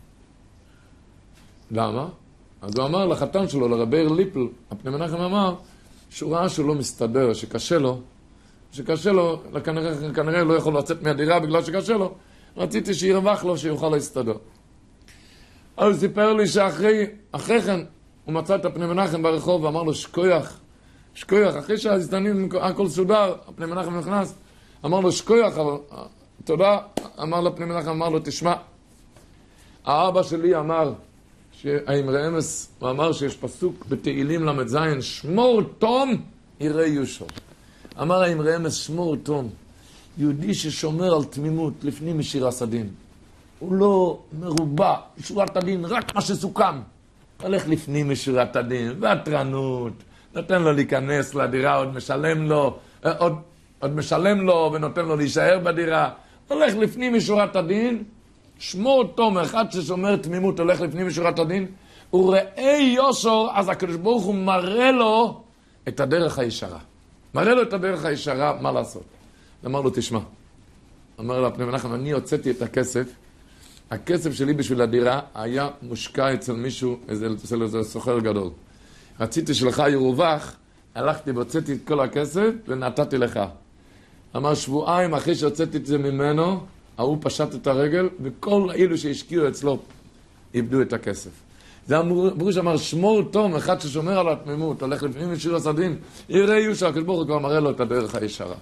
למה? אז הוא אמר לחתן שלו, לרבי ליפל, הפני מנחם אמר, שהוא ראה שהוא לא מסתדר, שקשה לו, שקשה לו, כנראה, כנראה לא יכול לצאת מהדירה בגלל שקשה לו, רציתי שירווח לו, שיוכל להסתדר. אז הוא סיפר לי שאחרי, אחרי כן, הוא מצא את הפני מנחם ברחוב, ואמר לו, שקויח, שקויח, אחרי שהזדנים, הכל סודר, הפני מנחם נכנס, אמר לו, שקויח, אבל, תודה, אמר לפני מנחם, אמר לו, תשמע, האבא שלי אמר, שהאמרי אמס, הוא אמר שיש פסוק בתהילים למד זין, שמור תום יראה יושו. אמר האמרי אמס, שמור תום, יהודי ששומר על תמימות לפנים משירת הדין. הוא לא מרובע, משורת הדין, רק מה שסוכם. הולך לפנים משירת הדין, והטרנות, נותן לו להיכנס לדירה, עוד משלם לו, עוד, עוד משלם לו ונותן לו להישאר בדירה. הולך לפנים משורת הדין, שמור תום, אחד ששומר תמימות הולך לפנים משורת הדין, הוא ראה יושור, אז הקדוש ברוך הוא מראה לו את הדרך הישרה. מראה לו את הדרך הישרה, מה לעשות? אמר לו, תשמע. אמר לו, הפני מנחם, אני הוצאתי את הכסף, הכסף שלי בשביל הדירה היה מושקע אצל מישהו, אצל איזה סוחר גדול. רציתי שלך ירווח, הלכתי והוצאתי את כל הכסף ונתתי לך. אמר, שבועיים אחרי שהוצאתי את זה ממנו, הוא פשט את הרגל, וכל אלו שהשקיעו אצלו איבדו את הכסף. זה ברוש אמר, שמור תום, אחד ששומר על התמימות, הולך לפנים משיר הסדין, יראה יושר, כשבור הוא כבר מראה לו את הדרך הישרה.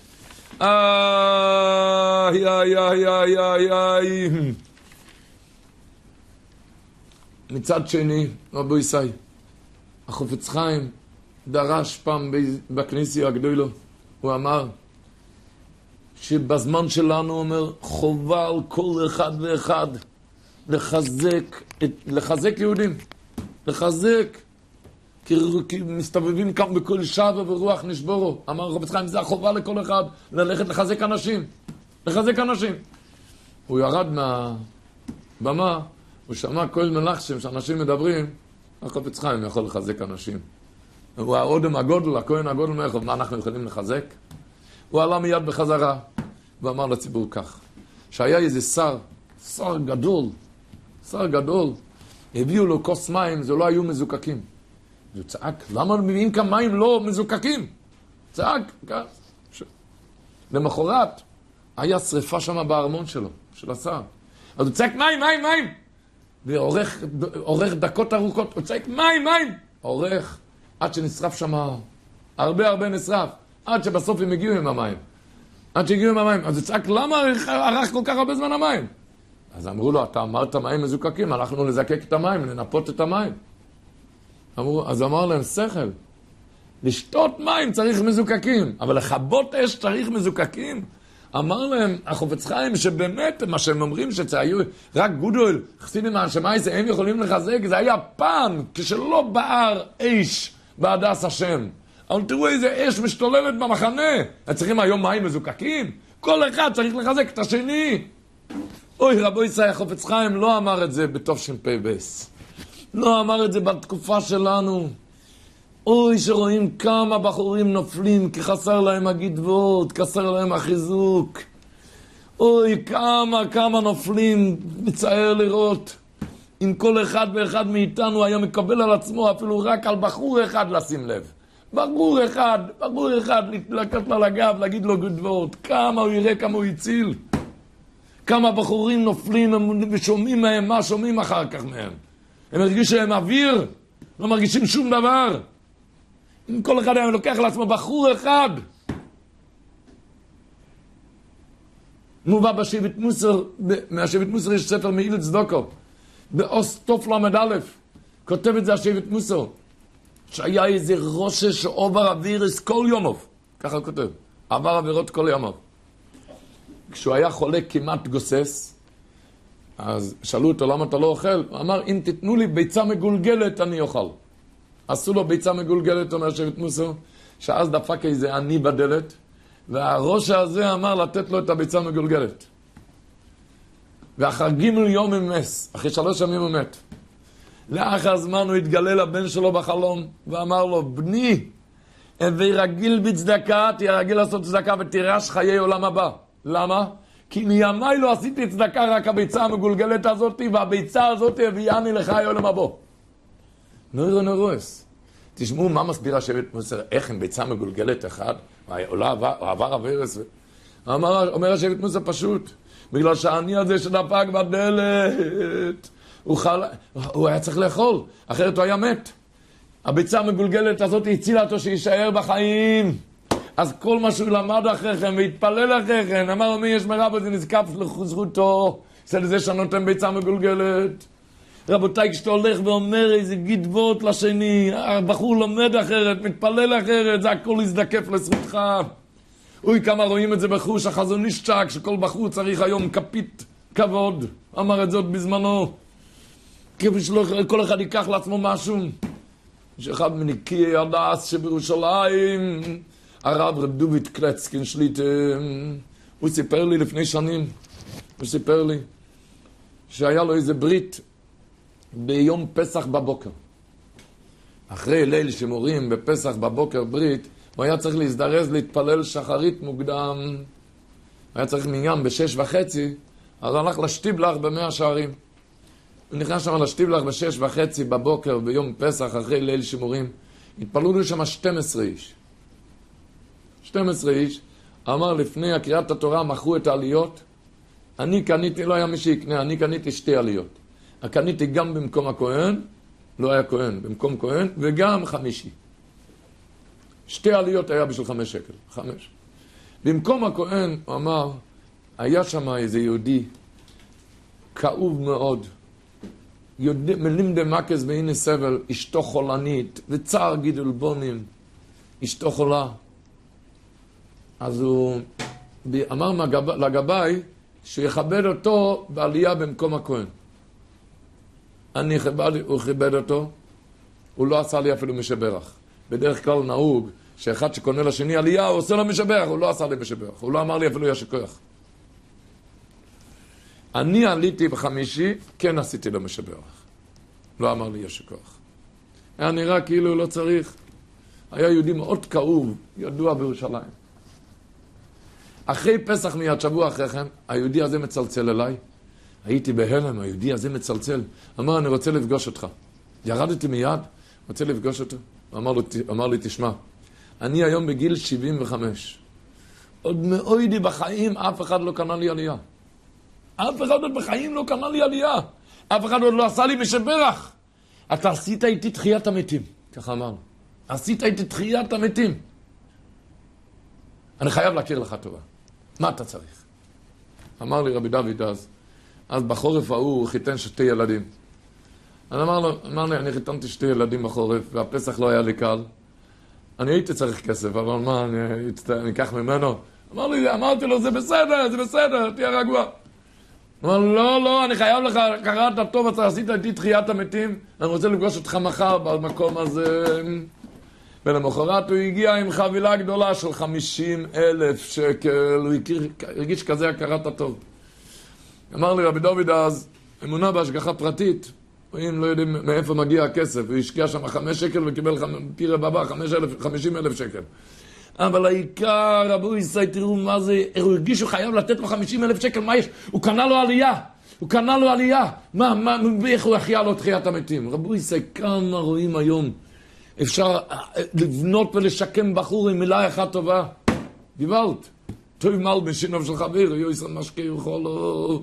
איי, איי, איי, איי, איי, איי. מצד שני, רבו ישי, החופץ חיים דרש פעם בכניסיה הגדולו, הוא אמר, שבזמן שלנו אומר, חובה על כל אחד ואחד לחזק, את, לחזק יהודים, לחזק, כי, כי מסתובבים כאן בכל שווה ורוח נשבורו. אמר חפץ חיים, זה החובה לכל אחד, ללכת לחזק אנשים, לחזק אנשים. הוא ירד מהבמה, הוא שמע כל מלחשם שאנשים מדברים, החפץ חיים יכול לחזק אנשים. הוא האודם הגודל, הכהן הגודל מאיכות, מה אנחנו יכולים לחזק? הוא עלה מיד בחזרה, ואמר לציבור כך, שהיה איזה שר, שר גדול, שר גדול, הביאו לו כוס מים, זה לא היו מזוקקים. הוא צעק, למה מביאים כאן מים לא מזוקקים? צעק, למחרת, היה שריפה שם בארמון שלו, של השר. אז הוא צעק, מים, מים, מים! ועורך דקות ארוכות, הוא צעק, מים, מים! עורך, עד שנשרף שם, הרבה הרבה נשרף, עד שבסוף הם הגיעו עם המים. עד שהגיעו עם המים. אז הוא צעק, למה ערך כל כך הרבה זמן המים? אז אמרו לו, אתה אמרת מים מזוקקים, הלכנו לזקק את המים, לנפות את המים. אמרו, אז אמר להם, שכל, לשתות מים צריך מזוקקים, אבל לחבות אש צריך מזוקקים. אמר להם, החופץ חיים, שבאמת מה שהם אומרים שהיו רק גודל, חסידים מהשמיים, זה הם יכולים לחזק, זה היה פעם, כשלא בער אש בהדס השם. אבל תראו איזה אש משתוללת במחנה. צריכים היום מים מזוקקים? כל אחד צריך לחזק את השני. אוי, רבו ישראל, החופץ חיים לא אמר את זה בתוף שמפי בס. לא אמר את זה בתקופה שלנו. אוי, שרואים כמה בחורים נופלים, כי חסר להם הגדבות, חסר להם החיזוק. אוי, כמה, כמה נופלים, מצער לראות. אם כל אחד ואחד מאיתנו היה מקבל על עצמו, אפילו רק על בחור אחד לשים לב. בחור אחד, בחור אחד, לקט לו לגב, להגיד לו גדבות. כמה הוא יראה, כמה הוא יציל. כמה בחורים נופלים ושומעים מהם, מה שומעים אחר כך מהם. הם הרגישו שהם אוויר, לא מרגישים שום דבר. אם כל אחד היה לוקח לעצמו בחור אחד, מובא בשבט מוסר, מהשבט מוסר יש ספר מעיל צדוקו, באוס תוף למד א', כותב את זה השבט מוסר, שהיה איזה ראש שעובר אווירס כל יומוב, ככה הוא כותב, עבר אווירות כל יומוב. כשהוא היה חולה כמעט גוסס, אז שאלו אותו למה אתה לא אוכל, הוא אמר, אם תתנו לי ביצה מגולגלת אני אוכל. עשו לו ביצה מגולגלת, אומר שבט מוסר, שאז דפק איזה עני בדלת, והראש הזה אמר לתת לו את הביצה מגולגלת. ואחר גימל יום ממס, אחרי שלוש ימים הוא מת. לאחר זמן הוא התגלה לבן שלו בחלום, ואמר לו, בני, הווי רגיל בצדקה, תהיה רגיל לעשות צדקה ותירש חיי עולם הבא. למה? כי מימי לא עשיתי צדקה, רק הביצה המגולגלת הזאת, והביצה הזאת הביאני לחיי עולם הבא. נוירו נורס. תשמעו מה מסביר השבט מוסר, איך עם ביצה מגולגלת אחד, הוא עבר אווירס. אומר, אומר השבט מוסר פשוט, בגלל שהעני הזה שדפק בדלת, הוא, חל... הוא היה צריך לאכול, אחרת הוא היה מת. הביצה המגולגלת הזאת הצילה אותו שישאר בחיים. אז כל מה שהוא למד אחריכם והתפלל אחריכם, אמר מי יש מרב וזה נזקף לזכותו, זה לזה שנותן ביצה מגולגלת. רבותיי, כשאתה הולך ואומר איזה גדבות לשני, הבחור לומד אחרת, מתפלל אחרת, זה הכל יזדקף לזכותך. אוי, כמה רואים את זה בחוש החזון איש צ'ק, שכל בחור צריך היום כפית כבוד. אמר את זאת בזמנו. כפי שכל אחד ייקח לעצמו משהו. יש אחד מניקי הדס שבירושלים, הרב רב דוד קלצקין שליטה, הוא סיפר לי לפני שנים, הוא סיפר לי, שהיה לו איזה ברית, ביום פסח בבוקר. אחרי ליל שמורים בפסח בבוקר ברית, הוא היה צריך להזדרז להתפלל שחרית מוקדם. היה צריך מניין בשש וחצי, אז הלך לשטיבלח במאה שערים. הוא נכנס שם לשטיבלח בשש וחצי בבוקר ביום פסח אחרי ליל שמורים. התפללו לו שם שתים עשרה איש. שתים עשרה איש. אמר לפני הקריאת התורה מכרו את העליות. אני קניתי, לא היה מי שיקנה, אני קניתי שתי עליות. קניתי גם במקום הכהן, לא היה כהן, במקום כהן, וגם חמישי. שתי עליות היה בשביל חמש שקל, חמש. במקום הכהן, הוא אמר, היה שם איזה יהודי, כאוב מאוד, יהודי, מלים דמקס והנה סבל, אשתו חולנית, וצער גידול בונים, אשתו חולה. אז הוא אמר מהגב, לגבי, שיכבד אותו בעלייה במקום הכהן. אני כיבד, הוא כיבד אותו, הוא לא עשה לי אפילו משבח. בדרך כלל נהוג שאחד שקונה לשני עלייה, הוא עושה לו משבח, הוא לא עשה לי משבח. הוא לא אמר לי אפילו יש כוח. אני עליתי בחמישי, כן עשיתי לו משבח. לא אמר לי יש כוח. היה נראה כאילו הוא לא צריך. היה יהודי מאוד כאוב, ידוע בירושלים. אחרי פסח מיד, שבוע אחרי כן, היהודי הזה מצלצל אליי. הייתי בהלם, היהודי הזה מצלצל. אמר, אני רוצה לפגוש אותך. ירדתי מיד, רוצה לפגוש אותו. אמר, לו, אמר לי, תשמע, אני היום בגיל שבעים וחמש. עוד מאוידי בחיים, אף אחד לא קנה לי עלייה. אף אחד עוד בחיים לא קנה לי עלייה. אף אחד עוד לא עשה לי בשברך. אתה עשית איתי תחיית המתים, ככה אמרנו. עשית איתי תחיית המתים. אני חייב להכיר לך טובה. מה אתה צריך? אמר לי רבי דוד אז, אז בחורף ההוא הוא חיתן שתי ילדים. אני אמר לו, אמר לי, אני חיתנתי שתי ילדים בחורף, והפסח לא היה לי קל. אני הייתי צריך כסף, אבל מה, אני, אני אקח ממנו? אמר לי, אמרתי לו, זה בסדר, זה בסדר, תהיה רגוע. אמר לו, לא, לא, אני חייב לך, קראת טוב, אתה עשית איתי תחיית המתים, אני רוצה לפגוש אותך מחר במקום הזה. ולמחרת הוא הגיע עם חבילה גדולה של חמישים אלף שקל, הוא הרגיש כזה הכרת הטוב. אמר לי רבי דוד אז, אמונה בהשגחה פרטית, אם לא יודעים מאיפה מגיע הכסף, הוא השקיע שם חמש שקל וקיבל פירה בבא, חמישים אלף שקל. אבל העיקר, רבו ישראל, תראו מה זה, הוא הרגיש שהוא חייב לתת לו חמישים אלף שקל, מה יש? הוא קנה לו עלייה, הוא קנה לו עלייה. מה, מה, איך הוא החיה לו תחיית המתים? רבו ישראל, כמה רואים היום, אפשר לבנות ולשקם בחור עם מילה אחת טובה. דיברת, טוב מל בשינוב של חבר, יו ישראל משקה יכול לו.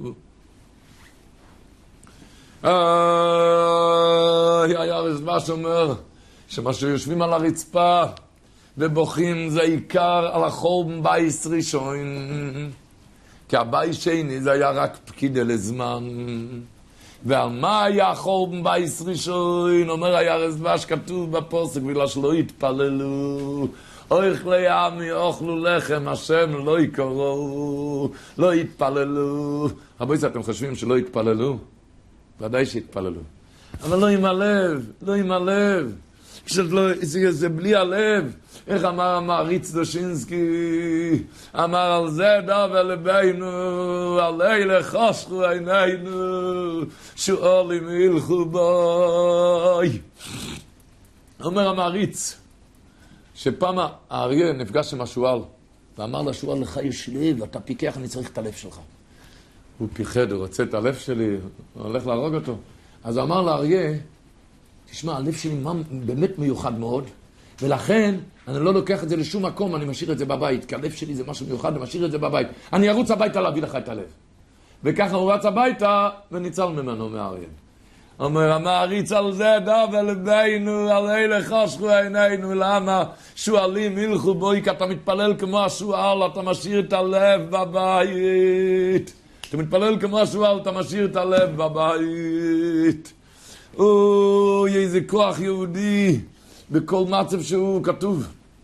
היה רזבש אומר, שמה שיושבים על הרצפה, ובוכים זה עיקר על החורבן בייס ראשון, כי הבייס שני זה היה רק פקידה לזמן. ועל מה היה החורבן בייס ראשון? אומר היה רזבש, כתוב בפוסק, בגלל שלא התפללו, אוכלי עמי אוכלו לחם, השם לא יקראו, לא התפללו. רבויס, אתם חושבים שלא התפללו? ודאי שהתפללו, אבל לא עם הלב, לא עם הלב. לא, זה, זה בלי הלב. איך אמר המעריץ דושינסקי? אמר על זה דווה לבינו, עלי לחשכו עינינו, שואלים ילכו בוי. אומר המעריץ, שפעם האריה נפגש עם השואל, ואמר לשואל, לך יש לב, אתה פיקח, אני צריך את הלב שלך. הוא פיחד, הוא רוצה את הלב שלי, הוא הולך להרוג אותו. אז הוא אמר לאריה, תשמע, הלב שלי באמת מיוחד מאוד, ולכן אני לא לוקח את זה לשום מקום, אני משאיר את זה בבית, כי הלב שלי זה משהו מיוחד, אני משאיר את זה בבית. אני ארוץ הביתה להביא לך את הלב. וככה הוא רץ הביתה, וניצל ממנו מהאריה. אומר, המעריץ על זה דווה לבינו, על אלה חשכו עינינו, למה? שואלים ילכו בוי, כי אתה מתפלל כמו השואל, אתה משאיר את הלב בבית. אתה מתפלל כמו השואל, אתה משאיר את הלב בבית. אוי, איזה כוח יהודי, בכל מצב שהוא כתוב.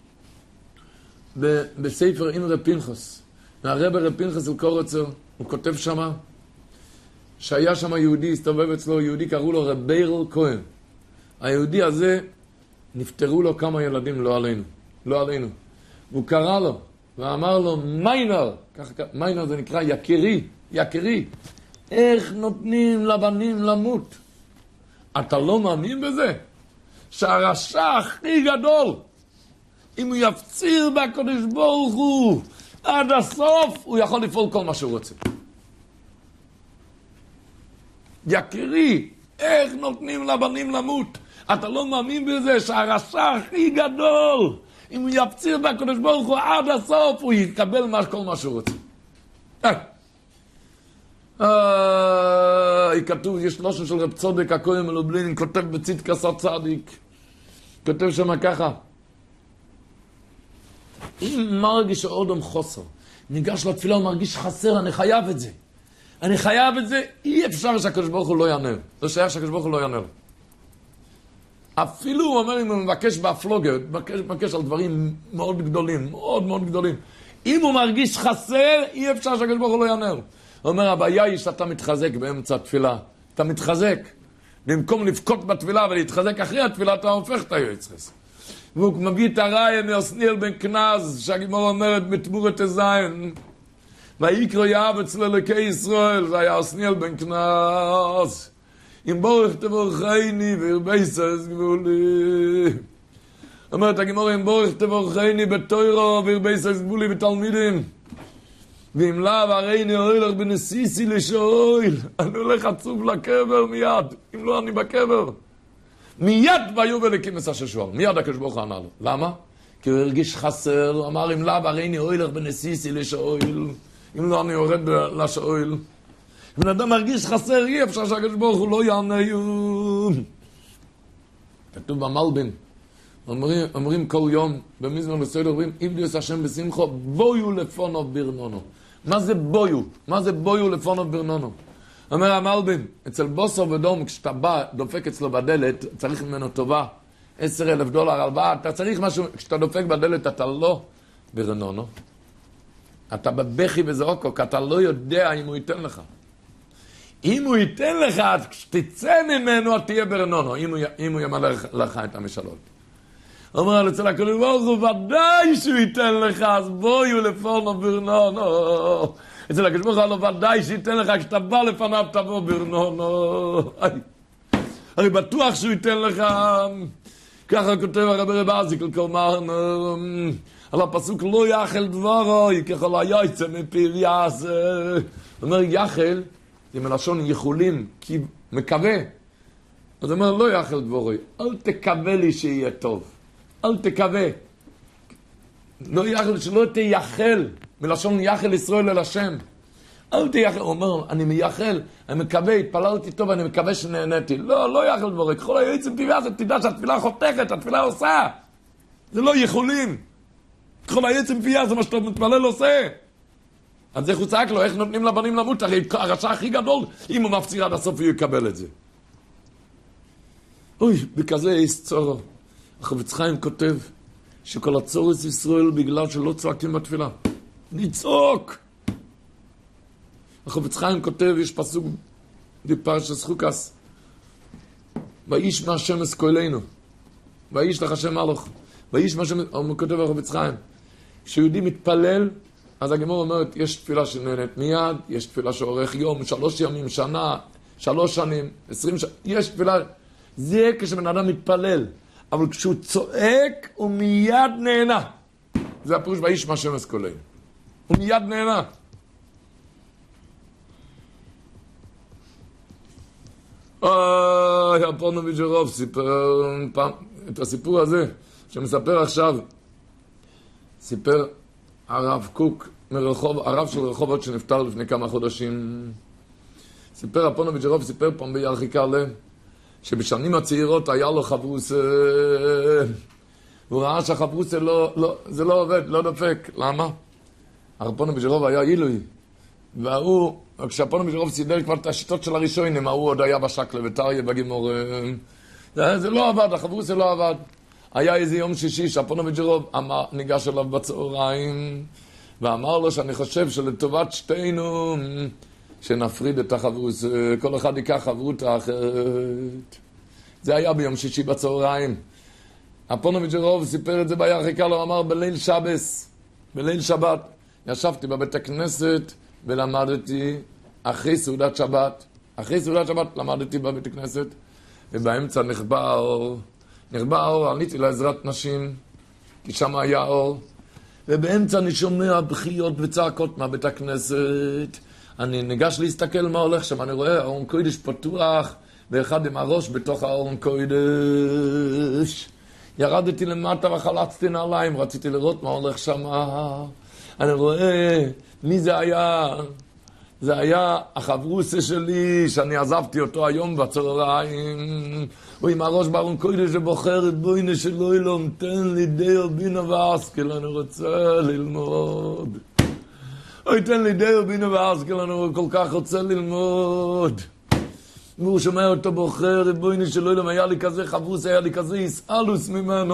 ב- בספר אין רב פנחס, מהרב רב פנחס אל קורצר, הוא כותב שמה, שהיה שם יהודי, הסתובב אצלו יהודי, קראו לו רב בירל כהן. היהודי הזה, נפטרו לו כמה ילדים, לא עלינו, לא עלינו. הוא קרא לו, ואמר לו, מיינר, ככה, מיינר זה נקרא יקירי, יקירי, איך נותנים לבנים למות? אתה לא מאמין בזה? שהרשע הכי גדול, אם הוא יפציר בקדוש ברוך הוא עד הסוף, הוא יכול לפעול כל מה שהוא רוצה. יקירי, איך נותנים לבנים למות? אתה לא מאמין בזה שהרשע הכי גדול, אם הוא יפציר בקדוש ברוך הוא עד הסוף, הוא יקבל כל מה שהוא רוצה. אה, כתוב, יש לושן של רב צודק הכהן מלובלין, כותב בצדקה צדיק, כותב שם ככה, אם מרגיש האודם חוסר, ניגש לתפילה, הוא מרגיש חסר, אני חייב את זה. אני חייב את זה, אי אפשר שהקדוש ברוך הוא לא יענר. לא שייך שהקדוש ברוך הוא לא יענר. אפילו הוא אומר, אם הוא מבקש בהפלוגה, מבקש, מבקש על דברים מאוד גדולים, מאוד מאוד גדולים. אם הוא מרגיש חסר, אי אפשר שהקדוש ברוך הוא לא יענר. הוא אומר, הבעיה היא שאתה מתחזק באמצע התפילה. אתה מתחזק. במקום לבכות בתפילה ולהתחזק אחרי התפילה, אתה הופך את היועץ חסד. והוא מביא את הראיה מאוסניאל בן כנז, שהגימור אומרת בתמורת הזין. ויקרא יאהב אצל אלוקי ישראל, זה היה אוסניאל בן כנז. אם בורך תבורכני וירבייסס גבולי. אומרת הגימור, אם בורך תבורכני בתוירו וירבייסס גבולי בתלמידים. ואם לאו הריני הולך בנסיסי לשאול, אני הולך עצוב לקבר מיד, אם לא אני בקבר. מיד ביובל לכימס הששואל, מיד הקדוש ברוך הוא ענה לו. למה? כי הוא הרגיש חסר, הוא אמר, אם לא, הרי אני אוהלך בנסיסי לשאויל, אם לא, אני יורד לשאויל. אם אדם מרגיש חסר, אי אפשר שהקדוש ברוך הוא לא יענה. כתוב במלבין, אומרים, אומרים כל יום, במזמור בסדר, אומרים, עבדו את השם בשמחו, בויו לפונו ברנונו. מה זה בויו? מה זה בויו לפונו ברנונו? אומר המלבין, אצל בוסו ודום, כשאתה בא, דופק אצלו בדלת, צריך ממנו טובה, עשר אלף דולר, הלוואה, אתה צריך משהו, כשאתה דופק בדלת, אתה לא ברנונו. אתה בבכי וזרוקו, כי אתה לא יודע אם הוא ייתן לך. אם הוא ייתן לך, כשתצא ממנו, תהיה ברנונו, אם הוא, אם הוא ימלא לך את המשאלות. אומר על אצל הקדוש ברוך הוא, ודאי שהוא ייתן לך, אז בואו לפונו ברנונו. אצל הקדוש ברוך הוא, ודאי שייתן לך, כשאתה בא לפניו, תבוא ברנונו. הרי בטוח שהוא ייתן לך. ככה כותב הרב רב אזיקל קומרנו, על הפסוק לא יחל דבורוי, ככל היוצא מפי יעשה. אומר יחל, זה מלשון יכולים, כי מקווה. אז אומר לא יחל דבורוי, אל תקווה לי שיהיה טוב. אל תקווה. לא יחל, שלא תייחל, מלשון יחל ישראל אל השם. אל תייחל, הוא אומר, אני מייחל, אני מקווה, התפללתי טוב, אני מקווה שנהניתי. לא, לא יחל דבורוי, ככל היוצא מפי יעשה, תדע שהתפילה חותכת, התפילה עושה. זה לא יכולים. ככל היוצא מפי יעשה, מה שאתה מתפלל עושה. אז איך הוא צעק לו, איך נותנים לבנים למות? הרי הרשע הכי גדול, אם הוא מפציר עד הסוף, הוא יקבל את זה. אוי, בכזה יש צורו. החפץ חיים כותב, שכל הצורס ישראל בגלל שלא צועקים בתפילה. נצעוק! החפץ חיים כותב, יש פסוק בפרשת חוקס, ואיש מהשם אסכולנו, ואיש לך השם מלוך, ואיש מהשם, הוא כותב החפץ חיים, כשיהודי מתפלל, אז הגמרא אומרת, יש תפילה שנהנית מיד, יש תפילה שעורך יום, שלוש ימים, שנה, שלוש שנים, עשרים שנה, יש תפילה, זה כשבן אדם מתפלל, אבל כשהוא צועק, הוא מיד נהנה. זה הפירוש באיש מהשם אסכולנו. הוא מיד נהנה. אוי, הפונוביץ' רוב סיפר פעם, את הסיפור הזה, שמספר עכשיו, סיפר הרב קוק, מרחוב, הרב של רחובות שנפטר לפני כמה חודשים. סיפר הפונוביץ' רוב, סיפר פעם בירחיקה לב, שבשנים הצעירות היה לו חברוס, והוא ראה שהחברוס לא, לא, זה לא עובד, לא דופק. למה? הרפונוביץ' רוב היה אילוי, והוא, כשהפונוביץ' רוב סידר כבר את השיטות של הראשונים, הוא עוד היה בשקלה וטריה בגימור, זה, זה לא עבד, החברוס לא עבד. היה איזה יום שישי שהפונוביץ' רוב אמר, ניגש אליו בצהריים, ואמר לו שאני חושב שלטובת שתינו, שנפריד את החברוס, כל אחד ייקח חברות האחרת. זה היה ביום שישי בצהריים. הפונוביץ' רוב סיפר את זה בירחיקה, לו אמר בליל שבס, בליל שבת, ישבתי בבית הכנסת ולמדתי אחרי סעודת שבת, אחרי סעודת שבת למדתי בבית הכנסת, ובאמצע נחבא האור, נחבא האור, עליתי לעזרת נשים, כי שם היה אור, ובאמצע אני שומע בחיות וצעקות מהבית הכנסת, אני ניגש להסתכל מה הולך שם, אני רואה אורן קודש פתוח, ואחד עם הראש בתוך האורן קודש. ירדתי למטה וחלצתי נעליים, רציתי לראות מה הולך שם. אני רואה מי זה היה. זה היה החברוסה שלי, שאני עזבתי אותו היום בצהריים. הוא עם הראש באורן קודש שבוחר את בוינה שלו, אילום, תן לי דיו בינה ואסקל, אני רוצה ללמוד. אוי, תן לי דיו בינה ואסקל, אני כל כך רוצה ללמוד. והוא שומע אותו בוחר, בואי שלא יודע, היה לי כזה חבוס, היה לי כזה יסעלוס ממנו.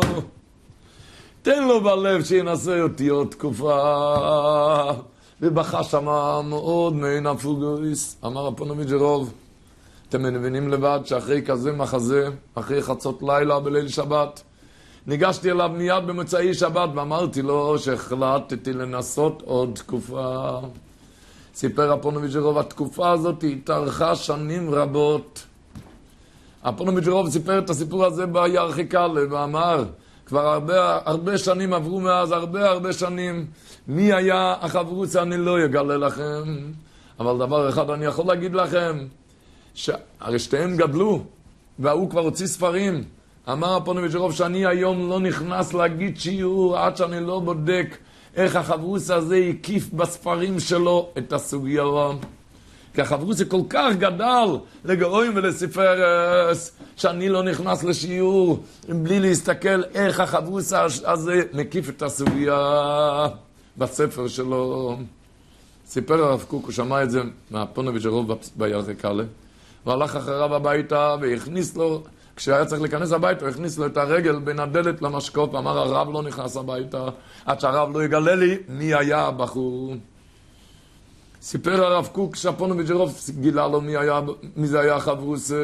תן לו בלב שינסה אותי עוד תקופה. ובכה שמה מאוד מעין הפוגויס. אמר הפונוביץ' רוב, אתם מבינים לבד שאחרי כזה מחזה, אחרי חצות לילה בליל שבת, ניגשתי אליו מיד במוצאי שבת ואמרתי לו שהחלטתי לנסות עוד תקופה. סיפר הפונוביץ' רוב, התקופה הזאת התארכה שנים רבות. הפונוביץ' רוב סיפר את הסיפור הזה בירחיקה ואמר, כבר הרבה, הרבה שנים עברו מאז, הרבה הרבה שנים. מי היה החברוץ אני לא אגלה לכם. אבל דבר אחד אני יכול להגיד לכם, שהרי שתיהם גדלו, והוא כבר הוציא ספרים, אמר הפונוביץ' רוב שאני היום לא נכנס להגיד שיעור עד שאני לא בודק איך החברוס הזה הקיף בספרים שלו את הסוגיה. כי החברוס זה כל כך גדל לגאויים ולספרס, שאני לא נכנס לשיעור בלי להסתכל איך החברוס הזה מקיף את הסוגיה בספר שלו. סיפר הרב קוק, הוא שמע את זה מהפונוביץ' רוב בירקלה, והלך אחריו הביתה והכניס לו, כשהיה צריך להיכנס הביתה, הוא הכניס לו את הרגל בין הדלת למשקוף, ואמר הרב לא נכנס הביתה, עד שהרב לא יגלה לי מי היה הבחור. סיפר הרב קוק שהפונוביץ' רוב גילה לו מי, היה, מי זה היה חברוס,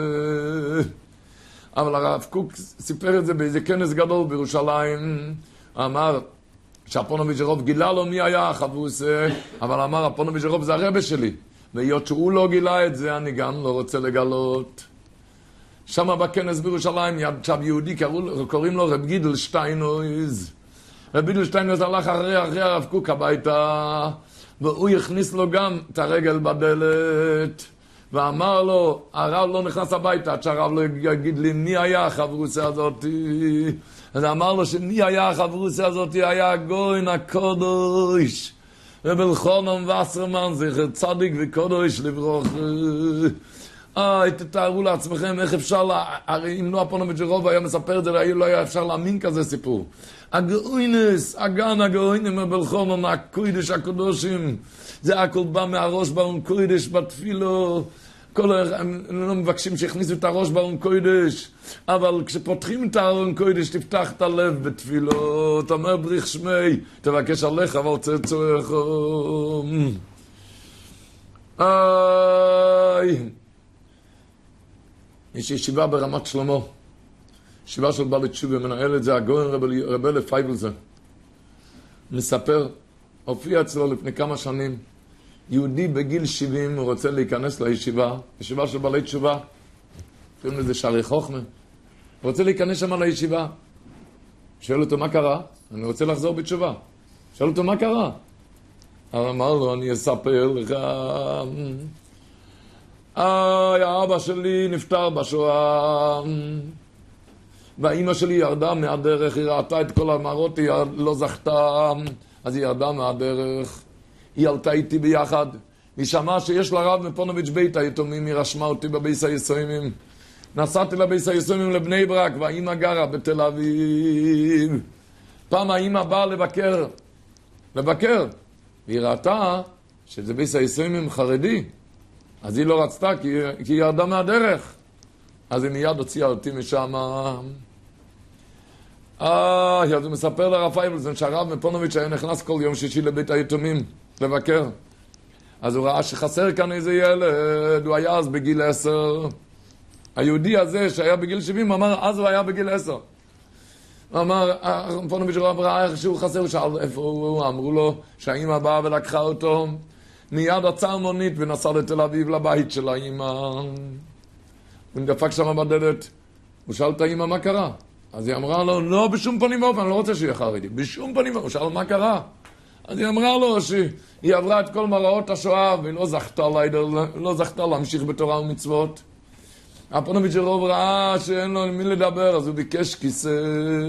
אבל הרב קוק סיפר את זה באיזה כנס גדול בירושלים, אמר שהפונוביץ' רוב גילה לו מי היה חברוס, אבל אמר הפונוביץ' רוב זה הרבא שלי, והיות שהוא לא גילה את זה, אני גם לא רוצה לגלות. שם בכנס בירושלים ישב יהודי, קוראים לו רב גידל שטיינויז. רב גידל שטיינויז הלך אחרי, אחרי הרב קוק הביתה, והוא הכניס לו גם את הרגל בדלת, ואמר לו, הרב לא נכנס הביתה, עד שהרב לא יגיד לי מי היה החברוסה הזאת. אז אמר לו שמי היה החברוסה הזאת, היה גוין הקודש, רב אלחנן וסרמן, זכר צדיק וקודש לברוך. אה, תתארו לעצמכם איך אפשר, לה... הרי אם לא הפונוביץ' רוב היה מספר את זה, לא היה אפשר להאמין כזה סיפור. הגאוינס, הגן הגאוינים הבלחונן, הקוידש הקודשים, זה הכל בא מהראש ברון קוידש בתפילו, כל הם לא מבקשים שיכניסו את הראש ברון קוידש, אבל כשפותחים את הרון קוידש, תפתח את הלב בתפילו, אתה אומר בריך שמי, תבקש עליך, אבל צצורך. איי... יש ישיבה ברמת שלמה, ישיבה של בעל תשובה, מנהל את זה, הגאון רבל פייבלזר. מספר, הופיע אצלו לפני כמה שנים, יהודי בגיל שבעים, הוא רוצה להיכנס לישיבה, ישיבה של בעלי תשובה, קוראים לזה שערי חוכמה, הוא רוצה להיכנס שם לישיבה. שואל אותו, מה קרה? אני רוצה לחזור בתשובה. שואל אותו, מה קרה? אמר לו, אני אספר לך... איי, האבא שלי נפטר בשואה, והאמא שלי ירדה מהדרך, היא ראתה את כל המראות, היא לא זכתה, אז היא ירדה מהדרך. היא עלתה איתי ביחד, היא שמעה שיש לרב מפונוביץ' בית היתומים, היא רשמה אותי בביס היסוימים. נסעתי לביס היסוימים לבני ברק, והאמא גרה בתל אביב. פעם האמא באה לבקר, לבקר, והיא ראתה שזה ביס היסוימים חרדי. אז היא לא רצתה, כי, כי היא ירדה מהדרך. אז היא מיד הוציאה אותי משם. אה, אז הוא מספר לרב פייבלזן שהרב מפונוביץ' היה נכנס כל יום שישי לבית היתומים, לבקר. אז הוא ראה שחסר כאן איזה ילד, הוא היה אז בגיל עשר. היהודי הזה שהיה בגיל שבעים, אמר, אז הוא היה בגיל עשר. הוא אמר, מפונוביץ' רב ראה איך שהוא חסר, הוא שאל איפה הוא, אמרו לו שהאמא באה ולקחה אותו. מיד עצר מונית ונסע לתל אביב לבית של האמא. הוא נדפק שם בדלת. הוא שאל את האמא מה קרה. אז היא אמרה לו, לא, בשום פנים ואופן, אני לא רוצה שיהיה חרדי. בשום פנים ואופן. הוא שאל מה קרה. אז היא אמרה לו שהיא עברה את כל מראות השואה והיא לא זכתה, לא זכתה להמשיך בתורה ומצוות. הפונוביץ' רוב ראה שאין לו מי לדבר, אז הוא ביקש כיסא.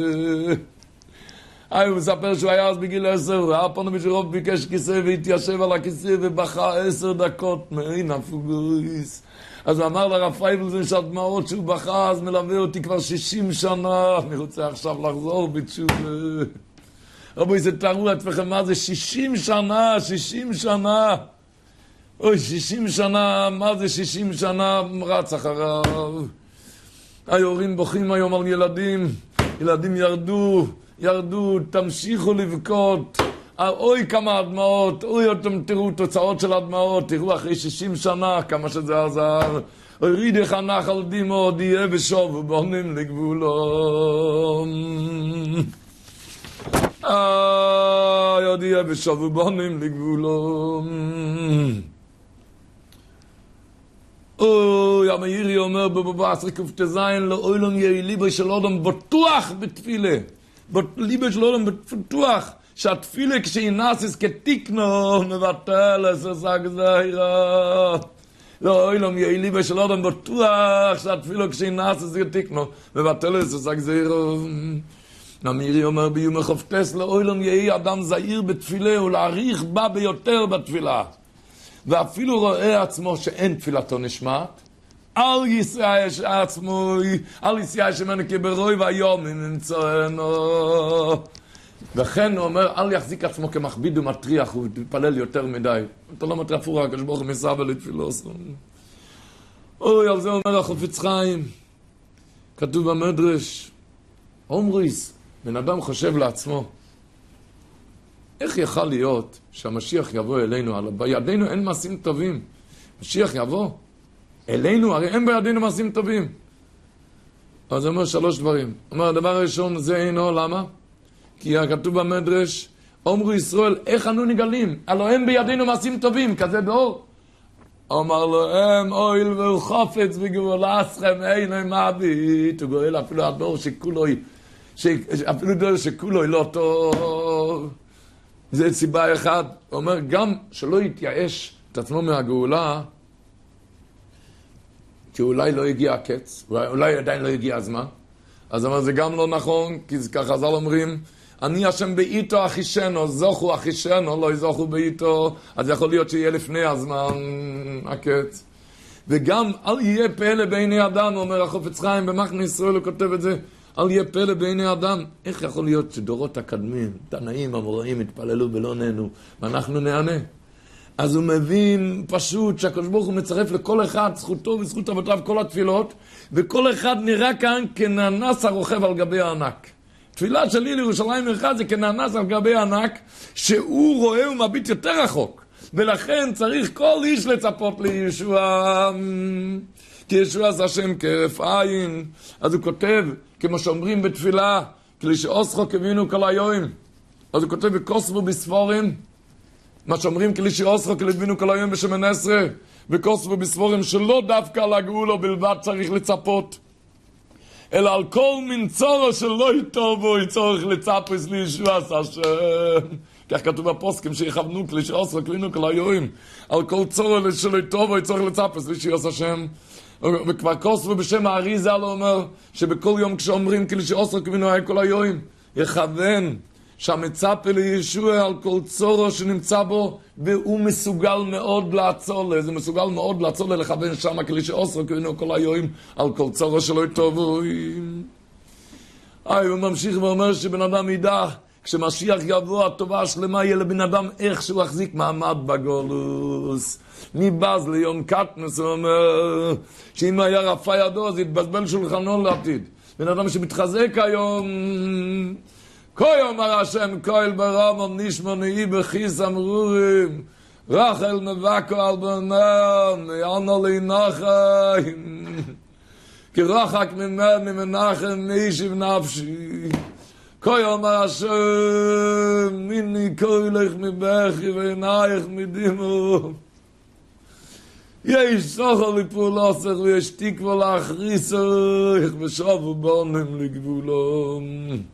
הוא מספר שהוא היה אז בגיל עשר, והפונוביץ' רוב ביקש כיסא והתיישב על הכיסא ובכה עשר דקות מעין הפוגויס. אז הוא אמר לרב פייבלזן שהדמעות שהוא בכה, אז מלווה אותי כבר שישים שנה, אני רוצה עכשיו לחזור בתשובה. רבוי, זה תארו לעצמכם מה זה שישים שנה, שישים שנה. אוי, שישים שנה, מה זה שישים שנה, רץ אחריו. ההורים בוכים היום על ילדים, ילדים ירדו, ירדו, תמשיכו לבכות. אוי כמה הדמעות, אוי אתם תראו תוצאות של הדמעות, תראו אחרי שישים שנה כמה שזה עזר. הורידך הנחל דימו, דיה ושוב בונים לגבולו. איי, דיה ושוב בונים לגבולו. אוי, המאירי אומר בבעשרה קופטזיין, לאוילון יהי ליבה של אדם בטוח בתפילה. ליבה של אדם בטוח. שהתפילה כשהיא נאסיס כתיקנו מבטל אסס הגזירה. לא, אילום יעילי בשל אדם בטוח שהתפילו כשנעשה זה תקנו, ובטל את זה גזירו. נמירי אומר ביום החופטס, לא אילום יעי אדם זהיר בתפילה, ולהעריך בה ביותר בתפילה. ואפילו רואה עצמו שאין תפילתו נשמעת, אל יסייש עצמו, אל יסייש ממנו כברוי והיום נמצאנו. וכן הוא אומר, אל יחזיק עצמו כמכביד ומטריח, הוא יתפלל יותר מדי. אתה לא מטריח פורה, הקדוש ברוך הוא מסבא לתפילו. אוי, על זה אומר החפץ חיים. כתוב במדרש, אומריס, בן אדם חושב לעצמו, איך יכל להיות שהמשיח יבוא אלינו? בידינו אין מעשים טובים. משיח יבוא אלינו, הרי אין בידינו מעשים טובים. אז הוא אומר שלוש דברים. הוא אומר, הדבר הראשון זה אינו, למה? כי כתוב במדרש, אומרו ישראל, איך אנו נגלים? הלא אין בידינו מעשים טובים, כזה באור. אמר לו, הם אויל והוא חופץ בגבולה אסכם, אינו מעביד. הוא גואל אפילו הדור שכולו, אפילו דור שכולו לא טוב. זה סיבה אחת. הוא אומר, גם שלא יתייאש את עצמו מהגאולה, כי אולי לא הגיע הקץ, אולי עדיין לא הגיע הזמן. אז הוא אומר, זה גם לא נכון, כי ככה חז"ל אומרים, אני השם באיתו אחישנו, זוכו אחישנו, לא יזוכו באיתו, אז יכול להיות שיהיה לפני הזמן הקץ. וגם אל יהיה פלא בעיני אדם, אומר החפץ חיים, במחנה ישראל הוא כותב את זה, אל יהיה פלא בעיני אדם. איך יכול להיות שדורות הקדמים, תנאים, אמוראים, התפללו ולא נהנו, ואנחנו נענה? אז הוא מבין פשוט שהקדוש ברוך הוא מצרף לכל אחד זכותו וזכות אבותיו כל התפילות, וכל אחד נראה כאן כנענס הרוכב על גבי הענק. תפילה שלי לירושלים אחד זה כנענס על גבי הענק, שהוא רואה ומביט יותר רחוק, ולכן צריך כל איש לצפות לישוע, כי ישוע זה השם כהרף עין. אז הוא כותב, כמו שאומרים בתפילה, כלי שאוסחו כבינו כל היום, אז הוא כותב וכוסבו בספורים, מה שאומרים כלי שאוסחו כלבינו כל היום בשמן עשרה, וכוסבו בספורים שלא דווקא על הגאולו בלבד צריך לצפות, אלא על כל מנצורו שלא יטובו יצורך לצפס לישוע השם. כך כתוב בפוסקים שיכוונו כלי שאוסחו כלבינו כל היום, על כל צורו שלא יטובו יצורך לצפס לישוע השם. וכבר כוסבו בשם האריזה לא אומר שבכל יום כשאומרים כלי שאוסחו כלבינו כל היום יכוון שהמצפה לישוע על כל צורו שנמצא בו, והוא מסוגל מאוד לעצור לו, זה מסוגל מאוד לעצור לו לכוון שם כלי שאוסרו כבינו כל היום על כל צורו שלא יטובו. הוא ממשיך ואומר שבן אדם ידע, כשמשיח יבוא הטובה השלמה יהיה לבן אדם איך שהוא יחזיק מעמד בגולוס. מבז ליום קטנוס הוא אומר שאם היה רפה ידו אז יתבזבל שולחנו לעתיד. בן אדם שמתחזק היום, כה יאמר השם קהל ברמם נשמע בכיס אמרורים, רחל מבקו על בנם יענו לי נחם, כי רחק ממני מנחם מישיב נפשי. כה יאמר השם מיני קולך מבכי ועינייך מדימו, יש סוחר לפעולוסך ויש תקווה להכריסך ושובו בונים לגבולום.